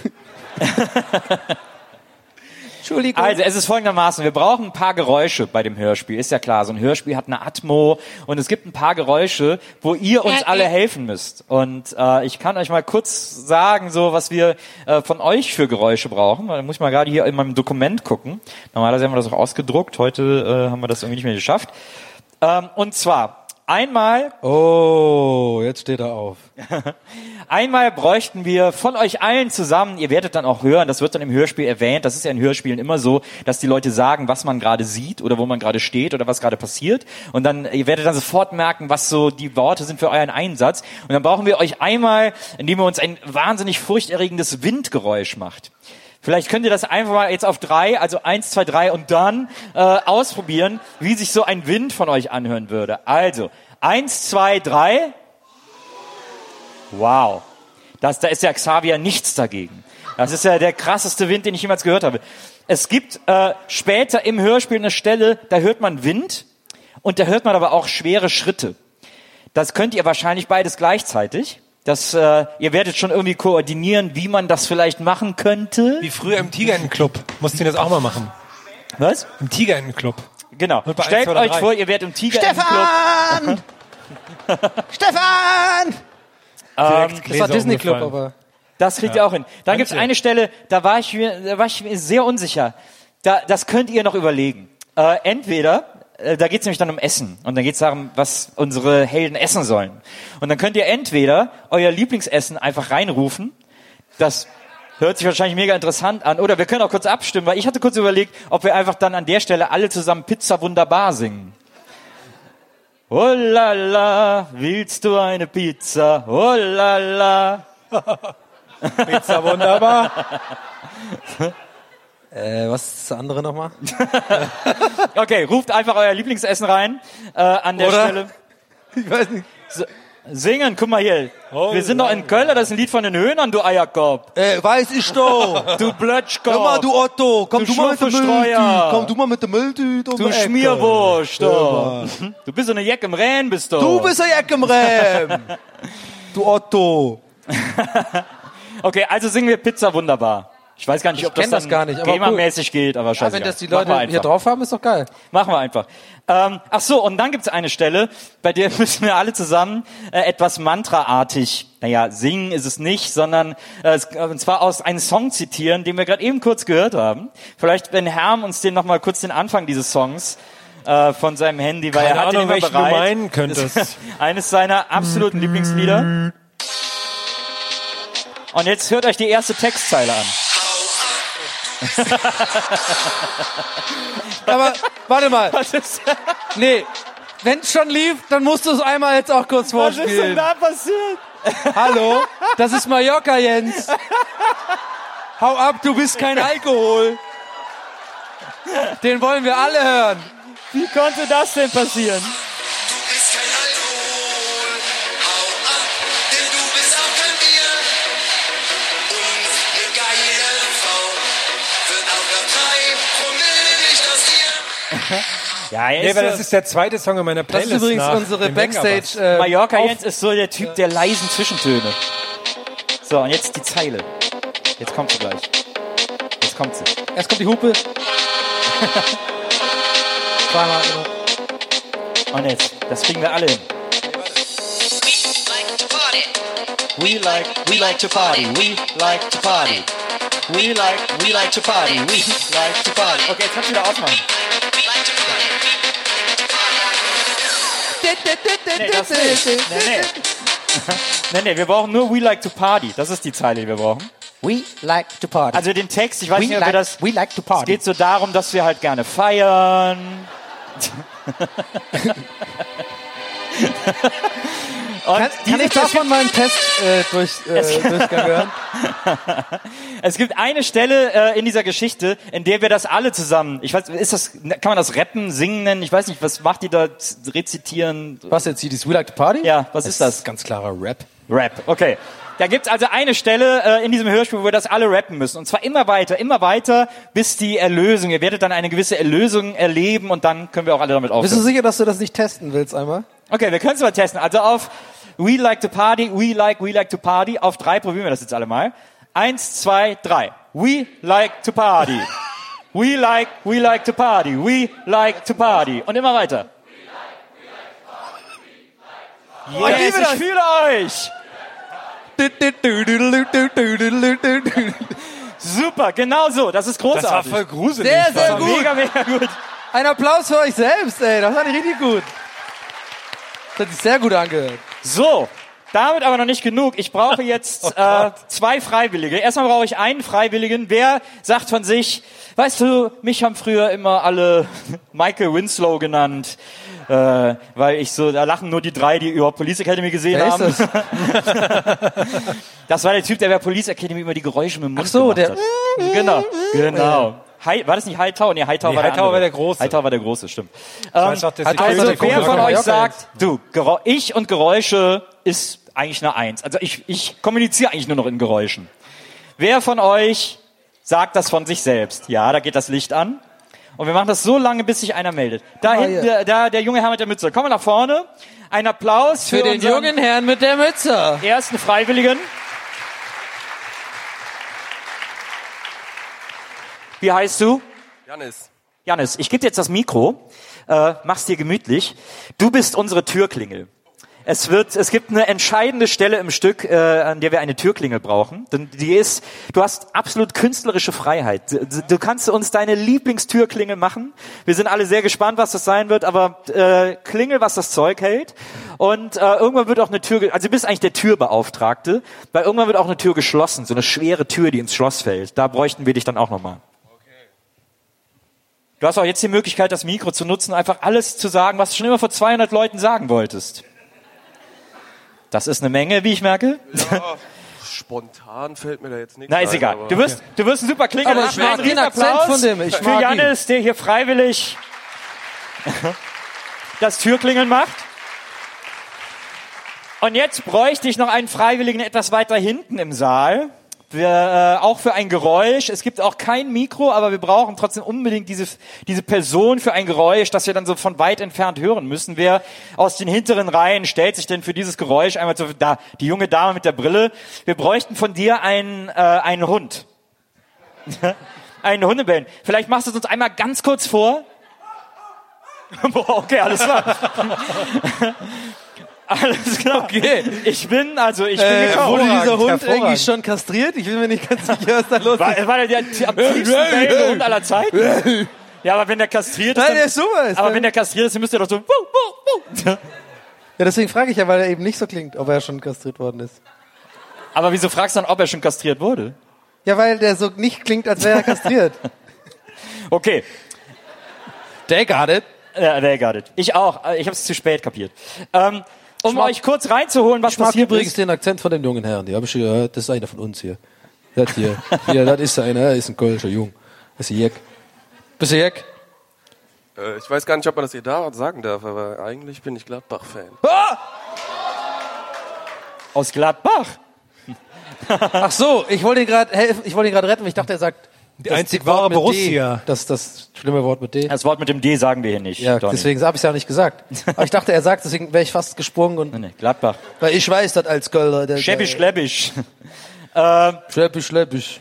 Entschuldigung. Also, es ist folgendermaßen, wir brauchen ein paar Geräusche bei dem Hörspiel. Ist ja klar, so ein Hörspiel hat eine Atmo und es gibt ein paar Geräusche, wo ihr uns alle helfen müsst. Und ich kann euch mal kurz sagen, so was wir von euch für Geräusche brauchen. Da muss ich mal gerade hier in meinem Dokument gucken. Normalerweise haben wir das auch ausgedruckt, heute haben wir das irgendwie nicht mehr geschafft. Und zwar, Einmal, Oh, jetzt steht er auf. einmal bräuchten wir von euch allen zusammen, ihr werdet dann auch hören, das wird dann im Hörspiel erwähnt, das ist ja in Hörspielen immer so, dass die Leute sagen, was man gerade sieht oder wo man gerade steht oder was gerade passiert. Und dann, ihr werdet dann sofort merken, was so die Worte sind für euren Einsatz. Und dann brauchen wir euch einmal, indem ihr uns ein wahnsinnig furchterregendes Windgeräusch macht. Vielleicht könnt ihr das einfach mal jetzt auf 3, also 1, 2, 3 und dann ausprobieren, wie sich so ein Wind von euch anhören würde. Also, 1, 2, 3. Wow. Da ist ja Xavier nichts dagegen. Das ist ja der krasseste Wind, den ich jemals gehört habe. Es gibt später im Hörspiel eine Stelle, da hört man Wind und da hört man aber auch schwere Schritte. Das könnt ihr wahrscheinlich beides gleichzeitig. Ihr werdet schon irgendwie koordinieren, wie man das vielleicht machen könnte. Wie früher im Tigerentenclub. Musst du das auch mal machen. Was? Im Tigerentenclub. Genau. Und bei Stellt 1, 2, euch 3. vor, ihr werdet im Tigerentenclub. Stefan! Stefan! Das war Disney Club, aber... Das kriegt ihr auch hin. Dann gibt's eine Stelle, da war ich mir sehr unsicher. Das könnt ihr noch überlegen. Entweder... Da geht's nämlich dann um Essen. Und dann geht's darum, was unsere Helden essen sollen. Und dann könnt ihr entweder euer Lieblingsessen einfach reinrufen. Das hört sich wahrscheinlich mega interessant an. Oder wir können auch kurz abstimmen, weil ich hatte kurz überlegt, ob wir einfach dann an der Stelle alle zusammen Pizza wunderbar singen. Oh la la, willst du eine Pizza? Oh la la. Pizza wunderbar. Was ist das andere nochmal? Okay, ruft einfach euer Lieblingsessen rein an der Stelle. Ich weiß nicht. Singen, guck mal hier. Wir sind doch in Köln, das ist ein Lied von den Höhnern, du Eierkopf. Weiß ich doch. Du Blötschkopf. Komm mal, du Otto. Komm du mal mit dem Mülltüte. Komm du mal mit dem Mülltüte. Du Schmierwurst. Du bist so eine Jack im Rennen, bist du. Du bist ein Jack im Rennen. Du Otto. Okay, also singen wir Pizza wunderbar. Ich weiß gar nicht, ob das dann gar nicht, aber gamermäßig geht, aber scheiße. Wenn das die Leute hier drauf haben, ist doch geil. Machen wir einfach. Ach so, und dann gibt's eine Stelle, bei der müssen wir alle zusammen etwas mantraartig, singen ist es nicht, sondern und zwar aus einem Song zitieren, den wir gerade eben kurz gehört haben. Vielleicht, wenn Herm uns nochmal kurz den Anfang dieses Songs von seinem Handy, weil er hat den immer bereit. Du meinen könntest. Eines seiner absoluten Lieblingslieder. Und jetzt hört euch die erste Textzeile an. Aber, warte mal. Nee, wenn es schon lief, dann musst du es einmal jetzt auch kurz vorspielen. Was ist denn da passiert? Hallo, das ist Mallorca, Jens. Hau ab, du bist kein Alkohol. Den wollen wir alle hören. Wie konnte das denn passieren? Ja, weil das ist der zweite Song in meiner Playlist. Das ist übrigens unsere Backstage. Mallorca Jens ist so der Typ der leisen Zwischentöne. So, und jetzt die Zeile. Jetzt kommt sie gleich. Jetzt kommt sie. Erst kommt die Hupe. Zweimal. Und jetzt, das kriegen wir alle hin. We like to party. We like to party. We like to party. We like to party. Okay, jetzt kannst du wieder ausmachen. Nee, das nicht. Nee, wir brauchen nur We like to party. Das ist die Zeile, die wir brauchen. We like to party. Also den Text, ich weiß nicht, ob wir das... We like to party. Es geht so darum, dass wir halt gerne feiern. Kann ich davon mal einen Test Durchgang hören? Es gibt eine Stelle in dieser Geschichte, in der wir das alle zusammen, ich weiß, kann man das rappen, singen nennen? Ich weiß nicht, was macht die da, rezitieren? Was jetzt, dieses We Like to Party? Ja, was ist das? Ganz klarer Rap. Rap, okay. Da gibt's also eine Stelle in diesem Hörspiel, wo wir das alle rappen müssen. Und zwar immer weiter, bis die Erlösung. Ihr werdet dann eine gewisse Erlösung erleben und dann können wir auch alle damit aufhören. Bist du sicher, dass du das nicht testen willst einmal? Okay, wir können es mal testen. Also auf We like to party, we like to party. Auf 3 probieren wir das jetzt alle mal. 1, 2, 3. We like to party. We like to party. We like to party. Und immer weiter. Yes, ich fühle euch. Super, genau so. Das ist großartig. Das war voll gruselig. Sehr gut. Mega gut. Ein Applaus für euch selbst, ey. Das war richtig gut. Das hat sich sehr gut angehört. So, damit aber noch nicht genug. Ich brauche jetzt 2 Freiwillige. Erstmal brauche ich einen Freiwilligen. Wer sagt von sich, weißt du, mich haben früher immer alle Michael Winslow genannt, weil ich so, da lachen nur die 3, die über Police Academy gesehen haben. Ist das? Das war der Typ, der bei Police Academy immer die Geräusche mit dem Mund Ach so, gemacht hat. Genau. War das nicht Hightower? Nee, Hightower war der Hightower andere. war der Große. Hightower war der Große, stimmt. weiß auch, dass die Also Größe wer der von Kumpel euch von sagt, du, ich und Geräusche ist eigentlich eine 1. Also ich kommuniziere eigentlich nur noch in Geräuschen. Wer von euch sagt das von sich selbst? Ja, da geht das Licht an. Und wir machen das so lange, bis sich einer meldet. Da hinten, der junge Herr mit der Mütze. Kommen wir nach vorne. Ein Applaus Für den unseren jungen Herrn mit der Mütze. ersten Freiwilligen. Wie heißt du? Jannis, ich gebe dir jetzt das Mikro. Mach's dir gemütlich. Du bist unsere Türklingel. Es gibt eine entscheidende Stelle im Stück, an der wir eine Türklingel brauchen. Denn du hast absolut künstlerische Freiheit. Du kannst uns deine Lieblingstürklingel machen. Wir sind alle sehr gespannt, was das sein wird, aber klingel, was das Zeug hält. Und irgendwann wird auch eine Tür, also du bist eigentlich der Türbeauftragte, weil irgendwann wird auch eine Tür geschlossen, so eine schwere Tür, die ins Schloss fällt. Da bräuchten wir dich dann auch nochmal. Du hast auch jetzt die Möglichkeit, das Mikro zu nutzen, einfach alles zu sagen, was du schon immer vor 200 Leuten sagen wolltest. Das ist eine Menge, wie ich merke. Ja, spontan fällt mir da jetzt nichts Na, ist ein, egal. aber- Du wirst ein super Klingel. Aber ich mag den Akzent von dem. Ich für mag ihn. Jannis, der hier freiwillig das Türklingeln macht. Und jetzt bräuchte ich noch einen Freiwilligen etwas weiter hinten im Saal. Auch für ein Geräusch. Es gibt auch kein Mikro, aber wir brauchen trotzdem unbedingt diese Person für ein Geräusch, das wir dann so von weit entfernt hören müssen. Wer aus den hinteren Reihen stellt sich denn für dieses Geräusch einmal da, die junge Dame mit der Brille. Wir bräuchten von dir einen Hund. Einen Hundebellen. Vielleicht machst du es uns einmal ganz kurz vor. Boah, okay, alles klar. Alles klar. Okay. Ich bin Wurde gekommen. dieser Hund eigentlich schon kastriert? Ich bin mir nicht ganz sicher, was da los ist. War der am tiefsten bellende Hund aller Zeiten? Ja, aber wenn der kastriert ist, Nein, der ist sowas. aber wenn der kastriert ist, dann müsst ihr doch so Ja, deswegen frage ich ja, weil er eben nicht so klingt, ob er schon kastriert worden ist. Aber wieso fragst du dann, ob er schon kastriert wurde? Ja, weil der so nicht klingt, als wäre er kastriert. Okay. They got it. Ja, they got it. Ich auch. Ich habe es zu spät kapiert. Euch kurz reinzuholen, was Ich mag passiert übrigens ist. den Akzent von dem jungen Herrn. Die habe ich schon gehört. Das ist einer von uns hier. Das hier. Ja, das ist einer. Er ist ein Kölscher Jung. Das ist ein Jeck. Bist du Jeck? Ich weiß gar nicht, ob man das hier da sagen darf, aber eigentlich bin ich Gladbach-Fan. Ah! Aus Gladbach. Ach so, ich wollte ihn gerade helfen. Ich wollte ihn gerade retten, weil ich dachte, er sagt Die einzig wahre Borussia. Das schlimme Wort mit D. Das Wort mit dem D sagen wir hier nicht. Ja, Donny. deswegen habe ich es ja nicht gesagt. Aber ich dachte, er sagt, deswegen wäre ich fast gesprungen. Und Nee, Gladbach. weil ich weiß das als Kölner. Schäbisch, schläbisch. Schleppisch.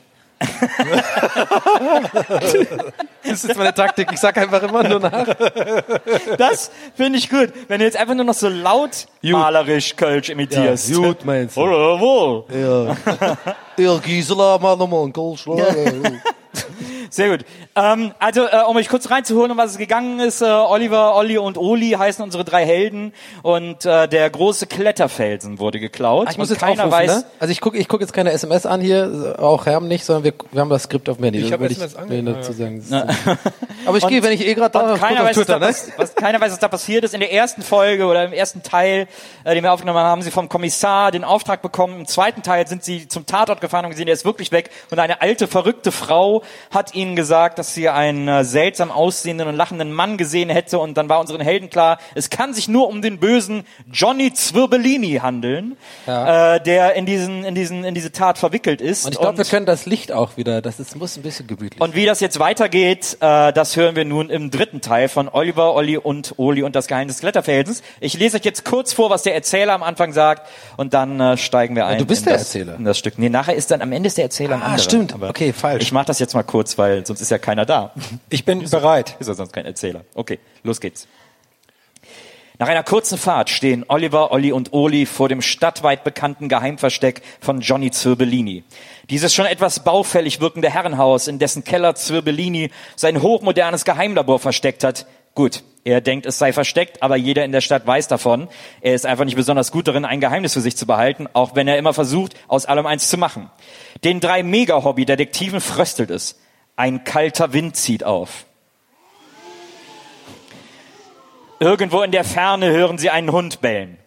Das ist meine Taktik. Ich sag einfach immer nur nach. Das finde ich gut. Wenn du jetzt einfach nur noch so laut malerisch Kölsch imitierst. Ja, gut, meinst du. Oder wo? Ja. Der Gisela, Mann, Kölsch. Sehr gut. Um euch kurz reinzuholen, um was es gegangen ist. Oliver, Olli und Oli heißen unsere 3 Helden. Und der große Kletterfelsen wurde geklaut. Ich muss und jetzt keiner aufrufen, weiß. ne? Also ich guck jetzt keine SMS an hier, auch Herm nicht, sondern wir haben das Skript auf dem Handy. Ich Das hab will SMS will angehört. dazu sagen. Aber ich gehe, wenn ich gerade da Und keiner guck auf weiß, Twitter, ne? keiner weiß, was da passiert ist. In der ersten Folge oder im ersten Teil, den wir aufgenommen haben, haben sie vom Kommissar den Auftrag bekommen. Im zweiten Teil sind sie zum Tatort gefahren und gesehen, der ist wirklich weg. Und eine alte, verrückte Frau hat ihnen gesagt, dass sie einen seltsam aussehenden und lachenden Mann gesehen hätte. Und dann war unseren Helden klar, es kann sich nur um den bösen Johnny Zwirbellini handeln, der in diese Tat verwickelt ist. Und ich glaube, wir können das Licht auch wieder, muss ein bisschen gemütlich Und wie das jetzt weitergeht, das hören wir nun im dritten Teil von Oliver, Olli und Oli und das Geheimnis des Kletterfelsens. Ich lese euch jetzt kurz vor, was der Erzähler am Anfang sagt und dann steigen wir ein. du bist der Erzähler. In das Stück. Nee, nachher ist dann am Ende ist der Erzähler ein anderer. stimmt. Aber Okay, falsch. Ich mache das jetzt mal kurz, weil sonst ist ja keiner da. Ich bin bereit. Ist ja sonst kein Erzähler. Okay, los geht's. Nach einer kurzen Fahrt stehen Oliver, Olli und Oli vor dem stadtweit bekannten Geheimversteck von Johnny Zwirbellini. Dieses schon etwas baufällig wirkende Herrenhaus, in dessen Keller Zwirbellini sein hochmodernes Geheimlabor versteckt hat, Gut, er denkt, es sei versteckt, aber jeder in der Stadt weiß davon. Er ist einfach nicht besonders gut darin, ein Geheimnis für sich zu behalten, auch wenn er immer versucht, aus allem eins zu machen. Den 3 Mega-Hobby-Detektiven fröstelt es. Ein kalter Wind zieht auf. Irgendwo in der Ferne hören sie einen Hund bellen.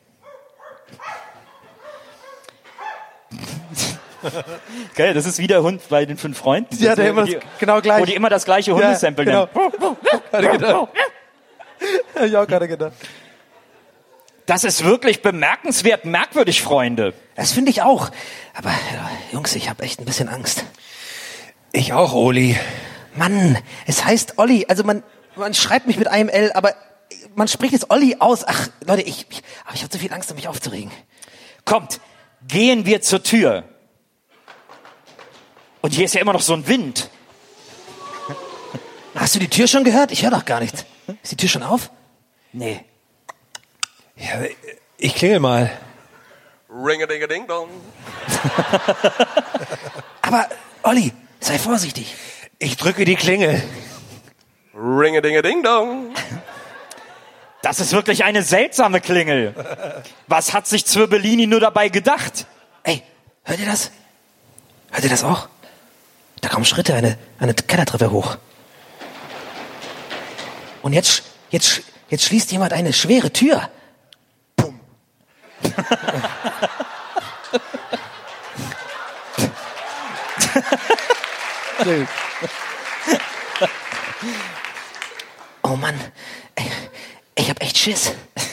Geil, das ist wie der Hund bei den 5 Freunden. Ja, der immer genau gleich. Wo die immer das gleiche Hundesample genau. nennen. Hab ich auch gerade gedacht. Das ist wirklich bemerkenswert merkwürdig, Freunde. Das finde ich auch. Aber Jungs, ich habe echt ein bisschen Angst. Ich auch, Oli. Mann, es heißt Olli. Also man schreibt mich mit einem L, aber man spricht es Olli aus. Ach, Leute, aber ich habe zu viel Angst, um mich aufzuregen. Kommt, gehen wir zur Tür. Und hier ist ja immer noch so ein Wind. Hast du die Tür schon gehört? Ich höre doch gar nichts. Ist die Tür schon auf? Nee. Ja, ich klingel mal. Ring-a-ding-a-ding-dong. Aber, Olli, sei vorsichtig. Ich drücke die Klingel. Ring-a-ding-a-ding-dong. Das ist wirklich eine seltsame Klingel. Was hat sich Zwirbellini nur dabei gedacht? Ey, hört ihr das? Hört ihr das auch? Da kommen Schritte, eine Kellertreppe hoch. Und jetzt schließt jemand eine schwere Tür. Pum. Oh Mann, ich hab echt Schiss.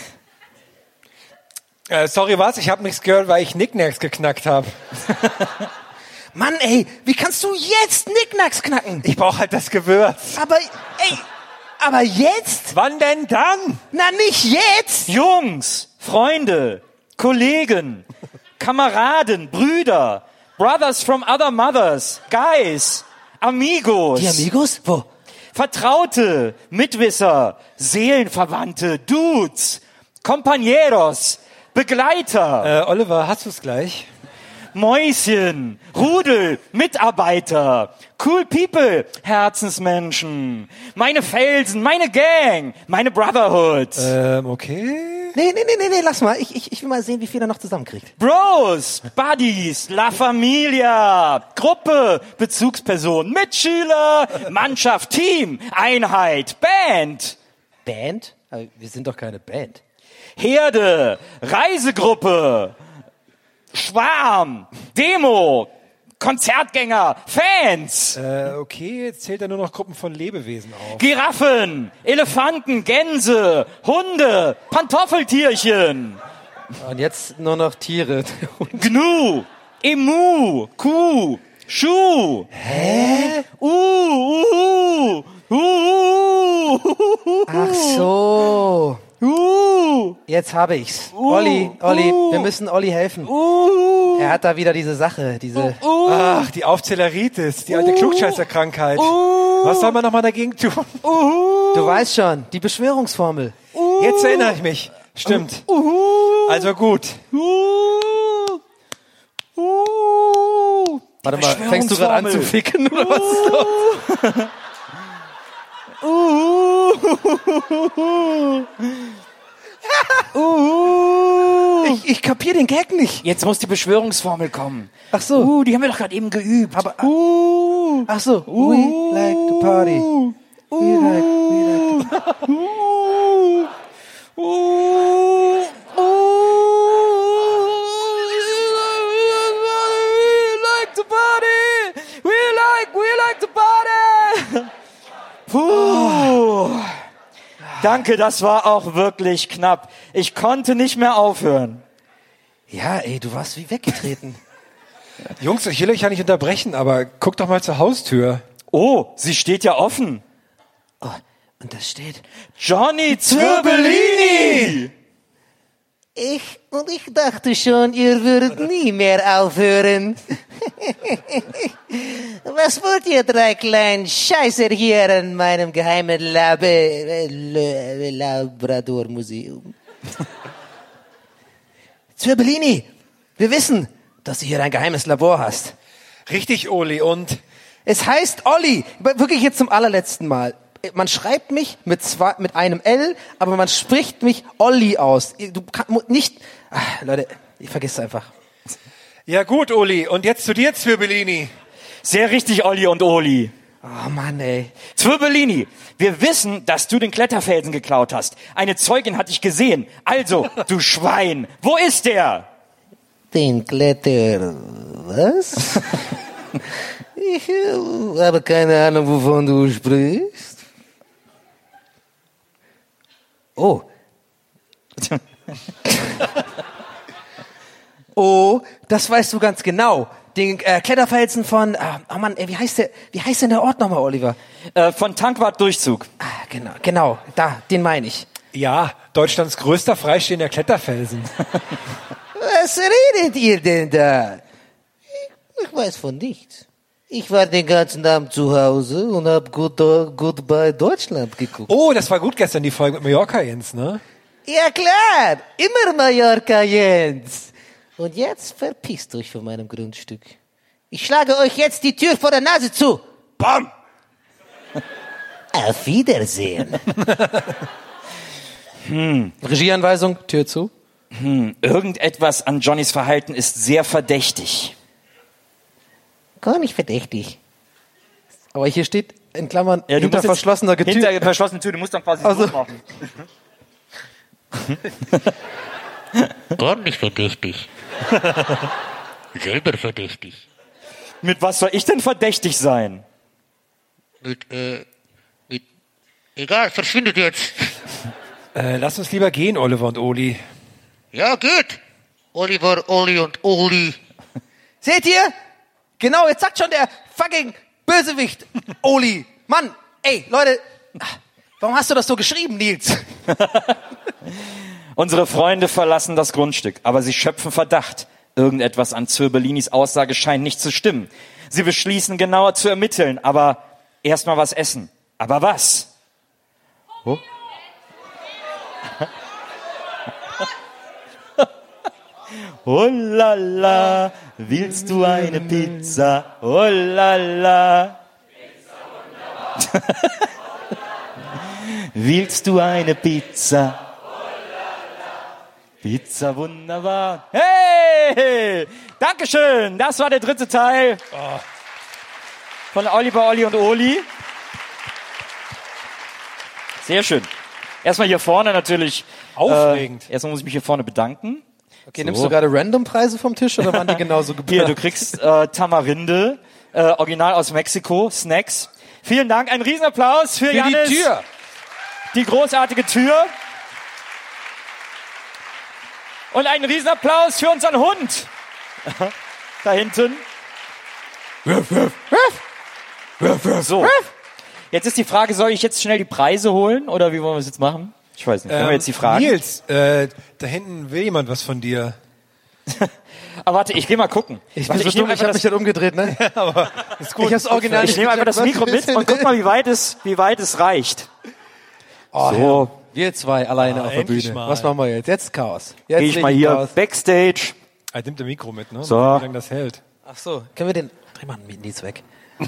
Sorry, was? Ich habe nichts gehört, weil ich Knickknacks geknackt habe. Mann, ey, wie kannst du jetzt Knickknacks knacken? Ich brauche halt das Gewürz. Aber jetzt? Wann denn dann? Na, nicht jetzt! Jungs, Freunde, Kollegen, Kameraden, Brüder, Brothers from other mothers, Guys, Amigos. Die Amigos? Wo? Vertraute, Mitwisser, Seelenverwandte, Dudes, Compañeros, Begleiter. Oliver, hast du's gleich? Mäuschen, Rudel, Mitarbeiter, cool people, Herzensmenschen, meine Felsen, meine Gang, meine Brotherhood. Okay. Nee, lass mal. Ich will mal sehen, wie viel er noch zusammenkriegt. Bros, Buddies, La Familia, Gruppe, Bezugsperson, Mitschüler, Mannschaft, Team, Einheit, Band. Band? Aber wir sind doch keine Band. Herde, Reisegruppe, Schwarm, Demo, Konzertgänger, Fans. Okay, jetzt zählt er nur noch Gruppen von Lebewesen auf. Giraffen, Elefanten, Gänse, Hunde, Pantoffeltierchen. Und jetzt nur noch Tiere. Gnu, Emu, Kuh, Schuh. Hä? Ach so. Jetzt habe ich's. Olli, wir müssen Olli helfen. Er hat da wieder diese Sache, Ach, die Aufzähleritis, die alte Klugscheißerkrankheit. Was soll man nochmal dagegen tun? Du weißt schon, die Beschwörungsformel. Jetzt erinnere ich mich. Stimmt. Also gut. Warte mal, fängst du gerade an zu ficken oder was ist los? Ich kapier den Gag nicht. Jetzt muss die Beschwörungsformel kommen. Ach so. Die haben wir doch gerade eben geübt. Aber, ach so. We like to party. We like to party. Puh. Danke, das war auch wirklich knapp. Ich konnte nicht mehr aufhören. Ja, ey, du warst wie weggetreten. Jungs, ich will euch ja nicht unterbrechen, aber guckt doch mal zur Haustür. Oh, sie steht ja offen. Oh, und da steht Johnny Zwirbellini! Ich dachte schon, ihr würdet nie mehr aufhören. Was wollt ihr 3 kleinen Scheißer hier in meinem geheimen Labrador-Museum? Zwirbellini, wir wissen, dass du hier ein geheimes Labor hast. Richtig, Oli, und? Es heißt Olli, wirklich jetzt zum allerletzten Mal. man schreibt mich mit einem L, aber man spricht mich Olli aus. Du kannst nicht, Leute, ich vergiss es einfach. Ja gut, Uli, und jetzt zu dir, Zwirbellini. Sehr richtig, Olli und Oli. Oh Mann, ey. Zwirbellini, wir wissen, dass du den Kletterfelsen geklaut hast. Eine Zeugin hat dich gesehen. Also, du Schwein, wo ist der? Den Kletter... Was? Ich habe keine Ahnung, wovon du sprichst. Oh. Oh, das weißt du ganz genau. Den Kletterfelsen von, oh Mann, ey, wie heißt denn der Ort nochmal, Oliver? Von Tankwart Durchzug. Genau, da, den meine ich. Ja, Deutschlands größter freistehender Kletterfelsen. Was redet ihr denn da? Ich weiß von nichts. Ich war den ganzen Abend zu Hause und hab Goodbye Deutschland geguckt. Oh, das war gut gestern, die Folge mit Mallorca, Jens, ne? Ja klar, immer Mallorca, Jens. Und jetzt verpisst euch von meinem Grundstück. Ich schlage euch jetzt die Tür vor der Nase zu. Bam! Auf Wiedersehen. Regieanweisung, Tür zu. Irgendetwas an Johnnys Verhalten ist sehr verdächtig. Gar nicht verdächtig. Aber hier steht in Klammern Ja, hinter verschlossener Tür. Hinter verschlossener Tür, du musst dann quasi so machen. Gar nicht verdächtig. Selber verdächtig. Mit was soll ich denn verdächtig sein? Egal, verschwindet jetzt. Lass uns lieber gehen, Oliver und Oli. Ja, geht. Oliver, Olli und Oli. Seht ihr? Genau, jetzt sagt schon der fucking Bösewicht, Oli. Mann, ey, Leute, warum hast du das so geschrieben, Nils? Unsere Freunde verlassen das Grundstück, aber sie schöpfen Verdacht. Irgendetwas an Zirbellinis Aussage scheint nicht zu stimmen. Sie beschließen, genauer zu ermitteln, aber erstmal was essen. Aber was? Oh. Oh la la, willst du eine Pizza? Oh la la. Willst du eine Pizza? Pizza wunderbar. Hey! Dankeschön! Das war der dritte Teil von Oliver, Olli und Oli. Sehr schön. Erstmal hier vorne natürlich. Aufregend. Erstmal muss ich mich hier vorne bedanken. Okay, nimmst du gerade Random-Preise vom Tisch oder waren die genauso geplant? Hier, du kriegst Tamarinde, original aus Mexiko, Snacks. Vielen Dank, ein Riesenapplaus für Jannis. Die Tür. Die großartige Tür. Und einen Riesenapplaus für unseren Hund. Da hinten. So. Jetzt ist die Frage, soll ich jetzt schnell die Preise holen oder wie wollen wir es jetzt machen? Ich weiß nicht. Können wir jetzt die Fragen? Nils, da hinten will jemand was von dir. Aber warte, ich geh mal gucken. Ich hab mich dann umgedreht, ne? Aber ist gut. Ich hab's original Ich nehme einfach das Mikro mit und guck mal, wie weit es reicht. Oh, so. Wir zwei alleine auf der Bühne. mal. Was machen wir jetzt? Jetzt Chaos. Jetzt Gehe ich mal hier Chaos. Backstage. Er nimmt das Mikro mit, ne? So. Wie lange das hält. Ach so, können wir den... Dreh mal Nils weg.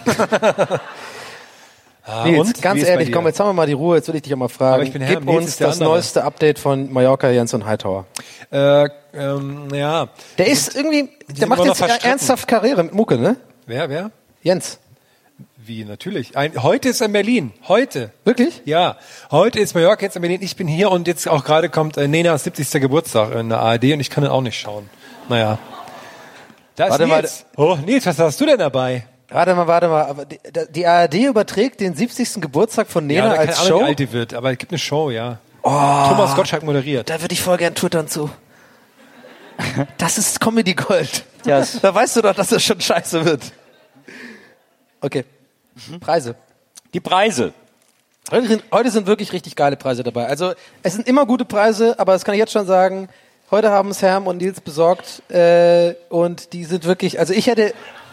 Nils, Nils, ganz ehrlich, komm, jetzt haben wir mal die Ruhe, jetzt will ich dich auch mal fragen. Aber ich bin Herr, Gib Nils uns ist der das andere. neueste Update von Mallorca, Jens und Hightower. Ja. Der ist irgendwie, der sind macht immer jetzt noch verstritten. ernsthaft Karriere mit Mucke, ne? Wer? Jens. Wie, natürlich. Heute ist er in Berlin. Heute. Wirklich? Ja. Heute ist Mallorca, jetzt in Berlin. Ich bin hier und jetzt auch gerade kommt Nenas 70. Geburtstag in der ARD und ich kann den auch nicht schauen. Naja. Da ist Warte Nils. Oh, Nils, was hast du denn dabei? Warte mal, aber die ARD überträgt den 70. Geburtstag von Nena Ja, als keine Ahnung, Show? wie alt die wird, aber es gibt eine Show, ja. Thomas Gottschalk moderiert. Da würde ich voll gern twittern zu. Das ist Comedy Gold. Yes. Da weißt du doch, dass das schon scheiße wird. Okay. Preise. Die Preise. Heute sind wirklich richtig geile Preise dabei. Also es sind immer gute Preise, aber das kann ich jetzt schon sagen. Heute haben es Herm und Nils besorgt und die sind wirklich, also ich hätte...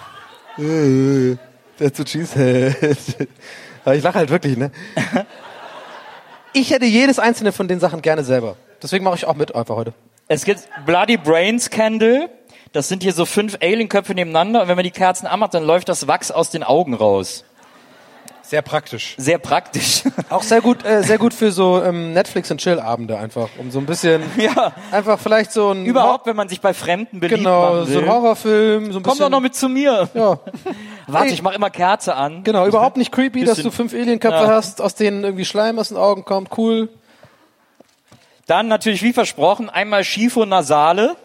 That's a cheesehead. Aber ich lache halt wirklich, ne? Ich hätte jedes einzelne von den Sachen gerne selber. Deswegen mache ich auch mit einfach heute. Es gibt Bloody Brains Candle. Das sind hier so 5 Alienköpfe nebeneinander und wenn man die Kerzen anmacht, dann läuft das Wachs aus den Augen raus. Sehr praktisch. Sehr praktisch. Auch sehr gut für so Netflix- und Chill-Abende einfach, um so ein bisschen, einfach vielleicht so ein... Überhaupt, wenn man sich bei Fremden beliebt machen will. So ein Horrorfilm, so ein bisschen... Komm doch noch mit zu mir. Ja. Warte, ich mach immer Kerze an. Genau, überhaupt nicht creepy, dass du 5 Alienköpfe hast, aus denen irgendwie Schleim aus den Augen kommt, cool. Dann natürlich, wie versprochen, einmal Schifo-Nasale.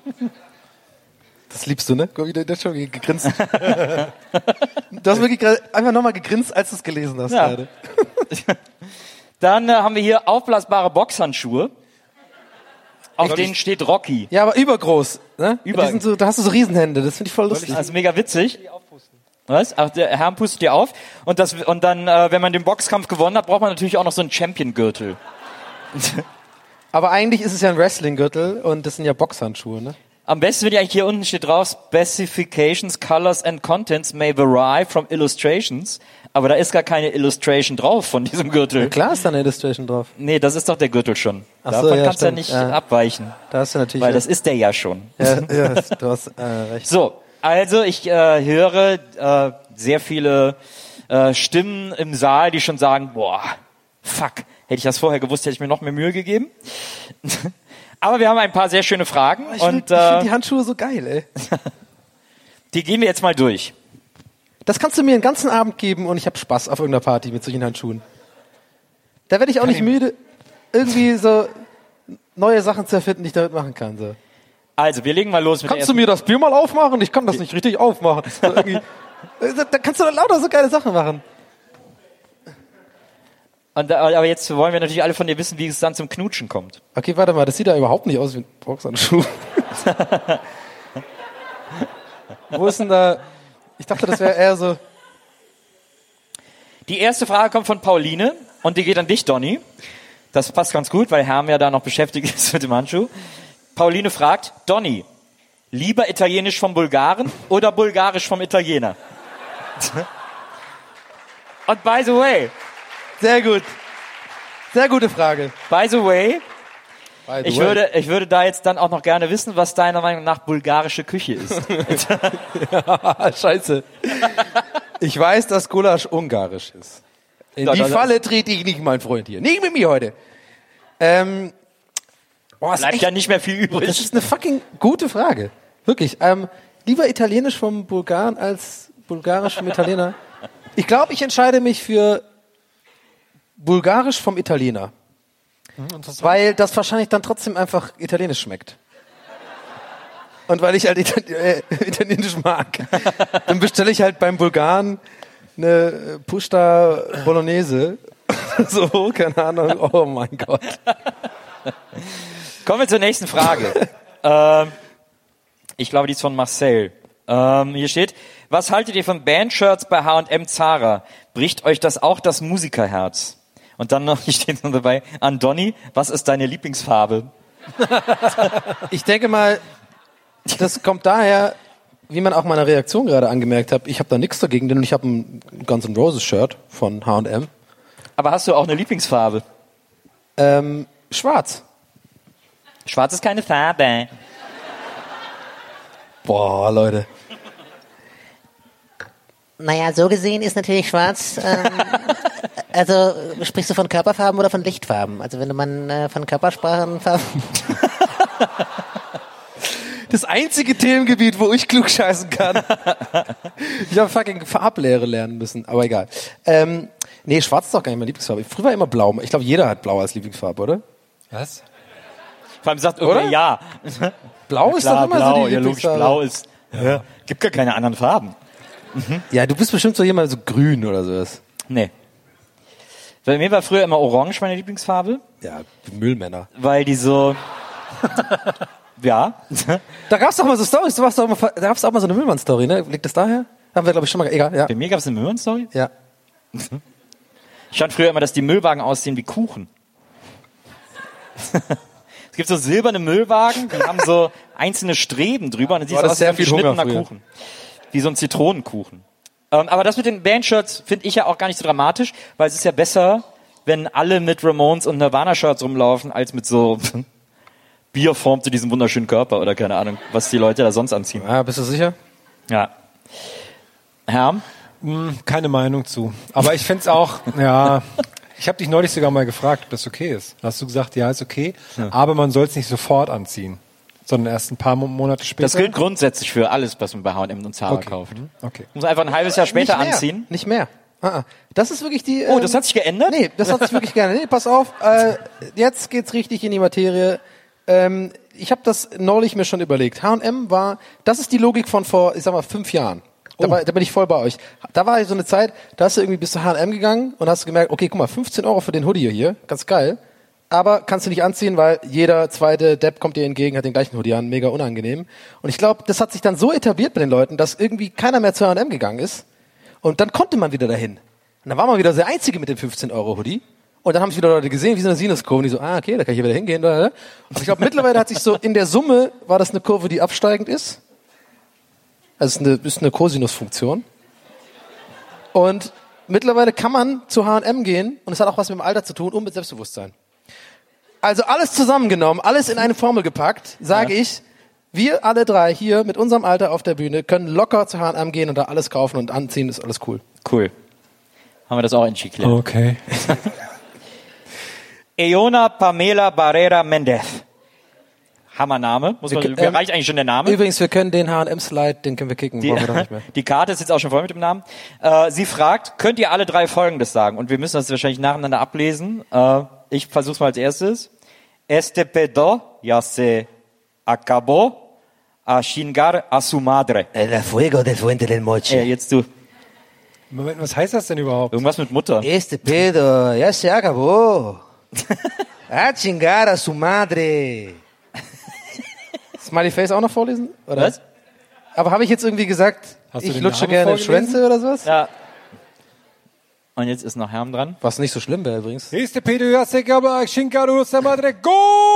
Das liebst du, ne? Guck, wie du das schon gegrinst. Du hast wirklich gerade einfach nochmal gegrinst, als du es gelesen hast gerade. Dann haben wir hier aufblasbare Boxhandschuhe. Auf denen steht Rocky. Ja, aber übergroß. Ne? Die sind so, da hast du so Riesenhände, das finde ich voll lustig. Also mega witzig. Was? Ach, der Herr pustet dir auf. Und dann, wenn man den Boxkampf gewonnen hat, braucht man natürlich auch noch so einen Champion-Gürtel. Aber eigentlich ist es ja ein Wrestling-Gürtel und das sind ja Boxhandschuhe, ne? Am besten, wenn eigentlich hier unten steht drauf, Specifications, Colors and Contents may vary from illustrations. Aber da ist gar keine Illustration drauf von diesem Gürtel. Ja, klar ist da eine Illustration drauf. Nee, das ist doch der Gürtel schon. Ach Davon so, ja, kannst du ja stimmt. nicht abweichen. Da hast du natürlich... Weil das ist der ja schon. Ja, du hast recht. So, also ich höre sehr viele Stimmen im Saal, die schon sagen, boah, fuck, hätte ich das vorher gewusst, hätte ich mir noch mehr Mühe gegeben. Aber wir haben ein paar sehr schöne Fragen. Ich finde die Handschuhe so geil, ey. Die gehen wir jetzt mal durch. Das kannst du mir den ganzen Abend geben und ich habe Spaß auf irgendeiner Party mit solchen Handschuhen. Da werde ich auch nicht müde, irgendwie so neue Sachen zu erfinden, die ich damit machen kann. So. Also, wir legen mal los mit Kannst du mir das Bier mal aufmachen? Ich kann das nicht richtig aufmachen. So da kannst du dann lauter so geile Sachen machen. Aber jetzt wollen wir natürlich alle von dir wissen, wie es dann zum Knutschen kommt. Okay, warte mal, das sieht ja überhaupt nicht aus wie ein Boxhandschuh. Wo ist denn da... Ich dachte, das wäre eher so... Die erste Frage kommt von Pauline und die geht an dich, Donny. Das passt ganz gut, weil Herm ja da noch beschäftigt ist mit dem Handschuh. Pauline fragt, Donny, lieber Italienisch vom Bulgaren oder Bulgarisch vom Italiener? Und by the way... Sehr gut. Sehr gute Frage. By the way, ich würde da jetzt dann auch noch gerne wissen, was deiner Meinung nach bulgarische Küche ist. Ja, scheiße. Ich weiß, dass Gulasch ungarisch ist. In die Falle trete ich nicht, mein Freund hier. Nicht mit mir heute. Bleibt ja nicht mehr viel übrig. Das ist eine fucking gute Frage. Wirklich. Lieber Italienisch vom Bulgaren als Bulgarisch vom Italiener. Ich glaube, ich entscheide mich für Bulgarisch vom Italiener. Weil das wahrscheinlich dann trotzdem einfach italienisch schmeckt. Und weil ich halt italienisch mag, dann bestelle ich halt beim Bulgaren eine Pusta Bolognese. So, keine Ahnung. Oh mein Gott. Kommen wir zur nächsten Frage. Ich glaube, die ist von Marcel. Hier steht, was haltet ihr von Bandshirts bei H&M Zara? Bricht euch das auch das Musikerherz? Und dann noch, hier steht noch dabei, an Donny, was ist deine Lieblingsfarbe? Ich denke mal, das kommt daher, wie man auch meiner Reaktion gerade angemerkt hat, ich habe da nichts dagegen, denn ich habe ein Guns N' Roses Shirt von H&M. Aber hast du auch eine Lieblingsfarbe? Schwarz. Schwarz ist keine Farbe. Boah, Leute. Naja, so gesehen ist natürlich schwarz, also sprichst du von Körperfarben oder von Lichtfarben? Also wenn man von Körpersprachenfarben... Das einzige Themengebiet, wo ich klugscheißen kann. Ich habe fucking Farblehre lernen müssen, aber egal. Nee, schwarz ist doch gar nicht meine Lieblingsfarbe. Früher war immer blau. Ich glaube, jeder hat blau als Lieblingsfarbe, oder? Was? Vor allem sagt irgendwer ja. Blau ist doch immer blau, so die Lieblingsfarbe. Blau ist... Ja. Gibt gar keine anderen Farben. Ja, du bist bestimmt so jemand so grün oder sowas. Nee. Bei mir war früher immer orange meine Lieblingsfarbe. Ja, die Müllmänner. Weil die so... ja. Da gab's doch mal so Storys, da gab's auch mal so eine Müllmann-Story, ne? Liegt das daher? Haben wir, glaube ich, schon mal... Egal, ja. Bei mir gab's eine Müllmann-Story? Ja. Ich fand früher immer, dass die Müllwagen aussehen wie Kuchen. Es gibt so silberne Müllwagen, die haben so einzelne Streben drüber und dann sieht es aus wie ein geschnittener Kuchen. Wie so ein Zitronenkuchen. Aber das mit den Bandshirts finde ich ja auch gar nicht so dramatisch, weil es ist ja besser, wenn alle mit Ramones und Nirvana-Shirts rumlaufen, als mit so Bier formte diesen wunderschönen Körper oder keine Ahnung, was die Leute da sonst anziehen. Ja, bist du sicher? Ja. Herr? Keine Meinung zu. Aber ich find's auch, ja, ich habe dich neulich sogar mal gefragt, ob das okay ist. Da hast du gesagt, ja, ist okay, aber man soll es nicht sofort anziehen, sondern erst ein paar Monate später. Das gilt grundsätzlich für alles, was man bei H&M und Zara kauft. Okay. Muss einfach ein halbes Jahr später anziehen. Nicht mehr. Das ist wirklich die... Oh, das hat sich geändert? Nee, das hat sich wirklich geändert. Nee, pass auf, jetzt geht's richtig in die Materie. Ich habe das neulich mir schon überlegt. H&M das ist die Logik von vor, ich sag mal, 5 Jahren. Da bin ich voll bei euch. Da war so eine Zeit, da hast du irgendwie bis zu H&M gegangen und hast gemerkt, okay, guck mal, 15 € für den Hoodie hier, ganz geil. Aber kannst du nicht anziehen, weil jeder zweite Depp kommt dir entgegen, hat den gleichen Hoodie an, mega unangenehm. Und ich glaube, das hat sich dann so etabliert bei den Leuten, dass irgendwie keiner mehr zu H&M gegangen ist. Und dann konnte man wieder dahin. Und dann war man wieder der Einzige mit dem 15 € Hoodie. Und dann haben es wieder Leute gesehen, wie so eine Sinuskurve, die so, okay, da kann ich hier wieder hingehen. Und ich glaube, mittlerweile hat sich so, in der Summe war das eine Kurve, die absteigend ist. Also es ist eine Cosinusfunktion. Und mittlerweile kann man zu H&M gehen und es hat auch was mit dem Alter zu tun und mit Selbstbewusstsein. Also alles zusammengenommen, alles in eine Formel gepackt, sage ich, wir alle 3 hier mit unserem Alter auf der Bühne können locker zu H&M gehen und da alles kaufen und anziehen, ist alles cool. Cool. Haben wir das auch entschieden. Okay. Eona Pamela Barrera Mendez. Hammername. Reicht eigentlich schon der Name? Übrigens, wir können den H&M-Slide, den können wir kicken. Brauchen wir doch nicht mehr. Die Karte ist jetzt auch schon voll mit dem Namen. Sie fragt, könnt ihr alle 3 Folgendes sagen? Und wir müssen das wahrscheinlich nacheinander ablesen. Ich versuch's mal als erstes. Este pedo ya se acabó a chingar a su madre. El fuego del fuente del moche. Jetzt du. Moment, was heißt das denn überhaupt? Irgendwas mit Mutter. Este pedo ya se acabó. A chingar a su madre. Smiley Face auch noch vorlesen? Oder? Was? Aber habe ich jetzt irgendwie gesagt, ich lutsche gerne Schwänze oder sowas? Ja. Und jetzt ist noch Herm dran. Was nicht so schlimm wäre übrigens. Este pedo ya se acabó a chingar a su madre. Gol!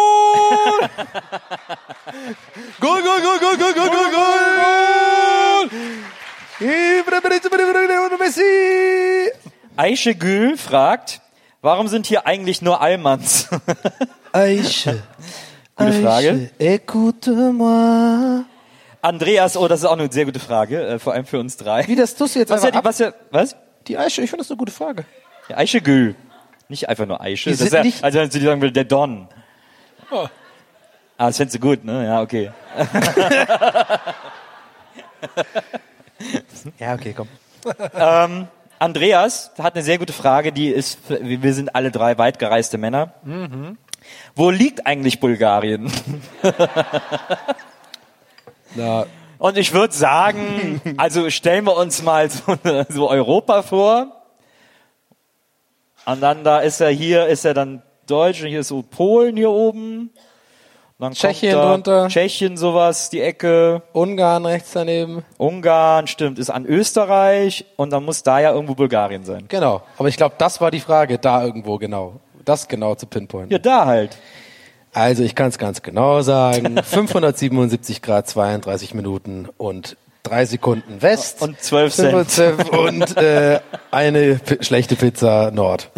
Gol, gol, gol, gol, gol, gol, gol, gol! Messi! Aische Gül fragt, warum sind hier eigentlich nur Allmanns? Aische. Gute Frage. Écoute-moi. Andreas, das ist auch eine sehr gute Frage, vor allem für uns 3. Wie das tust du jetzt was? Die Aische, ich finde das eine gute Frage. Ja, Aische Gül. Nicht einfach nur Aische. Das ist ja, also wenn sie sagen will, der Don. Oh. Das findest du gut, ne? Ja, okay. Ja, okay, komm. Andreas hat eine sehr gute Frage, die ist, wir sind alle 3 weitgereiste Männer. Mhm. Wo liegt eigentlich Bulgarien? Na. Und ich würde sagen, also stellen wir uns mal so Europa vor. Und dann ist er dann Deutsch und hier ist so Polen hier oben. Dann Tschechien kommt da drunter. Tschechien sowas, die Ecke. Ungarn rechts daneben. Ungarn, stimmt, ist an Österreich und dann muss da ja irgendwo Bulgarien sein. Genau, aber ich glaube, das war die Frage, da irgendwo genau. Das genau zu pinpointen. Ja, da halt. Also ich kann es ganz genau sagen. 577 Grad, 32 Minuten und 3 Sekunden West. Und 12 Cent. Und eine schlechte Pizza Nord.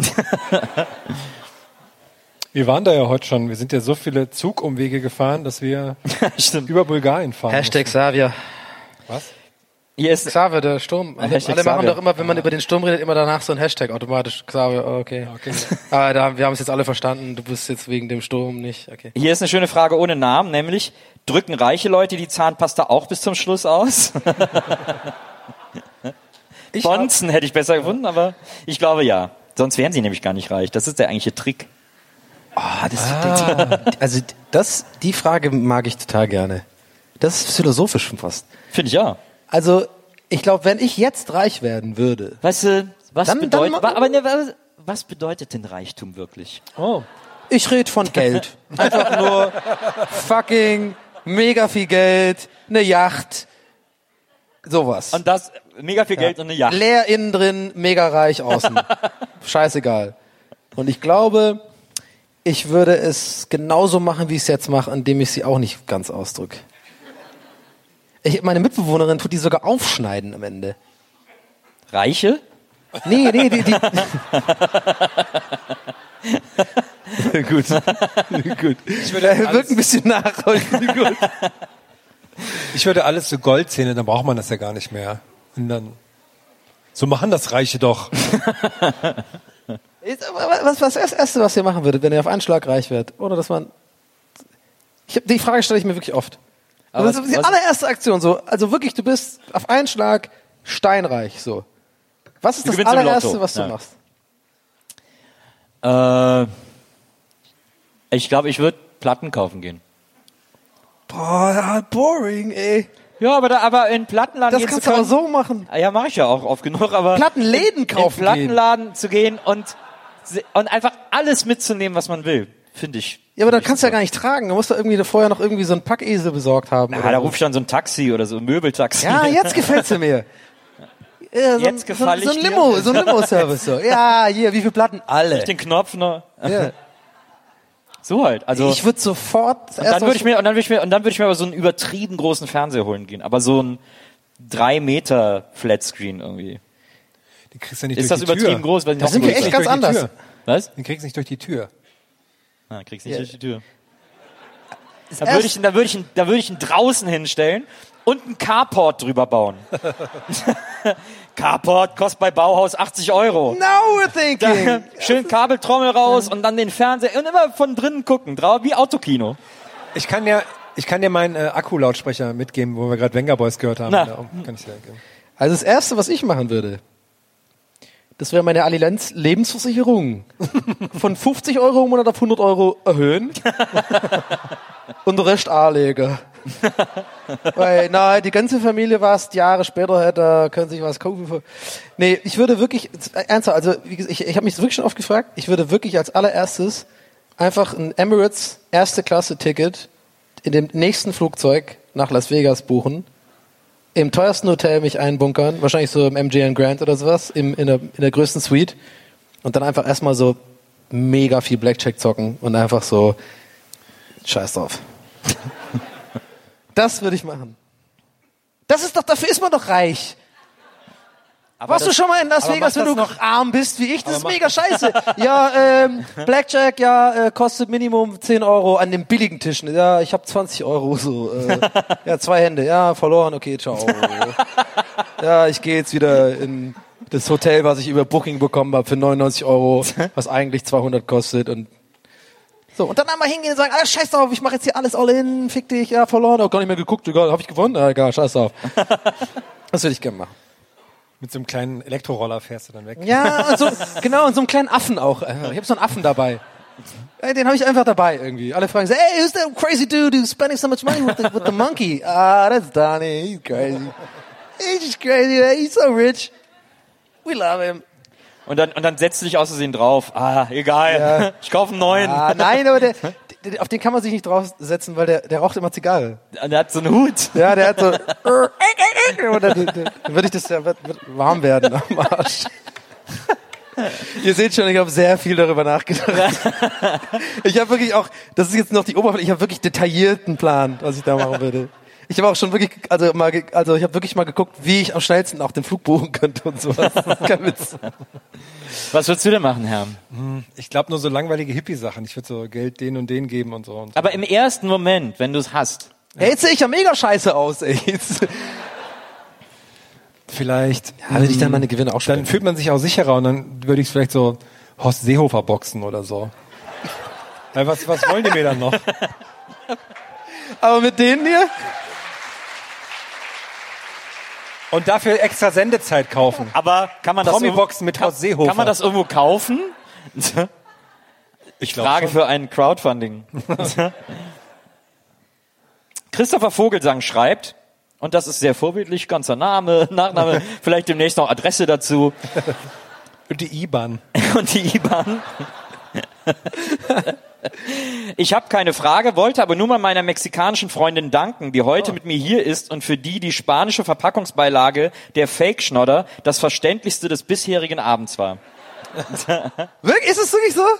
Wir waren da ja heute schon. Wir sind ja so viele Zugumwege gefahren, dass wir über Bulgarien fahren Hashtag Xavier. Was? Hier ist Xavier, der Sturm. Alle machen doch immer, wenn man über den Sturm redet, immer danach so ein Hashtag automatisch. Xavier, okay. Aber wir haben es jetzt alle verstanden. Du bist jetzt wegen dem Sturm nicht. Okay. Hier ist eine schöne Frage ohne Namen, nämlich, drücken reiche Leute die Zahnpasta auch bis zum Schluss aus? Bonzen hätte ich besser gefunden, aber ich glaube ja. Sonst wären sie nämlich gar nicht reich. Das ist der eigentliche Trick. Die Frage mag ich total gerne. Das ist philosophisch schon fast. Finde ich ja. Also, ich glaube, wenn ich jetzt reich werden würde. Weißt du, was bedeutet denn Reichtum wirklich? Oh. Ich rede von Geld. Einfach nur fucking mega viel Geld, eine Yacht, sowas. Und das, mega viel Geld und eine Yacht. Leer innen drin, mega reich außen. Scheißegal. Und ich glaube, ich würde es genauso machen, wie ich es jetzt mache, indem ich sie auch nicht ganz ausdrücke. Meine Mitbewohnerin tut die sogar aufschneiden am Ende. Reiche? Nee, die. Gut. Ich würde wirkt ein bisschen nach. Gut. Ich würde alles so Gold sehen, dann braucht man das ja gar nicht mehr. Und dann So machen das Reiche doch. Was das Erste, was ihr machen würdet, wenn ihr auf einen Schlag reich werdet? Oder dass man... Die Frage stelle ich mir wirklich oft. Aber das ist die allererste Aktion so. Also wirklich, du bist auf einen Schlag steinreich so. Was ist Du das gewinnst im allererste, Lotto. was du Ja. machst? Ich glaube, ich würde Platten kaufen gehen. Boah, boring, ey. Ja, aber in Plattenladen Das gehen kannst zu du aber können. so machen. Ja, mache ich ja auch oft genug, aber Plattenläden kaufen in Plattenladen zu gehen und einfach alles mitzunehmen, was man will, finde ich. Ja, aber da kannst du ja gar nicht tragen. Du musst da irgendwie vorher noch irgendwie so einen Packesel besorgt haben. Ja, oder da so. ruf ich dann so ein Taxi oder so ein Möbeltaxi. Ja, jetzt gefällt's mir. Ja, Jetzt gefall so ein ich dir. Limo, so ein Limo-Service so. Ja, hier, wie viele Platten? Alle. Durch den Knopf, ne? Ja. So halt. Also Ich würde sofort. und dann würde ich mir aber so einen übertrieben großen Fernseher holen gehen, aber so ein 3 Meter Flatscreen irgendwie. Den kriegst du nicht Ist durch das die übertrieben Tür. groß? Weil Da sind wir echt ganz anders. Was? Den kriegst du nicht durch die Tür. Ah, kriegst nicht Ja. durch die Tür. Da würde ich ihn draußen hinstellen und einen Carport drüber bauen. Carport kostet bei Bauhaus 80 €. Now we're thinking. Schön Kabeltrommel raus und dann den Fernseher und immer von drinnen gucken, wie Autokino. Ich kann dir meinen Akkulautsprecher mitgeben, wo wir gerade Venga Boys gehört haben. Na. Da kann ich dir geben. Also das Erste, was ich machen würde, das wäre meine Allianz Lebensversicherung von 50 € im Monat auf 100 € erhöhen und den Rest anlegen. Weil, die ganze Familie was Jahre später hätte, können sich was kaufen. Nee, ich würde wirklich, ernsthaft, also wie gesagt, ich habe mich wirklich schon oft gefragt, ich würde wirklich als allererstes einfach ein Emirates erste Klasse Ticket in dem nächsten Flugzeug nach Las Vegas buchen, im teuersten Hotel mich einbunkern, wahrscheinlich so im MGM Grand oder sowas, in der größten Suite und dann einfach erstmal so mega viel Blackjack zocken und einfach so scheiß drauf. Das würde ich machen. Dafür ist man doch reich. Warst du schon mal in Las Vegas, wenn du arm bist wie ich? Das ist mega scheiße. Ja, Blackjack, kostet Minimum 10 € an den billigen Tischen. Ja, ich habe 20 € so. Ja, 2 Hände. Ja, verloren. Okay, ciao. Ja, ich gehe jetzt wieder in das Hotel, was ich über Booking bekommen habe für 99 €, was eigentlich 200 kostet und so, und dann einmal hingehen und sagen, scheiß drauf, ich mache jetzt hier alles all in, fick dich, ja, verloren, auch gar nicht mehr geguckt, egal, hab ich gewonnen? Ja, egal, scheiß drauf. Das würde ich gerne machen. Mit so einem kleinen Elektroroller fährst du dann weg. Ja, und so einem kleinen Affen auch. Ich habe so einen Affen dabei. Den habe ich einfach dabei irgendwie. Alle fragen so, hey, who's that crazy dude who's spending so much money with the monkey? That's Donnie, he's crazy. He's just crazy, he's so rich. We love him. Und dann setzt du dich aus Versehen drauf. Egal. Ja. Ich kaufe einen neuen. Nein, aber auf den kann man sich nicht draufsetzen, weil der raucht immer Zigarre. Der hat so einen Hut. Ja, der hat so. Und dann wird warm werden am Arsch. Ihr seht schon, ich habe sehr viel darüber nachgedacht. Ich habe wirklich auch, das ist jetzt noch die Oberfläche, ich habe wirklich detaillierten Plan, was ich da machen würde. Ich habe auch schon wirklich, ich habe wirklich mal geguckt, wie ich am schnellsten auch den Flug buchen könnte und sowas. Das ist kein Witz. Was würdest du denn machen, Herr? Ich glaube nur so langweilige Hippie-Sachen. Ich würde so Geld denen und denen geben und so. Aber im ersten Moment, wenn du es hast. Ja. Jetzt sehe ich ja mega scheiße aus, ey. Vielleicht. Ja, wenn ich dann meine Gewinne auch spenden. Dann fühlt man sich auch sicherer und dann würde ich vielleicht so Horst Seehofer boxen oder so. Weil was wollen die mir dann noch? Aber mit denen hier? Und dafür extra Sendezeit kaufen. Aber kann man das Promi-Boxen mit Horst Seehofer. Kann man das irgendwo kaufen? Ich glaube Frage für ein Crowdfunding. Christopher Vogelsang schreibt, und das ist sehr vorbildlich, ganzer Name, Nachname, vielleicht demnächst noch Adresse dazu. Und die IBAN. Und die IBAN. Ich habe keine Frage, wollte aber nur mal meiner mexikanischen Freundin danken, die heute mit mir hier ist und für die spanische Verpackungsbeilage der Fake-Schnodder das Verständlichste des bisherigen Abends war. Wirklich? Ist es wirklich so?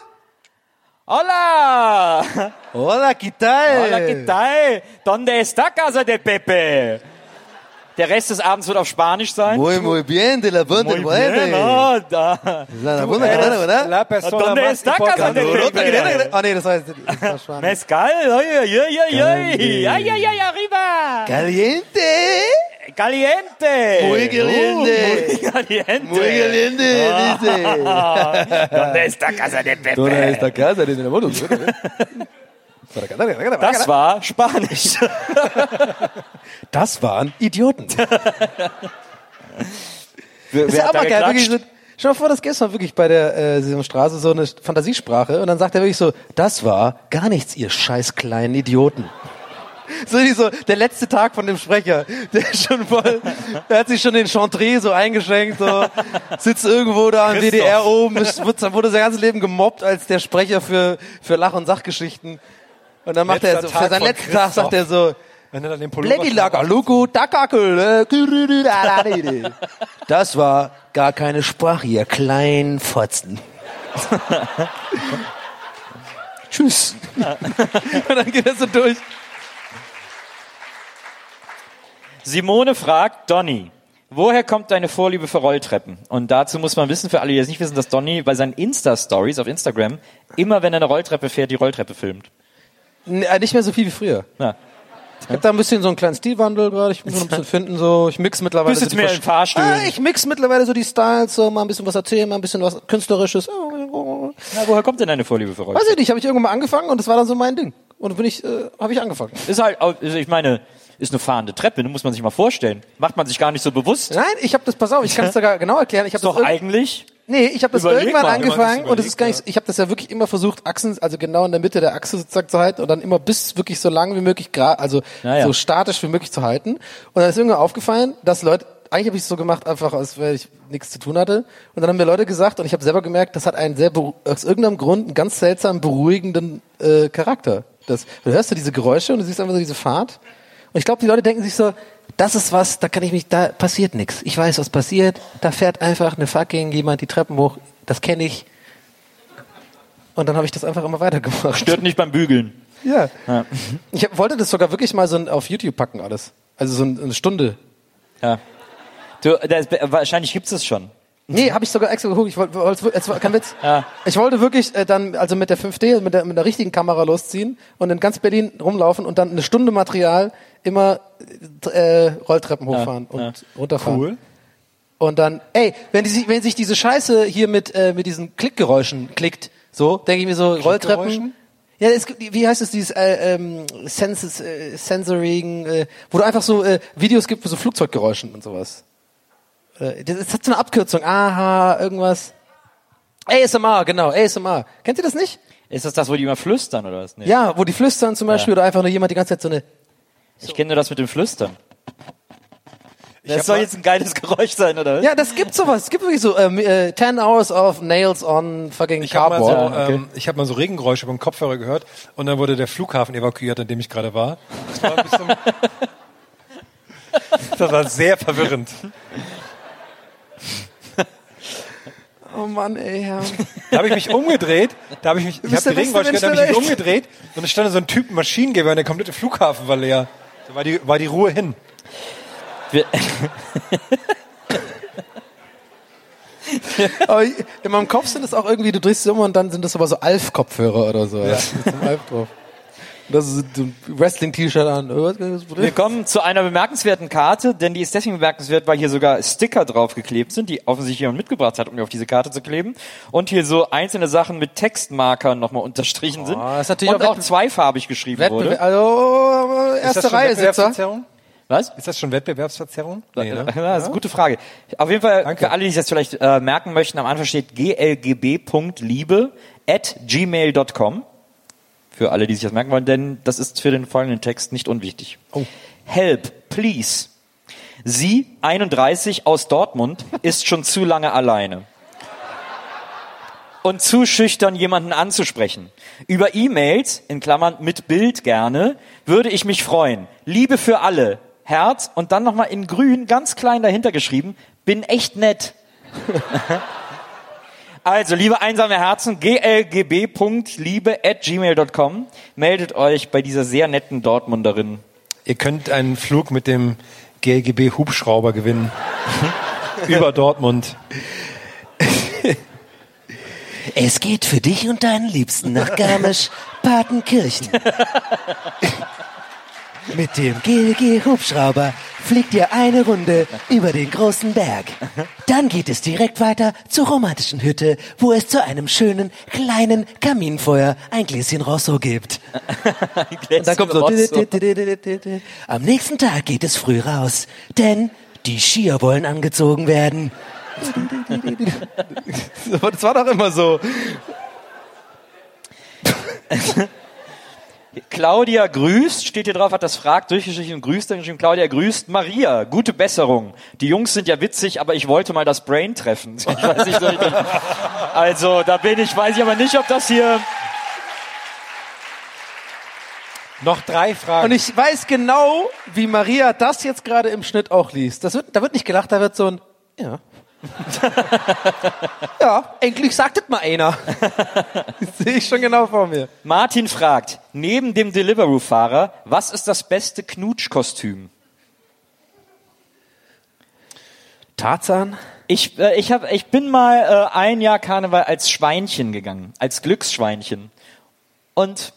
Hola! Hola, ¿qué tal? Hola, ¿qué tal? ¿Dónde está Casa de Pepe? Der Rest des Abends wird auf Spanisch sein. Muy bien, de la buena Muy bien, no, da. La buena, ¿verdad? La persona ¿Dónde más está Casa de Pepe? Ah, nee, das war Spanisch. Mezcal, ay, ay, ay, ay, ay, ay, ay, arriba. Caliente. Caliente. Muy caliente. Muy caliente. Muy caliente, dice. ¿Dónde está Casa de Pepe? ¿Dónde está casa de la Wohnung? Das war Spanisch. Das waren Idioten. Wer Ist ja hat auch da mal geil, wirklich geklatscht? so, stell dir vor, das gestern wirklich bei der Sesamstraße so eine Fantasiesprache und dann sagt er wirklich so, das war gar nichts, ihr scheiß kleinen Idioten. So der letzte Tag von dem Sprecher, der ist schon voll, der hat sich schon den Chantre so eingeschenkt, so, sitzt irgendwo da am Christoph. WDR oben, wurde sein ganzes Leben gemobbt als der Sprecher für Lach- und Sachgeschichten. Und dann macht er so, für seinen letzten Tag sagt er so, Wenn er dann den Pullover Bledilaga, Luku, Takakel, das war gar keine Sprache, ihr kleinen Fotzen. Tschüss. Und dann geht er so durch. Simone fragt Donny, woher kommt deine Vorliebe für Rolltreppen? Und dazu muss man wissen, für alle, die das nicht wissen, dass Donny bei seinen Insta-Stories auf Instagram immer, wenn er eine Rolltreppe fährt, die Rolltreppe filmt. Nicht mehr so viel wie früher. Ja. Ich habe da ein bisschen so einen kleinen Stilwandel gerade. Ich muss noch ein bisschen finden. So, ich mix mittlerweile. Bist jetzt so mehr in Fahrstühlen. Ich mix mittlerweile so die Styles, so mal ein bisschen was erzählen, mal ein bisschen was Künstlerisches. Na, woher kommt denn deine Vorliebe für Rolltreppen? Weiß ich nicht, habe ich irgendwann mal angefangen und das war dann so mein Ding. Und habe ich angefangen. Ist halt, also ich meine, ist eine fahrende Treppe, muss man sich mal vorstellen. Macht man sich gar nicht so bewusst. Nein, ich habe das, pass auf, ich kann es sogar genau erklären. Ich habe Doch eigentlich. Nee, ich habe das Überleg irgendwann mal, angefangen und es ist gar nicht, ich habe das ja wirklich immer versucht, Achsen, also genau in der Mitte der Achse sozusagen zu halten und dann immer bis wirklich so lang wie möglich, also Naja. so statisch wie möglich zu halten. Und dann ist irgendwann aufgefallen, dass Leute, eigentlich habe ich es so gemacht, einfach als weil ich nichts zu tun hatte. Und dann haben mir Leute gesagt und ich habe selber gemerkt, das hat einen aus irgendeinem Grund einen ganz seltsam beruhigenden Charakter. Du hörst diese Geräusche und du siehst einfach so diese Fahrt. Und ich glaube, die Leute denken sich so, das ist was, da passiert nichts. Ich weiß, was passiert. Da fährt einfach jemand die Treppen hoch. Das kenne ich. Und dann habe ich das einfach immer weitergemacht. Stört nicht beim Bügeln. Ja. Ich wollte das sogar wirklich mal so auf YouTube packen alles. Also so eine Stunde. Ja. Wahrscheinlich gibt's es schon. Nee, habe ich sogar extra geguckt. Kein Witz. Ja. Ich wollte wirklich dann also mit der 5D, mit der richtigen Kamera losziehen und in ganz Berlin rumlaufen und dann eine Stunde Material immer Rolltreppen hochfahren und runterfahren. Cool. Und dann, wenn sich diese Scheiße hier mit diesen Klickgeräuschen klickt, so, denke ich mir so, Rolltreppen. Ja, es gibt, wie heißt es, dieses Sensoring, wo du einfach so Videos gibt für so Flugzeuggeräuschen und sowas. Das hat so eine Abkürzung. Aha, irgendwas. ASMR, genau, ASMR. Kennt ihr das nicht? Ist das, wo die immer flüstern oder was? Nee. Ja, wo die flüstern zum Beispiel oder einfach nur jemand die ganze Zeit so eine... Ich kenne nur das mit dem Flüstern. Das soll jetzt ein geiles Geräusch sein, oder was? Ja, das gibt sowas. Es gibt wirklich so 10 hours of nails on fucking cardboard. Ich habe mal so Regengeräusche beim Kopfhörer gehört und dann wurde der Flughafen evakuiert, an dem ich gerade war. Das war, ein bisschen das war sehr verwirrend. Oh Mann, ey, ja. Da habe ich mich umgedreht, ich habe die Regengeräusche gehört, da habe ich mich umgedreht und es stand so ein Typ mit Maschinengewehr und der komplette Flughafen war leer. Da war die Ruhe hin. Aber in meinem Kopf sind es auch irgendwie, du drehst es um und dann sind das aber so Alf-Kopfhörer oder so. Ja. Mit so einem Alf drauf. Und das ist so ein Wrestling-T-Shirt an. Wir kommen zu einer bemerkenswerten Karte, denn die ist deswegen bemerkenswert, weil hier sogar Sticker draufgeklebt sind, die offensichtlich jemand mitgebracht hat, um die auf diese Karte zu kleben. Und hier so einzelne Sachen mit Textmarkern nochmal unterstrichen sind. Das ist und auch zweifarbig geschrieben wurde. Also, erste Reihe Sitzer. Was? Ist das schon Wettbewerbsverzerrung? Nee, ne? Das ist eine gute Frage. Auf jeden Fall, für alle, die sich das vielleicht merken möchten, am Anfang steht glgb.liebe@gmail.com. Für alle, die sich das merken wollen, denn das ist für den folgenden Text nicht unwichtig. Oh. Help, please. Sie, 31, aus Dortmund, ist schon zu lange alleine. Und zu schüchtern, jemanden anzusprechen. Über E-Mails, in Klammern mit Bild gerne, würde ich mich freuen. Liebe für alle. Herz und dann nochmal in grün, ganz klein dahinter geschrieben, bin echt nett. Also, liebe einsame Herzen, glgb.liebe@gmail.com. Meldet euch bei dieser sehr netten Dortmunderin. Ihr könnt einen Flug mit dem GLGB-Hubschrauber gewinnen. Über Dortmund. Es geht für dich und deinen Liebsten nach Garmisch-Partenkirchen. Mit dem GLG-Hubschrauber fliegt ihr eine Runde über den großen Berg. Dann geht es direkt weiter zur romantischen Hütte, wo es zu einem schönen, kleinen Kaminfeuer ein Gläschen Rosso gibt. Und dann kommt so... Am nächsten Tag geht es früh raus, denn die Skier wollen angezogen werden. Das war doch immer so. Claudia grüßt, steht hier drauf, hat das fragt, durchgeschrieben und grüßt, dann geschrieben, Claudia grüßt Maria, gute Besserung. Die Jungs sind ja witzig, aber ich wollte mal das Brain treffen. Ich weiß nicht, also, weiß ich aber nicht, ob das hier... Noch 3 Fragen. Und ich weiß genau, wie Maria das jetzt gerade im Schnitt auch liest. Da wird nicht gelacht, da wird so ein, ja. Ja, endlich sagt es mal einer. Das sehe ich schon genau vor mir. Martin fragt, neben dem Deliveroo-Fahrer, was ist das beste Knutschkostüm? Tarzan? Ich bin mal ein Jahr Karneval als Schweinchen gegangen, als Glücksschweinchen. Und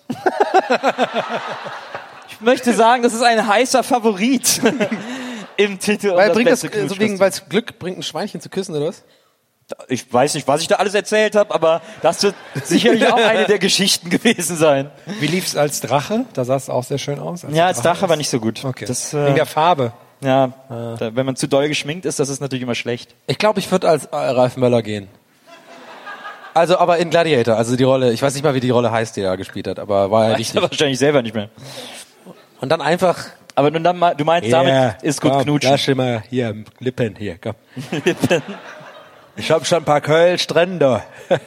ich möchte sagen, das ist ein heißer Favorit im Titel. Weil es Glück bringt, ein Schweinchen zu küssen, oder was? Ich weiß nicht, was ich da alles erzählt habe, aber das wird sicherlich auch eine der Geschichten gewesen sein. Wie lief's als Drache? Da sah es auch sehr schön aus. Als Drache war nicht so gut. Okay. Wegen der Farbe. Ja, wenn man zu doll geschminkt ist, das ist natürlich immer schlecht. Ich glaube, ich würde als Ralf Möller gehen. Also, aber in Gladiator, also die Rolle, ich weiß nicht mal, wie die Rolle heißt, die er gespielt hat, aber war ja richtig. Wahrscheinlich selber nicht mehr. Und dann einfach... Aber du meinst, damit ist gut knutschen. Lass mal hier, Lippen hier, komm. Lippen. Ich hab schon ein paar Köln-Strände.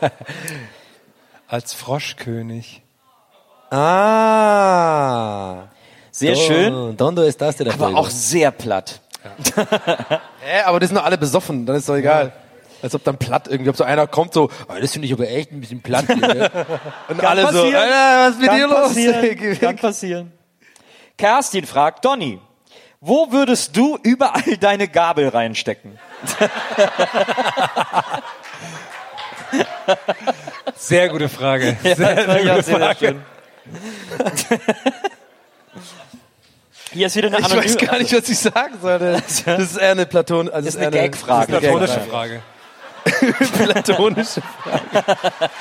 Als Froschkönig. Sehr schön. Dondo ist das der aber auch sehr platt. Ja. Aber die sind doch alle besoffen, dann ist doch egal. Als ob dann platt irgendwie, ob so einer kommt so, das finde ich aber echt ein bisschen platt hier. Ne? Und kann alle passieren. so, was ist mit dir los? Kann passieren. Kerstin fragt, Donny, wo würdest du überall deine Gabel reinstecken? Sehr gute Frage. Ja, sehr schön. Hier ist wieder eine Ich weiß gar nicht, was ich sagen sollte. Das ist eher eine das ist eine Gag-Frage. Eine platonische Frage. Platonische Frage.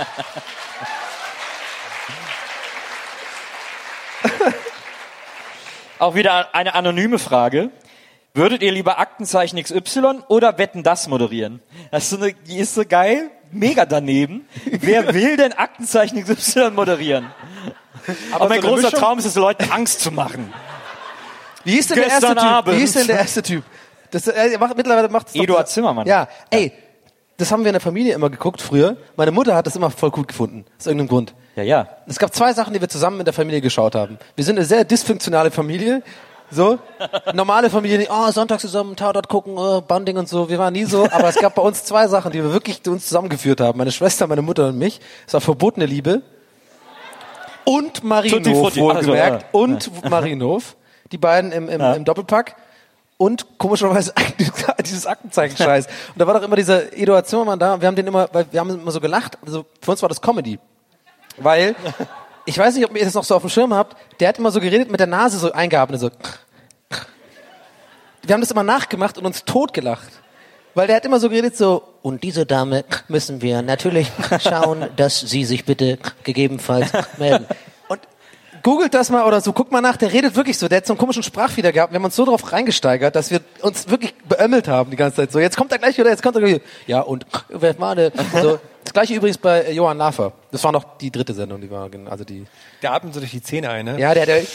Auch wieder eine anonyme Frage. Würdet ihr lieber Aktenzeichen XY oder Wetten, das moderieren? Die ist so geil, mega daneben. Wer will denn Aktenzeichen XY moderieren? Aber mein großer Traum ist es, Leuten Angst zu machen. Wie hieß denn der erste Typ? Wie hieß denn der erste Typ? Mittlerweile macht es Eduard Zimmermann. Ja, ey, das haben wir in der Familie immer geguckt früher. Meine Mutter hat das immer voll gut gefunden. Aus irgendeinem Grund. Ja. Es gab 2 Sachen, die wir zusammen in der Familie geschaut haben. Wir sind eine sehr dysfunktionale Familie. So. Normale Familie, sonntags zusammen, Tatort gucken, Bonding und so. Wir waren nie so. Aber es gab bei uns 2 Sachen, die wir wirklich uns zusammengeführt haben. Meine Schwester, meine Mutter und mich. Es war verbotene Liebe. Und Marienhof, wohlgemerkt. Und Marienhof. Die beiden im Doppelpack. Und komischerweise dieses Aktenzeichen-Scheiß. Und da war doch immer dieser Eduard Zimmermann da. Wir haben immer so gelacht. Also für uns war das Comedy. Weil, ich weiß nicht, ob ihr das noch so auf dem Schirm habt, der hat immer so geredet mit der Nase so eingeatmet. So. Wir haben das immer nachgemacht und uns totgelacht. Weil der hat immer so geredet so, und diese Dame müssen wir natürlich schauen, dass sie sich bitte gegebenenfalls melden. Und googelt das mal oder so, guckt mal nach, der redet wirklich so, der hat so einen komischen Sprachfehler gehabt, wir haben uns so drauf reingesteigert, dass wir uns wirklich beömmelt haben die ganze Zeit. So, jetzt kommt er gleich wieder, jetzt kommt er gleich wieder. Ja, und wer war der? So, das gleiche übrigens bei Johann Lafer. Das war noch die 3. Sendung, die war, also die. Der atmet so durch die Zähne ein, ne? Ja,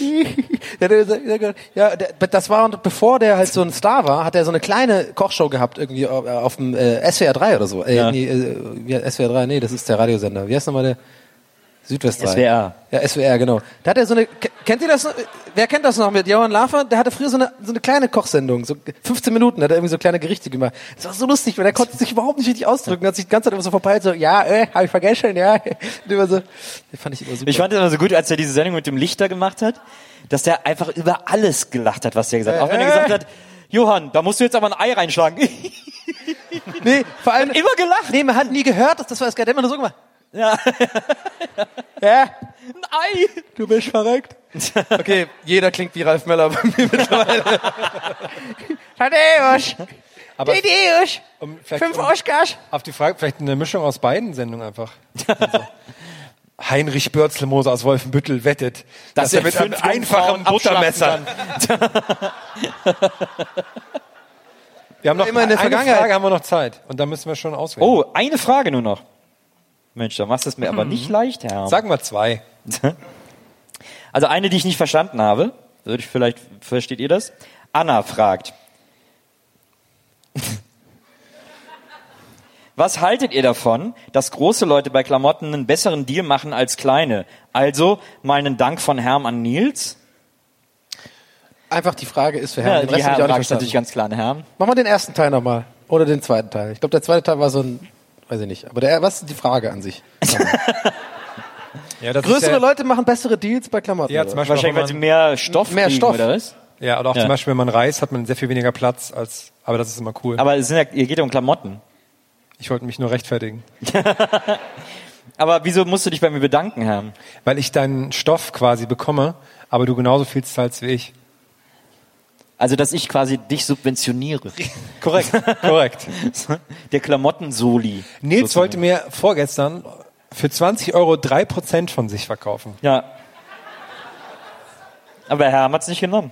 das war, bevor der halt so ein Star war, hat er so eine kleine Kochshow gehabt, irgendwie auf dem SWR 3 oder so. SWR 3, nee, das ist der Radiosender. Wie heißt nochmal der? Südwest 3. SWR. Ja, SWR, genau. Da hat er so eine, kennt ihr das? Wer kennt das noch mit Johann Lafer? Der hatte früher so eine kleine Kochsendung, so 15 Minuten, hat er irgendwie so kleine Gerichte gemacht. Das war so lustig, weil er konnte sich überhaupt nicht richtig ausdrücken, hat sich die ganze Zeit immer so verpeilt, so, hab ich vergessen, ja. Und immer so, das fand ich immer super. Ich fand es immer so gut, als er diese Sendung mit dem Lichter gemacht hat, dass der einfach über alles gelacht hat, was er gesagt hat. Auch wenn er gesagt hat, Johann, da musst du jetzt aber ein Ei reinschlagen. Nee, vor allem. Immer gelacht. Nee, man hat nie gehört, das war das geil, der hat immer nur so gemacht. Ja. Ja. Ein Ei. Du bist verrückt. Okay, jeder klingt wie Ralf Möller bei mir mittlerweile. Tadeusz! Aber Tadeusz! vielleicht 5 Oscars! auf die Frage, vielleicht eine Mischung aus beiden Sendungen einfach. Also, Heinrich Börzelmoser aus Wolfenbüttel wettet, dass er mit einem einfachen Buttermesser... Wir haben noch Immer in der eine Vergangenheit. Frage, haben wir noch Zeit. Und da müssen wir schon auswählen. Oh, eine Frage nur noch. Mensch, da machst du es mir aber nicht leicht, Herr. Sagen wir 2. Also eine, die ich nicht verstanden habe. Versteht ihr das? Anna fragt. Was haltet ihr davon, dass große Leute bei Klamotten einen besseren Deal machen als kleine? Also mal einen Dank von Herm an Nils. Einfach die Frage ist für Herrn. Ja, Den die Rest hab ich auch Herm nicht fragt natürlich verstanden. ganz klar an Herm. Machen wir den ersten Teil nochmal. Oder den zweiten Teil. Ich glaube, der zweite Teil war so ein, weiß ich nicht. Aber was ist die Frage an sich? Ja, das Größere ist ja, Leute machen bessere Deals bei Klamotten. Ja, oder? zum Beispiel Wahrscheinlich, auch, weil sie mehr Stoff Mehr kriegen, Stoff. oder was? ja, oder auch Ja. zum Beispiel, wenn man reist, hat man sehr viel weniger Platz als, aber das ist immer cool. Aber es sind ja, ihr geht ja um Klamotten. Ich wollte mich nur rechtfertigen. Aber wieso musst du dich bei mir bedanken, Herm? Weil ich deinen Stoff quasi bekomme, aber du genauso viel zahlst wie ich. Also, dass ich quasi dich subventioniere. Korrekt, korrekt. Der Klamotten-Soli. Nils wollte mir vorgestern für 20 Euro 3% von sich verkaufen. Ja. Aber Herm hat's nicht genommen.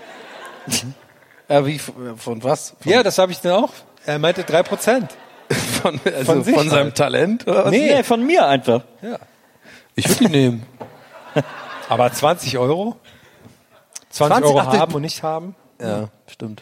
Wie, von was? Ja, das habe ich dann auch. Er meinte 3%. Von sich seinem halt. Talent? Oder was? Nee, von mir einfach. Ja. Ich würde die nehmen. Aber 20 Euro? 20 Euro ach, haben und nicht haben? Ja, stimmt.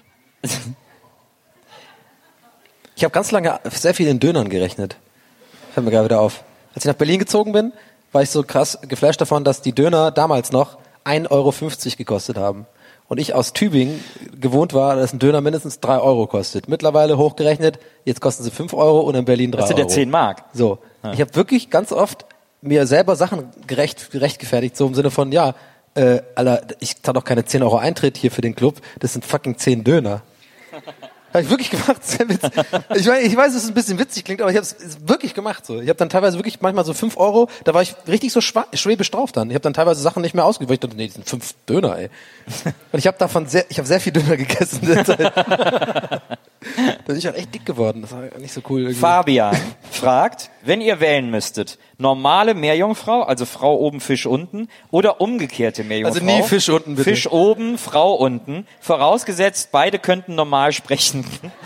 Ich habe ganz lange sehr viel in Dönern gerechnet. Fällt mir gerade wieder auf. Als ich nach Berlin gezogen bin, war ich so krass geflasht davon, dass die Döner damals noch 1,50 Euro gekostet haben. Und ich aus Tübingen gewohnt war, dass ein Döner mindestens 3 Euro kostet. Mittlerweile hochgerechnet, jetzt kosten sie 5 Euro und in Berlin 3 Euro. Das sind ja 10 Mark. So. Ich habe wirklich ganz oft mir selber Sachen gerechtfertigt, so im Sinne von, ja, Alter, ich zahle doch keine 10 Euro Eintritt hier für den Club, das sind fucking 10 Döner. Habe ich wirklich gemacht. Sehr witzig. Ich weiß, dass es ein bisschen witzig klingt, aber ich habe es wirklich gemacht. So. Ich habe dann teilweise wirklich manchmal so 5 Euro, da war ich richtig so schwäbisch drauf dann. Ich habe dann teilweise Sachen nicht mehr ausgegeben, weil ich dachte, nee, das sind 5 Döner, ey. Und ich habe sehr viel Döner gegessen in der Zeit. Da bin ich halt echt dick geworden. Das war nicht so cool. Irgendwie. Fabian fragt, wenn ihr wählen müsstet, normale Meerjungfrau, also Frau oben, Fisch unten, oder umgekehrte Meerjungfrau. Also nie Fisch unten, bitte. Fisch oben, Frau unten. Vorausgesetzt, beide könnten normal sprechen.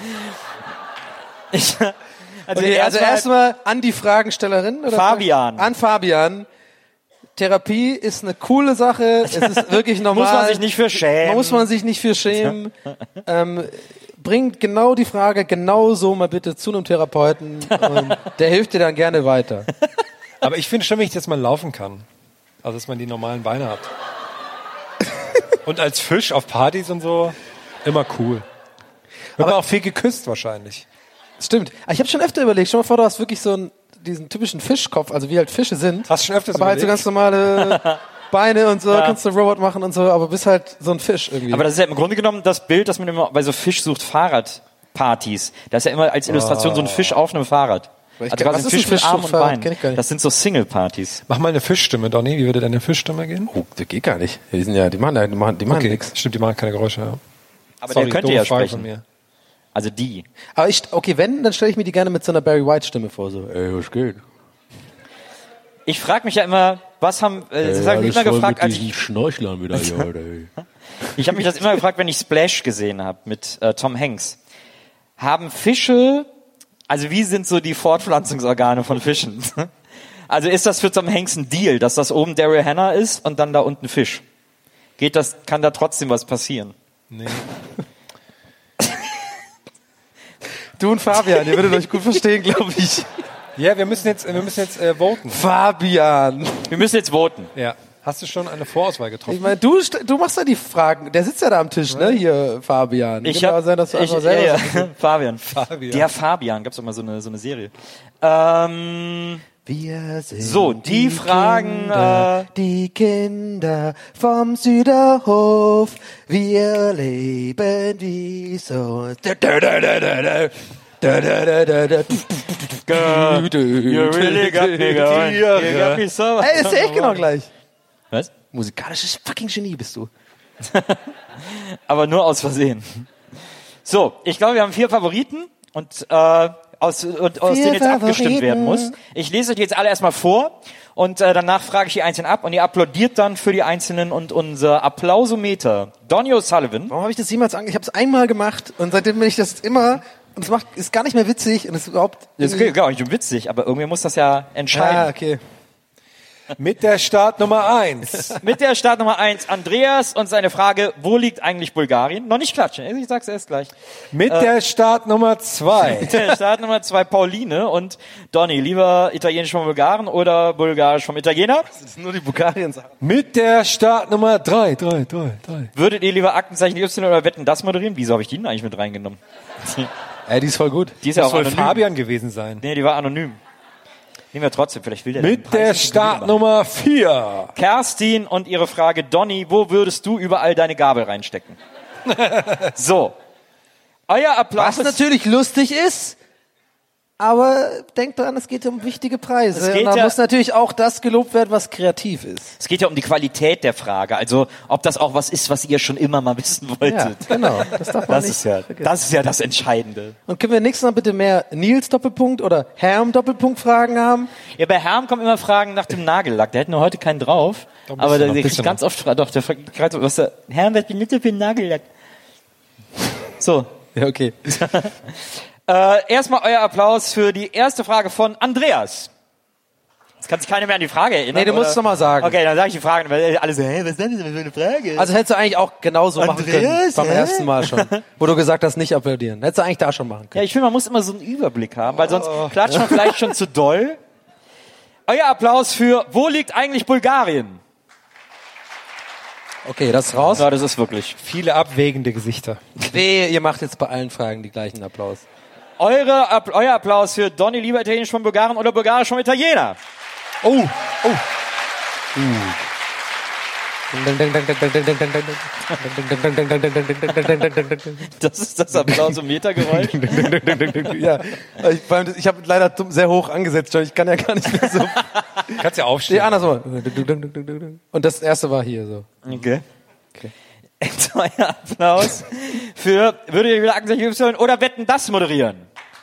Also erstmal an die Fragenstellerin. Oder Fabian. An Fabian. Therapie ist eine coole Sache. Es ist wirklich normal. Muss man sich nicht für schämen. Muss man sich nicht für schämen. Bringt genau die Frage genau so mal bitte zu einem Therapeuten. Und der hilft dir dann gerne weiter. Aber ich finde schon wichtig, dass man laufen kann. Also, dass man die normalen Beine hat. Und als Fisch auf Partys und so, immer cool. Wird man auch viel geküsst wahrscheinlich. Stimmt. Ich habe schon öfter überlegt, stell mal vor, du hast wirklich so diesen typischen Fischkopf, also wie halt Fische sind. Hast du schon öfters aber halt so ganz normale Beine und so, kannst du Robot machen und so, aber bist halt so ein Fisch irgendwie. Aber das ist ja im Grunde genommen das Bild, das man immer bei so Fisch sucht Fahrradpartys. Da ist ja immer als Illustration so ein Fisch auf einem Fahrrad. Also quasi ein Fisch mit Arm und Bein. Kenn ich gar nicht. Das sind so Single-Partys. Mach mal eine Fischstimme, Donny. Wie würde deine Fischstimme gehen? Oh, das geht gar nicht. Die machen Okay, nichts. stimmt, die machen keine Geräusche. Ja. Aber Sorry, der könnte doofe ja Frage sprechen. von mir. Also die. Aber okay, wenn, dann stelle ich mir die gerne mit so einer Barry White Stimme vor, so, ey, was geht? Ich frage mich ja immer, was haben, das habe ich mich immer gefragt, als ich Schnorchlern wieder hier, ey. Ich habe mich das immer gefragt, wenn ich Splash gesehen habe mit Tom Hanks. Haben Fische, also wie sind so die Fortpflanzungsorgane von Fischen? Also ist das für Tom Hanks ein Deal, dass das oben Daryl Hannah ist und dann da unten Fisch? Kann da trotzdem was passieren? Nee. Du und Fabian, ihr würdet euch gut verstehen, glaube ich. Ja, wir müssen jetzt voten. Fabian. Wir müssen jetzt voten. Ja. Hast du schon eine Vorauswahl getroffen? Ich meine, du machst ja die Fragen. Der sitzt ja da am Tisch, ne? Hier, Fabian. Ich Kann habe aber sein, dass du einfach selber Fabian. Fabian. Der Fabian, gab's doch mal so eine Serie. Wir sind So, die Fragen, die Kinder vom Süderhof. Wir leben wie so. You really got me going. You got me so. Hey, ist ja echt genau gleich. Was? Musikalisches fucking Genie bist du. Aber nur aus Versehen. So, ich glaube, wir haben 4 Favoriten und aus denen jetzt abgestimmt werden muss. Ich lese euch jetzt alle erstmal vor und danach frage ich die Einzelnen ab und ihr applaudiert dann für die Einzelnen und unser Applausometer. Donny O'Sullivan. Warum habe ich das jemals Ich habe es einmal gemacht und seitdem bin ich das immer und es ist gar nicht mehr witzig und es ist überhaupt. Das ist gar nicht witzig, aber irgendwie muss das ja entscheiden. Ja, okay. Mit der Startnummer 1. Mit der Startnummer 1 Andreas und seine Frage, wo liegt eigentlich Bulgarien? Noch nicht klatschen, ich sag's erst gleich. Mit der Startnummer 2. Mit der Startnummer 2 Pauline und Donny, lieber Italienisch vom Bulgaren oder Bulgarisch vom Italiener? Das ist nur die Bulgarien-Sache. Mit der Startnummer 3. Würdet ihr lieber Aktenzeichen Y oder Wetten, das moderieren? Wieso habe ich die denn eigentlich mit reingenommen? Die ist voll gut. Die ist ja auch soll anonym. Fabian gewesen sein. Nee, die war anonym. Nehmen wir trotzdem, vielleicht will der Mit der Startnummer 4. Kerstin und ihre Frage, Donny, wo würdest du überall deine Gabel reinstecken? So. Euer Applaus. Was natürlich lustig ist, aber denkt dran, es geht um wichtige Preise. Es geht und da ja- muss natürlich auch das gelobt werden, was kreativ ist. Es geht ja um die Qualität der Frage, also ob das auch was ist, was ihr schon immer mal wissen wolltet. Ja, genau. Das darf man Das nicht ist ja, vergessen. das ist ja das Entscheidende. Und können wir nächstes Mal bitte mehr Nils Doppelpunkt oder Herm Doppelpunkt Fragen haben? Ja, bei Herm kommen immer Fragen nach dem Nagellack. Der hat nur heute keinen drauf. Aber der kriegt ganz oft Fragen. Doch, der fragt gerade so, was der Herm, was benutzt du für einen Nagellack? So. Ja, okay. Erstmal euer Applaus für die erste Frage von Andreas. Jetzt kann sich keiner mehr an die Frage erinnern. Nee, du musst es noch mal sagen. Okay, dann sage ich die Frage, weil alle so, hey, was ist denn das für eine Frage? Also hättest du eigentlich auch genauso machen können. Andreas, Beim hä? ersten Mal schon. Wo du gesagt hast, nicht applaudieren. Hättest du eigentlich da schon machen können. Ja, ich finde, man muss immer so einen Überblick haben, weil sonst klatscht man vielleicht schon zu doll. Euer Applaus für, wo liegt eigentlich Bulgarien? Okay, das ist raus. Ja, das ist wirklich. Viele abwägende Gesichter. Wehe, ihr macht jetzt bei allen Fragen die gleichen Applaus. Euer Applaus für Donny, lieber Italienisch vom Bulgaren oder Bulgarisch vom Italiener? Oh. Das ist das Applausometergeräusch. Ja, ich habe leider sehr hoch angesetzt, ich kann ja gar nicht mehr so. Kannst ja aufstehen. Nee, andersrum. Und das erste war hier so. Okay. Jetzt euer Applaus für, würdet ihr wieder Aktenzeichen Y oder Wetten, das moderieren?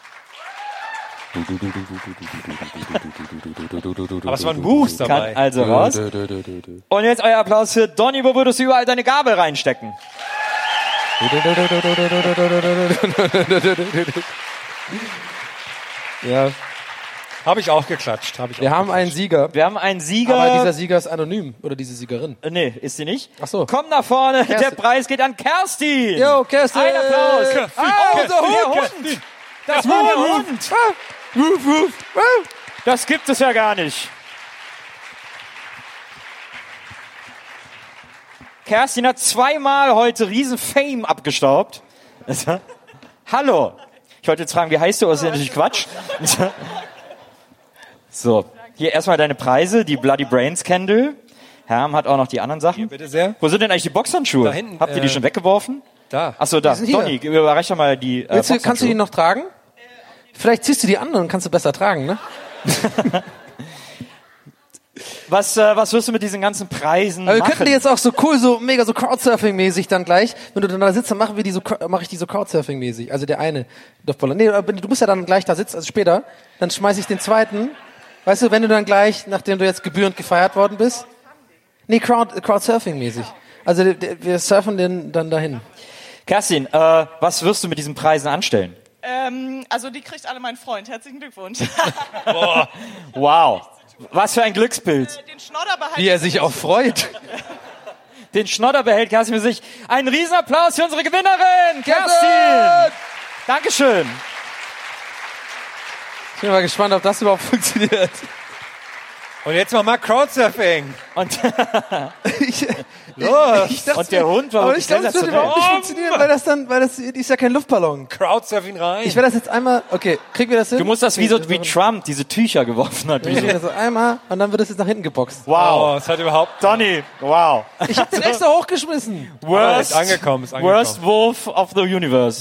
Aber es waren Buchs dabei. Kann also raus. Und jetzt euer Applaus für Donny, wo würdest du überall deine Gabel reinstecken? Ja. Habe ich auch geklatscht. Wir haben einen Sieger. Wir haben einen Sieger. Aber dieser Sieger ist anonym. Oder diese Siegerin. Nee, ist sie nicht. Ach so. Komm nach vorne, Kerstin. der Preis geht an Kerstin. Jo, Kerstin. Ein Applaus. Unser Hund. Hund. Das war der Hund. Das gibt es ja gar nicht. Kerstin hat zweimal heute riesen Fame abgestaubt. Hallo. Ich wollte jetzt fragen, wie heißt du? Das ist ja natürlich Quatsch. So, hier erstmal deine Preise, die Bloody Brains Candle. Herm hat auch noch die anderen Sachen. Hier, bitte sehr. Wo sind denn eigentlich die Boxhandschuhe? Da hinten, Habt ihr die schon weggeworfen? Da. Achso, da. Die sind hier. Donny, überreich doch mal die Kannst du die noch tragen? Vielleicht ziehst du die an und kannst du besser tragen, ne? Was wirst du mit diesen ganzen Preisen Aber wir machen? könnten die jetzt auch so cool, so mega so Crowdsurfing-mäßig dann gleich, wenn du dann da sitzt, dann mache ich die so Crowdsurfing-mäßig. Also der eine Dorfballer. Nee, aber du musst ja dann gleich da sitzen, also später. Dann schmeiß ich den zweiten. Weißt du, wenn du dann gleich, nachdem du jetzt gebührend gefeiert worden bist. Nee, Crowdsurfing-mäßig. Also wir surfen den dann dahin. Kerstin, was wirst du mit diesen Preisen anstellen? Also die kriegt alle mein Freund. Herzlichen Glückwunsch. Boah. Wow. Was für ein Glücksbild. Den Schnodder behalte Wie er sich auch freut. Den Schnodder behält Kerstin für sich. Ein Riesenapplaus für unsere Gewinnerin, Kerstin. Dankeschön. Ich bin mal gespannt, ob das überhaupt funktioniert. Und jetzt noch mal Crowdsurfing. Und Los. Und der Hund war Aber wirklich ich glaube, das wird überhaupt nicht funktionieren, weil das ist ja kein Luftballon. Crowdsurfing rein. Ich werde das jetzt einmal, okay, kriegen wir das hin? Du musst das wie Trump diese Tücher geworfen hat. Ich das so einmal und dann wird es jetzt nach hinten geboxt. Wow. Oh, es hat überhaupt... Donny, wow. Ich hab den extra hochgeschmissen. Worst, ist angekommen. worst Wolf of the Universe.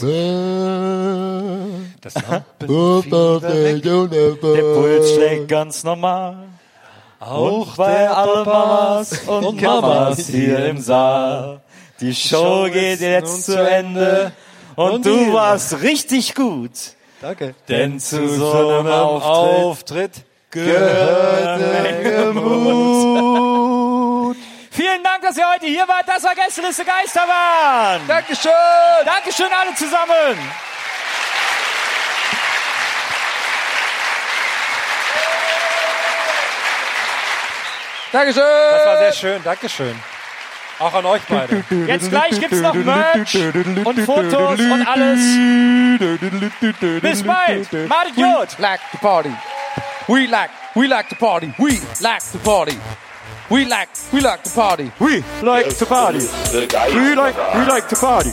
Das Der Puls schlägt ganz normal. Auch bei allen Mamas und Mamas hier im Saal. Die Show geht jetzt zu Ende und du warst richtig gut. Danke. Denn zu so einem Auftritt gehört eine Menge Mut. Vielen Dank, dass ihr heute hier wart. Das war Gästeliste Geisterbahn. Dankeschön. Dankeschön alle zusammen. Dankeschön. Das war sehr schön. Dankeschön. Auch an euch beide. Jetzt gleich gibt's noch Merch und Fotos und alles. Bis bald. Macht gut. Like the party. We like the party. We like the party. We like the party. We like the party. We like the party.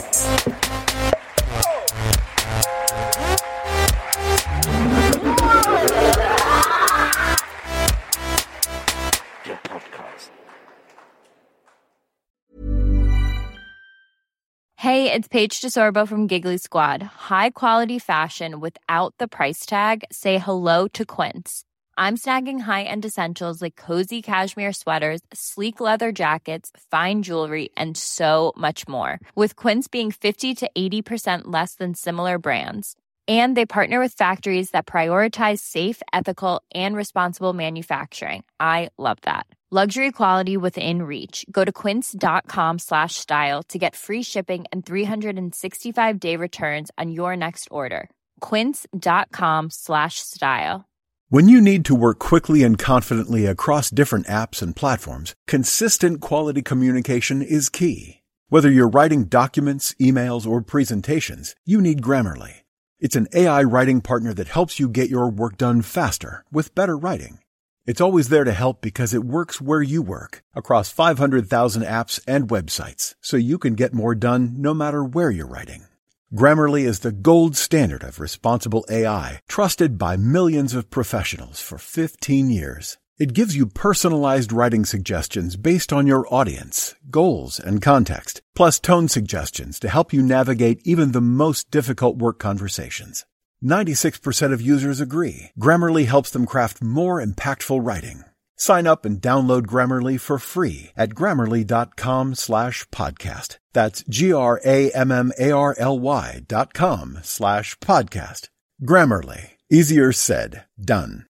Hey, it's Paige DeSorbo from Giggly Squad. High quality fashion without the price tag. Say hello to Quince. I'm snagging high-end essentials like cozy cashmere sweaters, sleek leather jackets, fine jewelry, and so much more. With Quince being 50 to 80% less than similar brands. And they partner with factories that prioritize safe, ethical, and responsible manufacturing. I love that. Luxury quality within reach. Go to quince.com/style to get free shipping and 365-day returns on your next order. Quince.com/style. When you need to work quickly and confidently across different apps and platforms, consistent quality communication is key. Whether you're writing documents, emails, or presentations, you need Grammarly. It's an AI writing partner that helps you get your work done faster with better writing. It's always there to help because it works where you work, across 500,000 apps and websites, so you can get more done no matter where you're writing. Grammarly is the gold standard of responsible AI, trusted by millions of professionals for 15 years. It gives you personalized writing suggestions based on your audience, goals, and context, plus tone suggestions to help you navigate even the most difficult work conversations. 96% of users agree. Grammarly helps them craft more impactful writing. Sign up and download Grammarly for free at Grammarly.com/podcast. That's GRAMMARLY.com/podcast. Grammarly. Easier said, done.